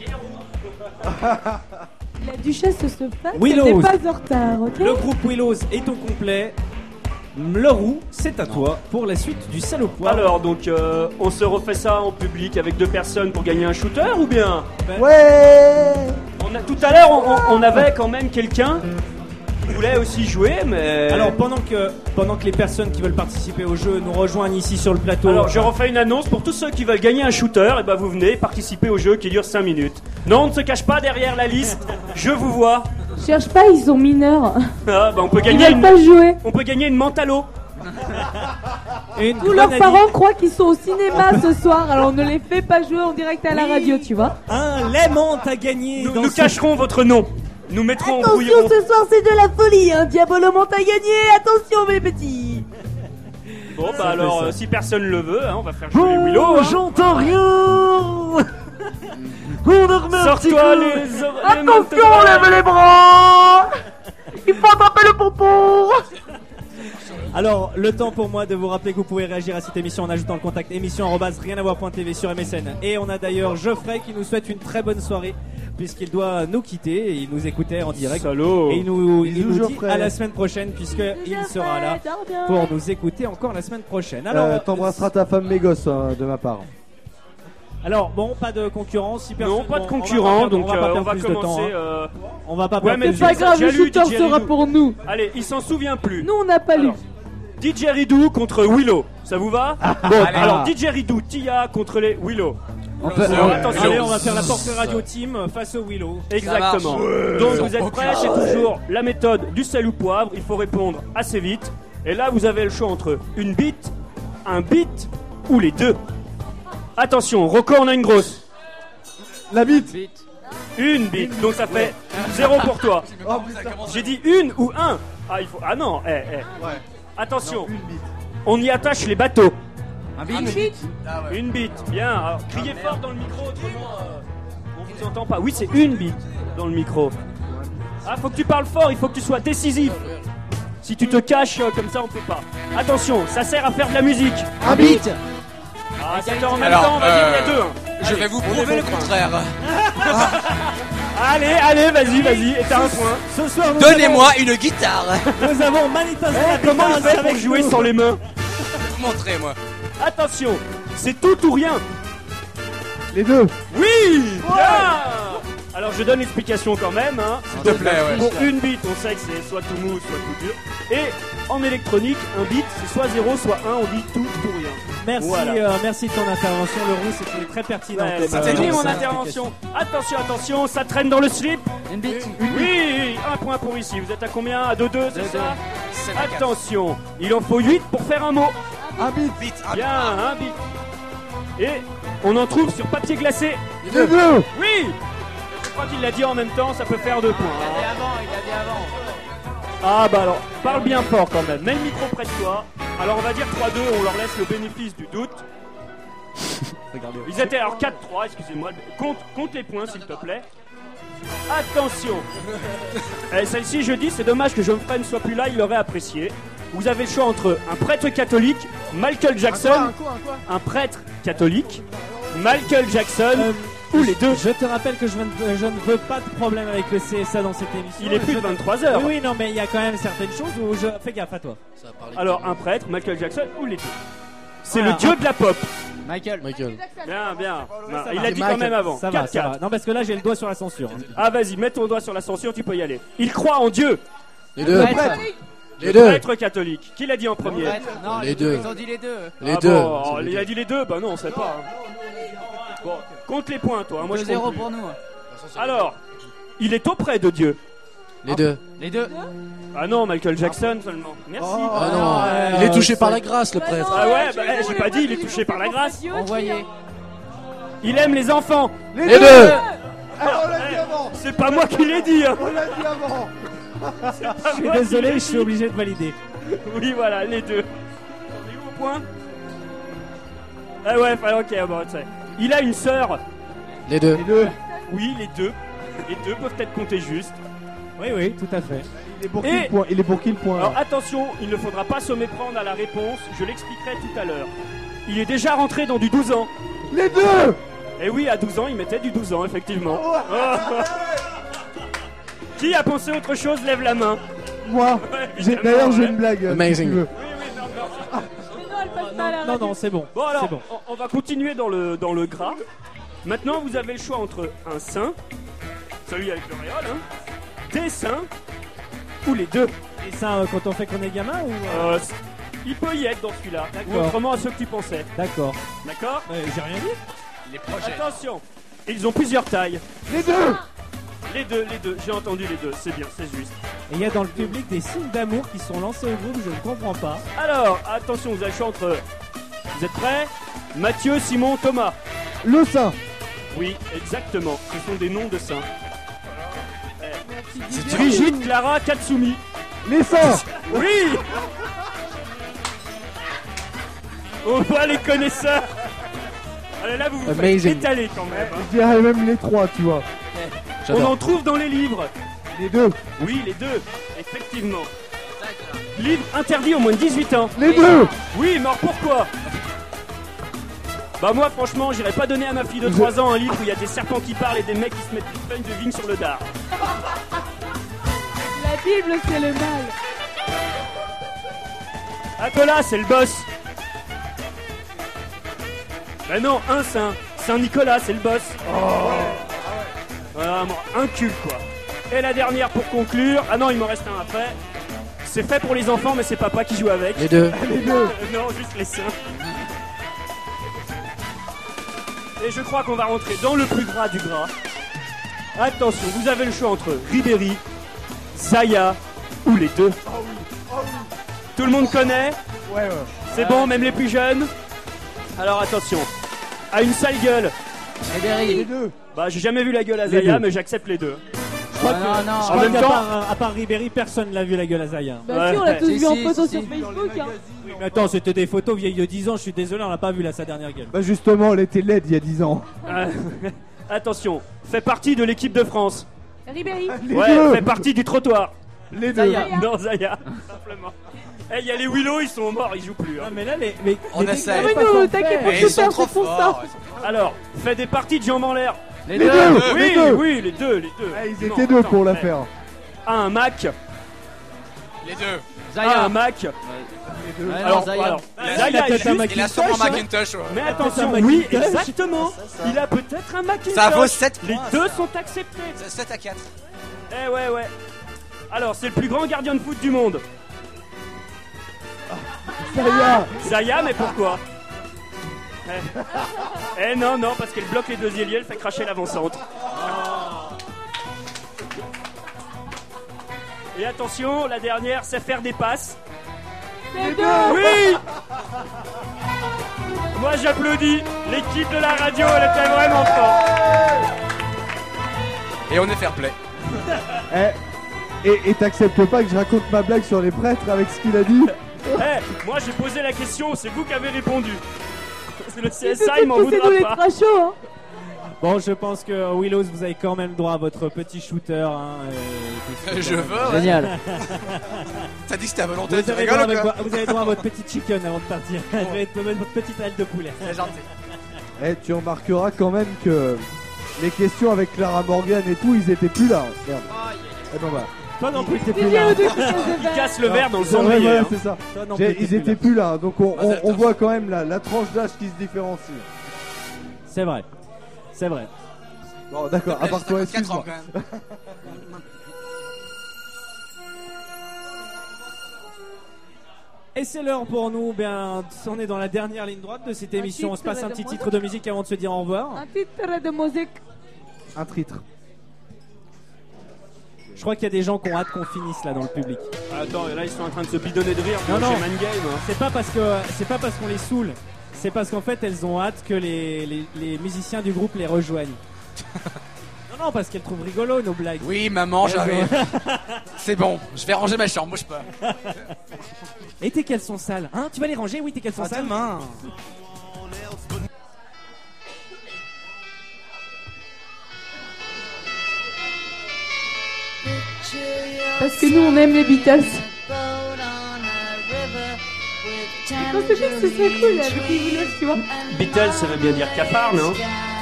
La duchesse se passe, Willows. elle n'est pas en retard, ok? Le groupe Willows est au complet. Le roux, c'est à toi pour la suite du sel au poivre. Alors, donc, euh, on se refait ça en public avec deux personnes pour gagner un shooter ou bien Ouais. on a, Tout à l'heure, on, on- on avait quand même quelqu'un qui voulait aussi jouer, mais... Alors pendant que, pendant que les personnes qui veulent participer au jeu nous rejoignent ici sur le plateau. Alors, je refais une annonce pour tous ceux qui veulent gagner un shooter. Et ben, vous venez participer au jeu qui dure cinq minutes. Non, on ne se cache pas derrière la liste. Je vous vois. Cherche pas, ils sont mineurs. Ah, bah, on peut Ils gagner veulent une... pas jouer. On peut gagner une mentalo. Une Tous leurs grenadine. parents croient qu'ils sont au cinéma ce soir, alors on ne les fait pas jouer en direct à la Oui. radio, tu vois. Un lemon à gagner. Nous, dans nous ce- cacherons votre nom. Nous mettrons en Attention, brouillon. ce soir c'est de la folie, hein. Diabolo monte à gagner. Attention, mes petits. Bon, bah Ça alors, fait ça. euh, si personne le veut, hein, on va faire jouer les Willow. hein. J'entends rien. On a remis un petit Sors-toi coup. les, or- les Attention, manteaux. lève les bras. Il faut attraper le pompon. Alors, le temps pour moi de vous rappeler que vous pouvez réagir à cette émission en ajoutant le contact émission arobase rien à voir point t v sur M S N. Et on a d'ailleurs Geoffrey qui nous souhaite une très bonne soirée puisqu'il doit nous quitter et il nous écoutait en direct. Salaud. Et il nous, il Bisous, nous dit Geoffrey. à la semaine prochaine puisqu'il sera là pour nous écouter encore la semaine prochaine. Alors, Euh, T'embrasseras ta femme, mes gosses, hein, de ma part. alors bon, pas de concurrence. Si personne- Non, pas de bon, on va concurrent, perdre- donc on va pas euh, on perdre va plus de temps, commencer. hein. euh, On va pas Ouais, perdre mais plus C'est de pas temps. grave, déjà le lu, shooter D J sera Ridou. pour nous. Allez, il s'en souvient plus. Nous, on n'a pas lu. Alors, D J Ridou contre Willow, ça vous va? Bon, alors D J Ridou, Tia contre les Willow. On peut- Alors, ouais. attention. Allez, on va faire la porte radio team face au Willow. Exactement. Donc vous êtes prêts, c'est toujours la méthode du sel ou poivre, il faut répondre assez vite. Et là vous avez le choix entre une bite, un bite ou les deux. Attention, Rocco on a une grosse. La bite. Une bite, donc ça fait zéro pour toi. Oh putain. J'ai dit une ou un. Ah il faut. Ah non, eh, eh. Ouais. Attention, Une bite. on y attache les bateaux. Un bite. Une bite, bien. Alors, criez fort dans le micro, autrement euh, on vous entend pas. Oui, c'est une bite dans le micro. Ah, faut que tu parles fort, il faut que tu sois décisif. Si tu te caches euh, comme ça, on peut pas. Attention, ça sert à faire de la musique. Un bite. Ah, c'est en même Alors, temps, vas-y, il y a euh, deux. hein. Je vais vous prouver le contraire. Allez, allez, vas-y, vas-y, et t'as un point. Ce soir, nous Donnez-moi une guitare. avons, nous avons Manitas Eh, comment il fait pour jouer sans les mains? Vous montrez, moi. Attention, c'est tout ou rien. Les deux. Oui, bien. Alors je donne l'explication quand même. Hein. S'il te plaît, ouais. Pour une bite, on sait que c'est soit tout mou, soit tout dur. Et en électronique, un bit, c'est soit zéro, soit un. On dit tout ou rien. Merci, Voilà. euh, merci de ton intervention, le roux, c'était très pertinent. Ouais, comme, C'était euh, dit mon comme intervention. Attention, attention, ça traîne dans le slip. Une bite. Oui, un point pour ici. Vous êtes à combien? À deux deux, c'est Deux, ça? C'est la carte. Attention, il en faut huit pour faire un mot. Un bite. Vite, un Bien, un bit. Et on en trouve sur papier glacé. Les deux. Oui. Je crois qu'il l'a dit en même temps, ça peut faire deux points. Il a dit avant, il a dit avant. Ah bah alors, parle bien fort quand même. Mets le micro près de toi. Alors on va dire trois deux, on leur laisse le bénéfice du doute. Ils étaient alors quatre trois, excusez-moi. Compte, compte les points s'il te plaît. Attention. Eh, celle-ci je dis, c'est dommage que Geoffrey ne soit plus là, il l'aurait apprécié. Vous avez le choix entre un prêtre catholique, Michael Jackson, Un quoi, un quoi un prêtre catholique, Michael Jackson, Euh, ou les deux. Je te rappelle que je, ne- je ne veux pas de problème avec le C S A dans cette émission. Il est plus Je de te- vingt-trois heures. Oui, oui, non, mais il y a quand même certaines choses où je. Fais gaffe à toi. Alors un prêtre, Michael Jackson ou les deux. C'est Voilà. le dieu de la pop. Michael. Michael. Bien, bien. Non, Ça il va. a dit Michael, quand même avant. Ça va, quatre ça quatre. va. Non, parce que là, j'ai le doigt sur la censure. Ah vas-y, mets ton doigt sur la censure, tu peux y aller. Il croit en Dieu. Les deux. Prêtre. Les le deux. prêtre catholique. Qui l'a dit en premier? Non, Les les deux. deux. Ils ont dit les deux. Les Ah deux. bon, Ils alors, ont les il a deux. dit les deux? Bah non, on sait pas. hein. Bon, compte les points, toi. hein, Moi, je deux zéro compte plus. pour nous. Alors, il est auprès de Dieu. Les deux. Les deux. Ah non, Michael Jackson seulement. Merci. Ah non, il est touché par la grâce, le prêtre. Ah ouais, bah, eh, j'ai pas dit, il est touché par la grâce. Envoyé. Il aime les enfants. Les Les deux. deux. Ah, on l'a dit avant. C'est pas moi qui l'ai dit. Hein. On l'a dit avant. Je suis désolé, je suis obligé de valider. Oui, voilà, les deux. On est où au point? Ah ouais, enfin, ok, bon, tu sais. Il a une sœur. Les deux. Les deux. Oui, les deux. Les deux peuvent être comptés juste. Oui, oui, tout à fait. Il est pour Et- qui le point? Il est pour qui le point? Alors là attention, il ne faudra pas se méprendre à la réponse, je l'expliquerai tout à l'heure. Il est déjà rentré dans du douze ans. Les deux. Et oui, à douze ans, il mettait du douze ans, effectivement. Oh. Qui a pensé autre chose, lève la main. Moi. Ouais, J'ai- évidemment, D'ailleurs, j'ai ouais. une blague. Amazing. Si tu veux. Oui, oui, non, non. Mais non, elle passe pas à la Non, radio. non, c'est bon. Bon alors, C'est bon. on, on va continuer dans le, dans le gras. Maintenant, vous avez le choix entre un sein, celui avec l'auréole, hein, des seins, ou les deux. Et ça, euh, quand on fait qu'on est gamin ou. euh, Euh, c- il peut y être dans celui-là, ou D'accord. autrement à ceux que tu pensais. D'accord. D'accord? Euh, J'ai rien dit. Les projets. Attention, ils ont plusieurs tailles. Les deux. Les deux, les deux, j'ai entendu les deux, c'est bien, c'est juste. Et il y a dans le public des signes d'amour qui sont lancés au groupe, je ne comprends pas. Alors, attention, vous avez le choix entre. Vous êtes prêts? Mathieu, Simon, Thomas. Le sein. Oui, exactement, ce sont des noms de saints. Eh. Brigitte, Clara, Katsumi. Les seins. Oui. On voit les connaisseurs. Allez, là, vous vous faites Amazing. étaler quand même. hein. Je dirais même les trois, tu vois. On J'adore. en trouve dans les livres. Les deux. Oui, les deux, effectivement. Livre interdit aux moins de dix-huit ans. Les deux. Oui, mais alors pourquoi? Bah moi franchement j'irais pas donner à ma fille de trois ans un livre où il y a des serpents qui parlent et des mecs qui se mettent une feuille de vigne sur le dard. La Bible, c'est le mal. Atala, c'est le boss. Bah non, un saint. Saint-Nicolas, c'est le boss. Oh. Voilà, moi, un cul quoi. Et la dernière pour conclure. Ah non, il m'en reste un après. C'est fait pour les enfants, mais c'est papa qui joue avec. Les deux. Les deux. Non, juste les seins. Et je crois qu'on va rentrer dans le plus gras du gras. Attention, vous avez le choix entre Ribéry, Zaya ou les deux. Tout le monde connaît? Ouais, ouais. C'est bon, même les plus jeunes? Alors attention, à une sale gueule. Ribéry. Les deux. Bah j'ai jamais vu la gueule à Les Zaya, deux. mais j'accepte les deux. Oh, non, non. Je En crois même qu'à temps- part, euh, à part Ribéry, personne l'a vu la gueule à Zaya. Bah Ouais. si, on l'a tous Si, vu en si, photo si, sur si. Facebook. Hein. Oui, mais attends, c'était des photos vieilles de dix ans, je suis désolé, on l'a pas vu là, sa dernière gueule. Bah justement, elle était laide il y a dix ans. Euh, Attention, fait partie de l'équipe de France. Ribéry. Les Ouais, deux. fait partie du trottoir. Les deux. Zaya. Non, Zaya, simplement. Eh, il y a les Willow, ils sont morts, ils jouent plus. hein. Non, mais là, les. Mais, On les essaie. Ah mais pas nous, forfaits. t'inquiète pas, Et je ils sont faire trop c'est pour ça. forts. Alors, fait des parties de jambes en l'air. Les Les deux. deux. Oui, Les deux. oui, les deux, les deux. Ah, ils Non, étaient deux attends, pour la eh. faire. Ah, un Mac. Les deux. Ah, Zaya. un Mac. Ouais, non, Alors, Zaya. alors, Il a- Zaya il a est peut-être un juste- Il a sûrement Macintosh, Macintosh. ouais. Mais peut-être attention, un oui, Macintosh. exactement. Il a peut-être un Macintosh. Ça vaut sept Les points, deux ça. sont acceptés. C'est sept à quatre. Eh ouais, ouais. Alors, c'est le plus grand gardien de foot du monde. Zaya. Zaya, mais pourquoi eh. eh non, non, parce qu'elle bloque les deux ailiers, elle fait cracher l'avant-centre. Et attention, la dernière, c'est faire des passes. Les deux. Oui. Moi j'applaudis. L'équipe de la radio, elle était vraiment forte. Et on est fair play. Eh, et et t'acceptes pas que je raconte ma blague sur les prêtres avec ce qu'il a dit? Eh, moi j'ai posé la question, c'est vous qui avez répondu. C'est le C S C'est A, il m'en c'est nous voudra les pas. crachos. Hein. Bon, je pense que Willows, vous avez quand même droit à votre petit shooter. Hein, et tout ce que- Je veux. ouais. Génial. T'as dit que c'était à volonté, Vous tu avez, droit rigoles ou avec quoi? vo- vous avez droit à votre petit chicken avant de partir. Vous avez votre petite aile de poulet. C'est gentil. Eh, tu remarqueras quand même que les questions avec Clara Morgan et tout, ils étaient plus là. Merde. Eh ben bah. Toi non plus, t'es C'est plus bien là. eux deux qui posent des Il verres. casse le verre dans le C'est vrai, cendrier. voilà, hein. c'est ça. Toi non J'ai- plus, t'es Ils plus étaient là. plus là, donc on, Ah, on- c'est on top. voit quand même la, la tranche d'âge qui se différencie. C'est vrai. C'est vrai. Bon, d'accord, à part toi, quatre ans excuse-moi. quand même. Et c'est l'heure pour nous, bien, on est dans la dernière ligne droite de cette émission. On se passe un petit titre de musique avant de se dire au revoir. Un titre de musique. Un titre. Je crois qu'il y a des gens qui ont hâte qu'on finisse là dans le public. Attends, là ils sont en train de se bidonner de rire. Non, Moi, non, j'ai Man Game. Hein. c'est pas parce que c'est pas parce qu'on les saoule, c'est parce qu'en fait elles ont hâte que les, les, les musiciens du groupe les rejoignent. Non, non, parce qu'elles trouvent rigolo nos blagues. Oui, maman, Elles j'arrive. ont- C'est bon, je vais ranger ma chambre, bouge pas. Et tes caleçons sales, hein? Tu vas les ranger? Oui, tes caleçons À sales. demain. Parce que nous on aime les Beatles. Je pense que ce serait cool avec les Beatles, tu vois. Beatles, ça veut bien dire cafard, non?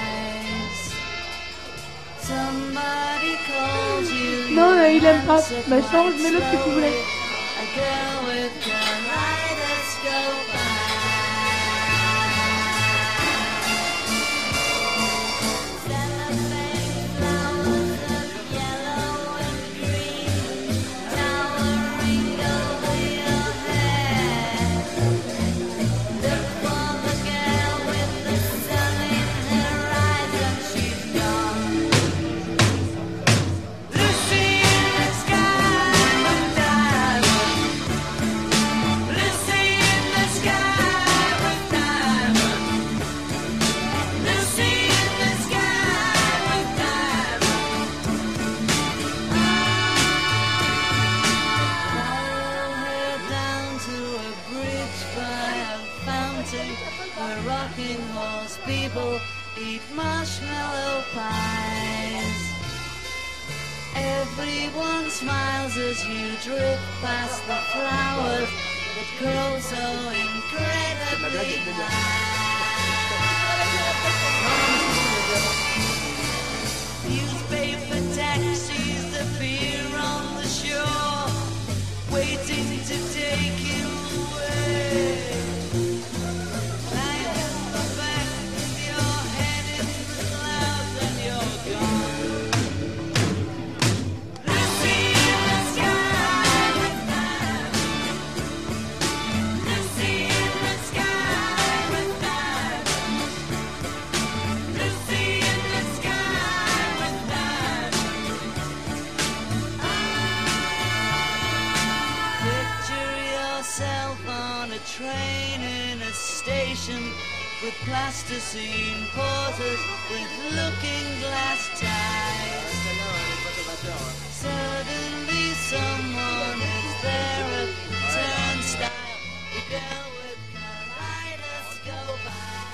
Non, euh, il aime pas. Bah change, mets l'autre que tu voulais. People eat marshmallow pies. Everyone smiles as you drift past the flowers that grow so incredibly high. Newspaper taxis appear on the shore, waiting to take you away. Train in a station with plasticine porters with looking glass ties. Suddenly someone is there at the turnstile. The girl with kaleidoscope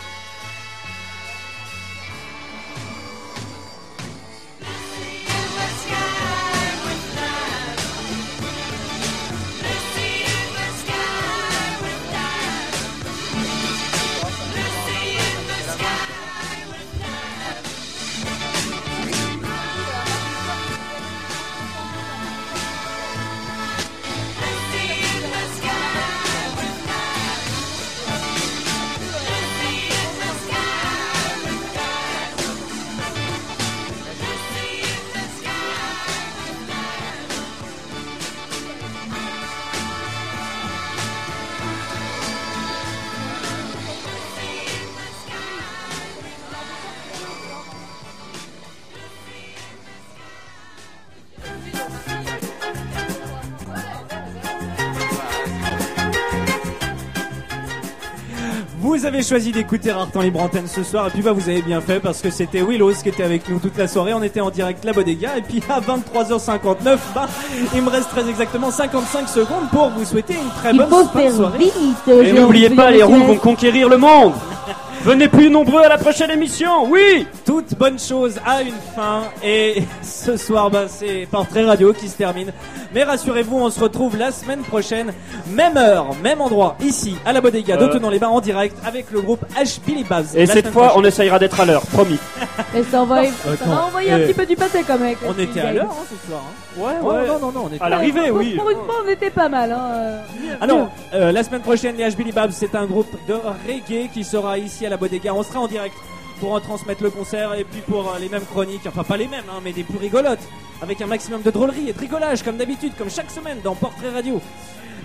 Vous avez choisi d'écouter Art en libre antenne ce soir et puis bah vous avez bien fait parce que c'était Willows qui était avec nous toute la soirée. On était en direct La Bodega et puis à vingt-trois heures cinquante-neuf, bah il me reste très exactement cinquante-cinq secondes pour vous souhaiter une très Il bonne faut fin de faire soirée. vite. Et n'oubliez pas, les roues vont conquérir le monde. Venez plus nombreux à la prochaine émission, oui. Toute bonne chose a une fin et ce soir bah, c'est Portrait Radio qui se termine. Mais rassurez-vous, on se retrouve la semaine prochaine, même heure, même endroit, ici à la Bodega Euh. d'Autenay-les-Bains en direct avec le groupe H. Billy Babs. Et La cette semaine fois, on prochaine. essayera d'être à l'heure, promis. Et ça va, ça Attends, va envoyer un euh, petit peu du pâté comme mec. On était à l'heure hein, ce soir. Hein. Ouais, Oh, ouais. non, non, non, on était À l'arrivée, Pour- oui. Pour une fois, on était pas mal. Hein. euh. Alors, euh, la semaine prochaine, les H. Billy Babs, c'est un groupe de reggae qui sera ici à la Bodega. On sera en direct pour retransmettre le concert et puis pour euh, les mêmes chroniques, enfin pas les mêmes, hein, mais des plus rigolotes, avec un maximum de drôlerie et de rigolage comme d'habitude, comme chaque semaine dans Portrait Radio.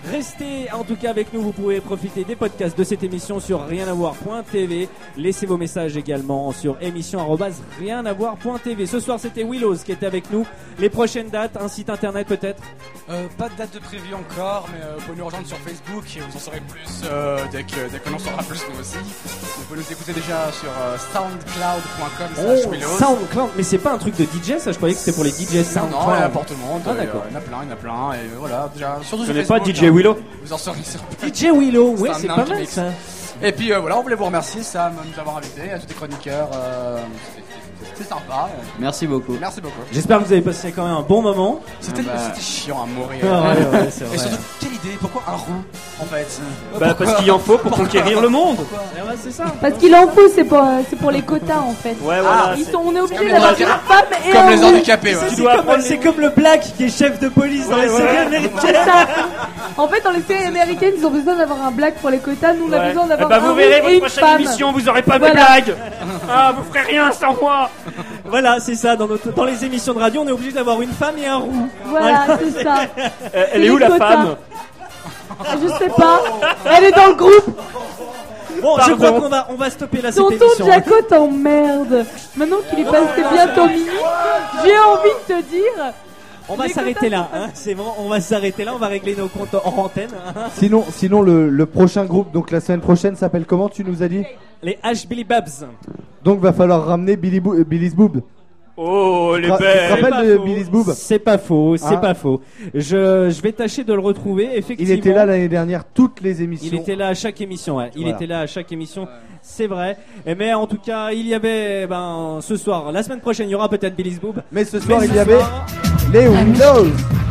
Restez en tout cas avec nous, vous pouvez profiter des podcasts de cette émission sur rien à voir point t v. Laissez vos messages également sur émission arobase rien à voir point t v. Ce soir c'était Willows qui était avec nous. Les prochaines dates, un site internet peut-être Euh, pas de date de prévu encore, mais euh, vous pouvez nous rejoindre sur Facebook et vous en saurez plus euh, dès que dès qu'on en saura plus nous aussi. Vous pouvez nous écouter déjà sur euh, soundcloud point com slash Willows. SoundCloud, mais c'est pas un truc de D J ça, je croyais que c'était pour les D J Non, SoundCloud. non, il y en a pour tout le monde. Ah euh, d'accord. Il y en a plein, il y en a plein, et voilà, déjà, surtout Je sur connais pas Facebook, D J Willow. Vous en saurez sur D J Willow, ouais, un c'est nain pas qui mal mixe. ça. Et puis euh, voilà, on voulait vous remercier Sam de nous avoir invités, à tous les chroniqueurs. Euh, c'était- c'était sympa. euh. Merci beaucoup. Merci beaucoup. J'espère que vous avez passé quand même un bon moment. C'était Ah bah. c'était chiant à mourir. Ah ouais, ouais, c'est Et vrai. surtout, quelle idée? Pourquoi un roux en fait? Bah, parce qu'il en faut pour conquérir le monde. Ah ouais, c'est ça. Parce qu'il en faut, c'est pour, c'est pour les quotas en fait. Ouais, voilà. Ils c'est- sont, on est comme obligé les d'avoir handicapés. une femme et Comme un les roux. handicapés, ouais. C'est dois comme, apprendre c'est comme le black qui est chef de police dans Ouais, les ouais. séries C'est américaines. ça. En fait, dans les séries américaines, ils ont besoin d'avoir un black pour les quotas. Nous, on a Ouais. besoin Eh d'avoir bah, un vous roux verrez et votre une prochaine femme. émission, vous aurez pas Voilà. de blagues. Ah, vous ferez rien sans moi. Voilà, c'est ça. Dans, notre, dans les émissions de radio, on est obligé d'avoir une femme et un roux. Voilà, c'est ça. Euh, elle C'est est où les la quotas. femme? Je sais pas. Elle est dans le groupe. Bon, je Pardon. crois qu'on va, on va stopper là cette Tonton émission. Jaco t'emmerde. Maintenant qu'il est passé bientôt minuit, j'ai envie de te dire. On va Les s'arrêter quotas, là. Hein. C'est bon, on va s'arrêter là. On va régler nos comptes en antenne. Hein. Sinon, sinon le, le prochain groupe, donc la semaine prochaine, s'appelle comment tu nous as dit? Les H Billy Babs. Donc va falloir ramener Billy Boo- euh, Billy's Boob. Oh, les Tu te belles. rappelles de Billy's Boob? C'est pas faux, c'est Hein pas faux. Je, je vais tâcher de le retrouver. Il Effectivement. était là l'année dernière, toutes les émissions. Il était là à chaque émission, ouais. Il Voilà. était là à chaque émission, c'est vrai. Et mais en tout cas, il y avait, ben, ce soir, la semaine prochaine, il y aura peut-être Billy's Boob. Mais ce soir, Mais il ce y avait soir- les Windows.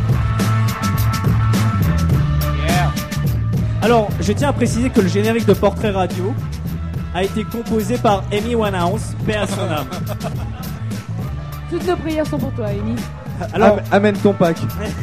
Alors, je tiens à préciser que le générique de Portrait Radio a été composé par Amy Winehouse, paix à son âme. Toutes nos prières sont pour toi, Amy. Alors, Am- amène ton pack.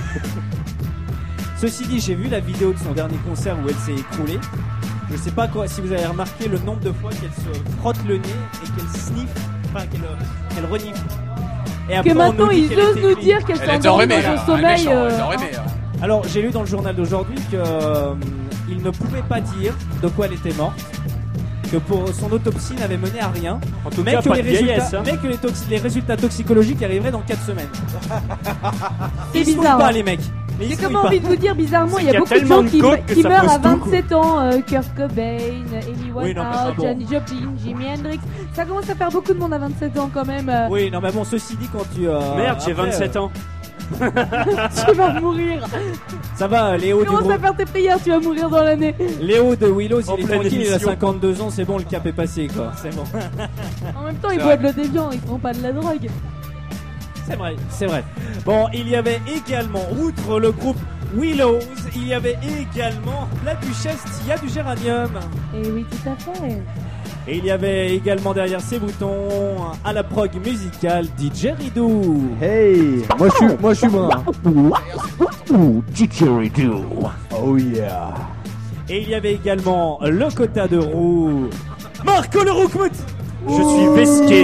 ceci dit, j'ai vu la vidéo de son dernier concert où elle s'est écroulée. Je sais pas quoi, si vous avez remarqué le nombre de fois qu'elle se frotte le nez et qu'elle sniffe, enfin qu'elle, euh, qu'elle renifle. Et Que après, on maintenant nous dit ils qu'elle osent était nous clean. dire qu'elle Elle était s'endort enrhumée, dans là. son Un sommeil. méchant, euh, elle était enrhumée, là. Alors, j'ai lu dans le journal d'aujourd'hui que euh, il ne pouvait pas dire de quoi elle était morte, que pour son autopsie n'avait mené à rien, En tout mais cas, que, pas les de vieillesse. résultats, Hein. mais que les, toxi- les résultats toxicologiques arriveraient dans quatre semaines. C'est Ils se bizarre, fouillent pas hein. les mecs. Mais ils J'ai se comme fouillent pas. envie de vous dire bizarrement, C'est il y a qu'il y a beaucoup de tellement gens de qui, coke que qui ça meurent pose à tout, quoi. vingt-sept ans. euh, Kurt Cobain, Amy Oui, non, mais Winehouse, bon. Janis Joplin, Jimi Hendrix. Ça commence à faire beaucoup de monde à vingt-sept ans quand même. euh. Oui, non, mais bon, ceci dit, quand tu. euh, Merde, j'ai après, vingt-sept ans. Tu vas mourir. euh, Ça va, Léo du Commence groupe. à faire tes prières, tu vas mourir dans l'année. Léo de Willows, En il est pleine tranquille, il a émission. cinquante-deux ans, c'est bon, le cap est passé, quoi. C'est bon. En même temps, ils C'est boivent vrai. de l'eau ils font pas de la drogue. C'est vrai, c'est vrai. Bon, il y avait également, outre le groupe Willows, il y avait également la Duchesse Tia du Géranium. Et oui, tout à fait. Et il y avait également derrière ses boutons, à la prog musicale, D J Ridou. Hey, moi je suis, moi je suis brun. D J Ridou. Oh yeah. Et il y avait également le quota de roue, Marco le Roukmout. Je suis vesqué.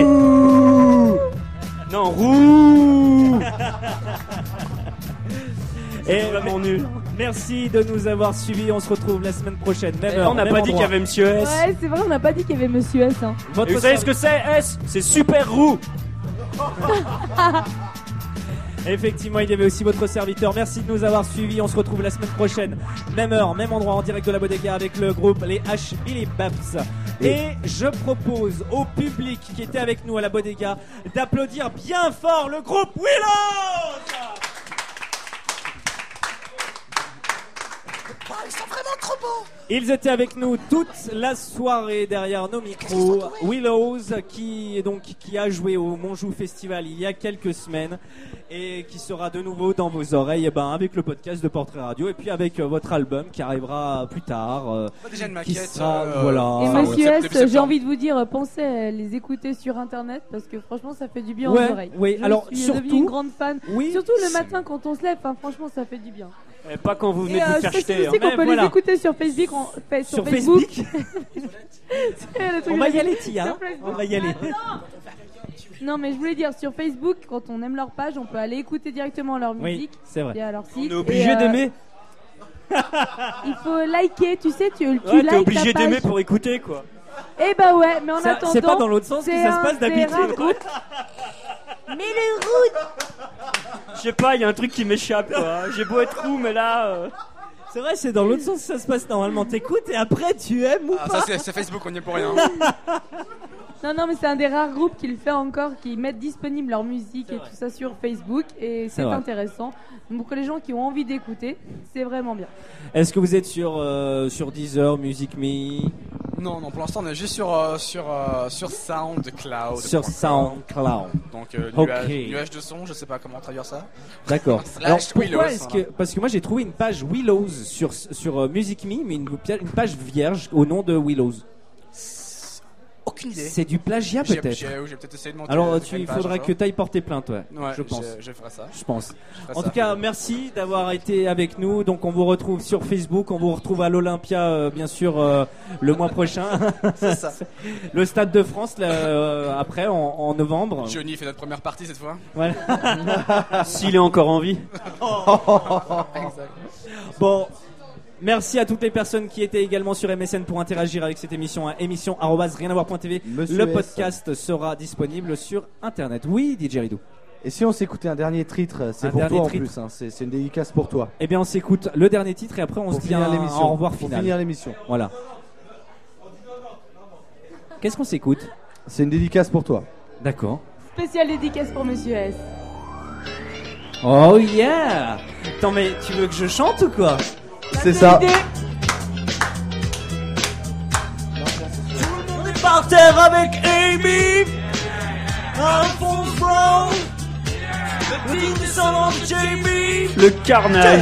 Non, roux. Et vraiment nul. Merci de nous avoir suivis. On se retrouve la semaine prochaine. Même Eh, heure, on n'a même pas dit qu'il y endroit. avait Monsieur S. Ouais, c'est vrai, on n'a pas dit qu'il y avait Monsieur S. Hein. Votre Et vous savez ce que c'est, S? C'est super roux. Effectivement, il y avait aussi votre serviteur. Merci de nous avoir suivis. On se retrouve la semaine prochaine. Même heure, même endroit, en direct de la Bodega avec le groupe Les H Billy Babs. Et je propose au public qui était avec nous à la Bodega d'applaudir bien fort le groupe Willows. Ils sont vraiment trop beaux. Ils étaient avec nous toute la soirée derrière nos micros. Willows, qui, donc, qui a joué au Monjou Festival il y a quelques semaines et qui sera de nouveau dans vos oreilles, eh ben, avec le podcast de Portrait Radio et puis avec euh, votre album qui arrivera plus tard. euh, Pas déjà une qui maquette. sera, euh, voilà. Et enfin, Monsieur ouais, S, début septembre. j'ai envie de vous dire, pensez à les écouter sur internet parce que franchement ça fait du bien Ouais, aux oreilles. oui, Je alors, suis surtout- devenue une grande fan. Oui. Surtout le matin quand on se lève, hein, franchement ça fait du bien. Et pas quand vous venez Et de euh, vous je faire précise jeter. aussi hein. qu'on Mais peut voilà. les écouter sur Facebook. En, fait, sur, Sur Facebook. Facebook. C'est le truc On va de- y aller, Tia. sur Facebook. On va y aller. Non mais je voulais dire sur Facebook, quand on aime leur page, on peut aller écouter directement leur Oui, musique c'est vrai. via leur site. On est obligé Et, euh, d'aimer. Il faut liker, tu sais, tu, tu Ouais, likes t'es obligé ta page. d'aimer pour écouter, quoi. Eh bah ouais, mais en Ça- attendant, c'est pas dans l'autre sens que c'est ça se un passe des d'habitude. rares groupes- Mais le route. Je sais pas, il y a un truc qui m'échappe, quoi. J'ai beau être roux, mais là. euh, C'est vrai, c'est dans l'autre sens que ça se passe normalement. T'écoutes et après tu aimes ou Ah, pas. ça c'est c'est Facebook, on n'y est pour rien. Non, non, mais c'est un des rares groupes qui le fait encore, qui mettent disponible leur musique et tout ça sur Facebook, et C'est c'est vrai. intéressant. Donc pour les gens qui ont envie d'écouter, c'est vraiment bien. Est-ce que vous êtes sur, euh, sur Deezer, Music Me, Non, non, pour l'instant on est juste sur, euh, sur, euh, sur SoundCloud. sur SoundCloud? Donc euh, Ok. nuage, nuage de son, je sais pas comment traduire ça. D'accord. Slash Alors pourquoi Willows, est-ce que voilà. parce que moi j'ai trouvé une page Willows sur sur euh, Music Me, mais une, une page vierge au nom de Willows. Aucune idée. C'est du plagiat J'ai- peut-être. j'ai- j'ai peut-être essayé de monter- Alors de tu, faire une il page faudra un que jour. tu ailles porter plainte, ouais. Ouais, je pense. je- je ferai ça. Je pense. Je ferai En ça. tout cas, merci d'avoir été avec nous. Donc on vous retrouve sur Facebook, on vous retrouve à l'Olympia, euh, bien sûr, euh, le mois prochain. C'est ça. Le Stade de France, là, euh, après, en, en novembre. Johnny fait notre première partie cette fois. Voilà. S'il est encore en vie. Exact. Bon, merci à toutes les personnes qui étaient également sur M S N pour interagir avec cette émission à émission arobase rien à voir point t v. Monsieur Le S. podcast sera disponible sur internet. Oui, D J Ridou. Et si on s'écoutait un dernier titre, c'est Un pour dernier toi en titre. plus, hein, c'est c'est une dédicace pour toi. Eh bien, on s'écoute le dernier titre et après on Pour se dit finir un, l'émission. un au revoir Pour final. finir l'émission. Voilà. Qu'est-ce qu'on s'écoute? C'est une dédicace pour toi. D'accord. Spécial dédicace pour Monsieur S. Oh yeah! Attends, mais tu veux que je chante ou quoi? C'est ça. On est par terre avec Amy, Alphonse Brown, le petit descendant de Jamie. Le carnage.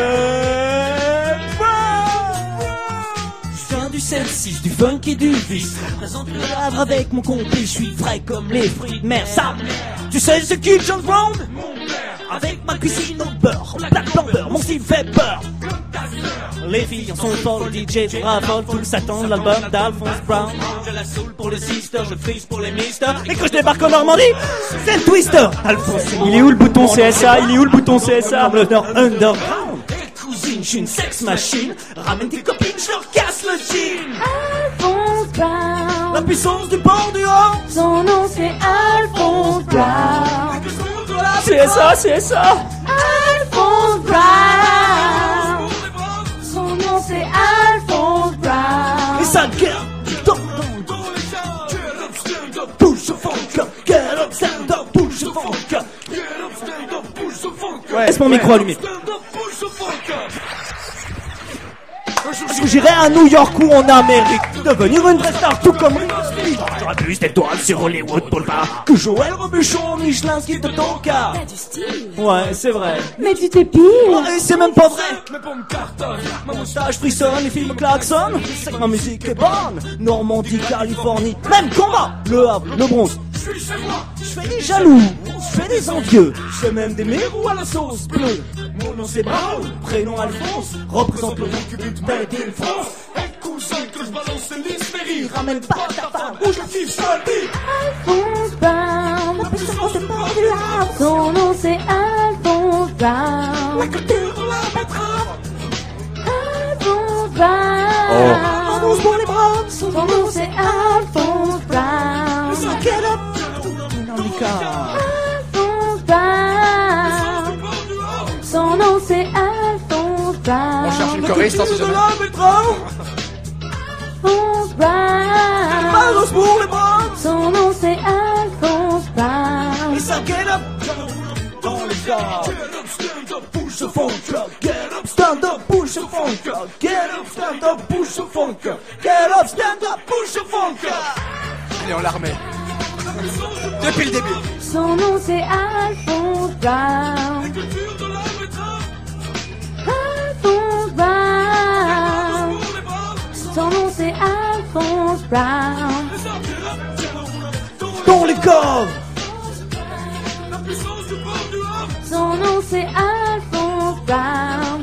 Je viens du sept six, du funk et du vice. Présente le Havre avec mon compé, je suis frais comme les fruits de mer. Ça, tu sais ce qui John Brown? Avec ma cuisine au beurre, Black Panther, mon style fait peur. Les filles en sont folles, D J raffole, tout s'attend de l'album d'Alphonse Brown. Je la soul pour les sisters, je freeze pour les misters. Et quand je débarque en Normandie, c'est le Twister. Alphonse, Il est où le bouton C S A? Il est où le bouton C S A? le underground. Et cousine, je suis une sex machine. Ramène tes copines, je leur casse le jean. Alphonse Brown. La puissance du port du haut. Son nom c'est Alphonse Brown. C S A, C S A. Alphonse Brown. Son nom c'est Alphonse Brown. Et ça gueule dans dans Get up, stand up, push the funk up. Get up, stand up, push the funk up. Get up, stand up, push the funk up. Laisse mon micro allumé. Stand up, push the funk up. Est-ce que j'irai à New York ou en Amérique devenir une vraie star tout comme Ringo Starr? J'aurais plus d'étoiles sur Hollywood Boulevard que Joël Robuchon, Michelin, qui te ton cas. Ouais, c'est vrai. Mais tu t'es pire. Et c'est même pas vrai. Mais pour me cartonne, ma moustache frissonne, les films klaxonnent. C'est que ma musique est bonne. Normandie, Californie, même combat. Le Havre, le Bronx. Je suis chez moi. Je fais des jaloux, je fais des envieux. Je fais même des mérous à la sauce bleue. Mon nom c'est Brown, prénom Alphonse. Représente le nom du but de France. Et cousin que je balance l'hystérie. Ramène pas ta femme ou je kiffe ça dit. Alphonse Brown. La puissance du port du Havre. Son nom c'est Alphonse Brown. La culture de la betterave. Alphonse Brown. Alphonse pour les bras. Son nom c'est Alphonse Brown. Ça get up. Alphonse Brown. Son nom c'est Alphonse Brown. On cherche une choriste, hein, si jamais. Alphonse Brown. Manos pour les bras. Son nom c'est Alphonse Brown. Et ça get up dans les gars. Get up, stand up, push the funk up. Get up, stand up, push the funk up. Get up, stand up, push the funk up. Get up, stand up, push the funk up. Allez, on la remet. Depuis le début. Son nom c'est Alphonse Brown. Alphonse Brown. Son nom c'est Alphonse Brown. Dans les corps. Son nom c'est Alphonse Brown.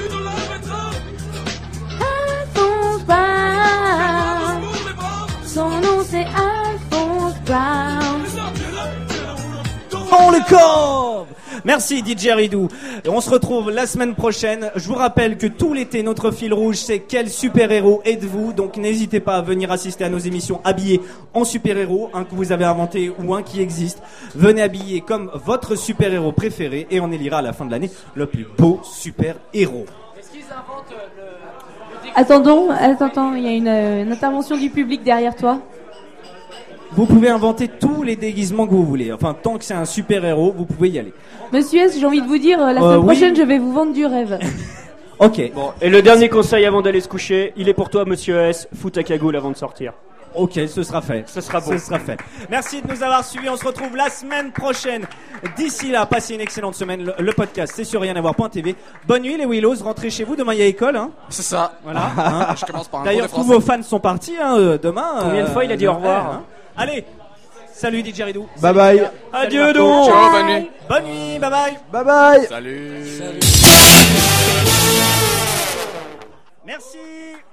Alphonse Brown. Son nom c'est Alphonse Brown. Dans les corps. Merci D J Ridou. Et on se retrouve la semaine prochaine. Je vous rappelle que tout l'été, notre fil rouge, c'est quel super-héros êtes-vous? Donc n'hésitez pas à venir assister à nos émissions habillés en super-héros, un que vous avez inventé ou un qui existe. Venez habiller comme votre super-héros préféré et on élira à la fin de l'année le plus beau super-héros. Est-ce qu'ils inventent le... Attendons, attends, attends, il y a une, euh, une intervention du public derrière toi. Vous pouvez inventer tous les déguisements que vous voulez. Enfin, tant que c'est un super-héros, vous pouvez y aller. Monsieur S, j'ai envie de vous dire, euh, la Euh, semaine oui. prochaine, je vais vous vendre du rêve. Ok. Bon, et le dernier conseil avant d'aller se coucher, il est pour toi, monsieur S, fous ta cagoule avant de sortir. Ok, ce sera fait. Ce sera bon. Ce sera fait. Merci de nous avoir suivis. On se retrouve la semaine prochaine. D'ici là, passez une excellente semaine. Le, le podcast, c'est sur rien à voir point t v. Bonne nuit, les Willows. Rentrez chez vous. Demain, il y a école. Hein. C'est ça. Voilà. Hein. Je commence par un D'ailleurs, cours tous de vos français. fans sont partis hein, euh, demain. Combien de fois il a dit au revoir, hein. Allez, salut D J Ridou. Bye bye. Adieu donc. Ciao, bonne nuit. Bonne nuit, bye bye. Bye bye. Salut. Merci.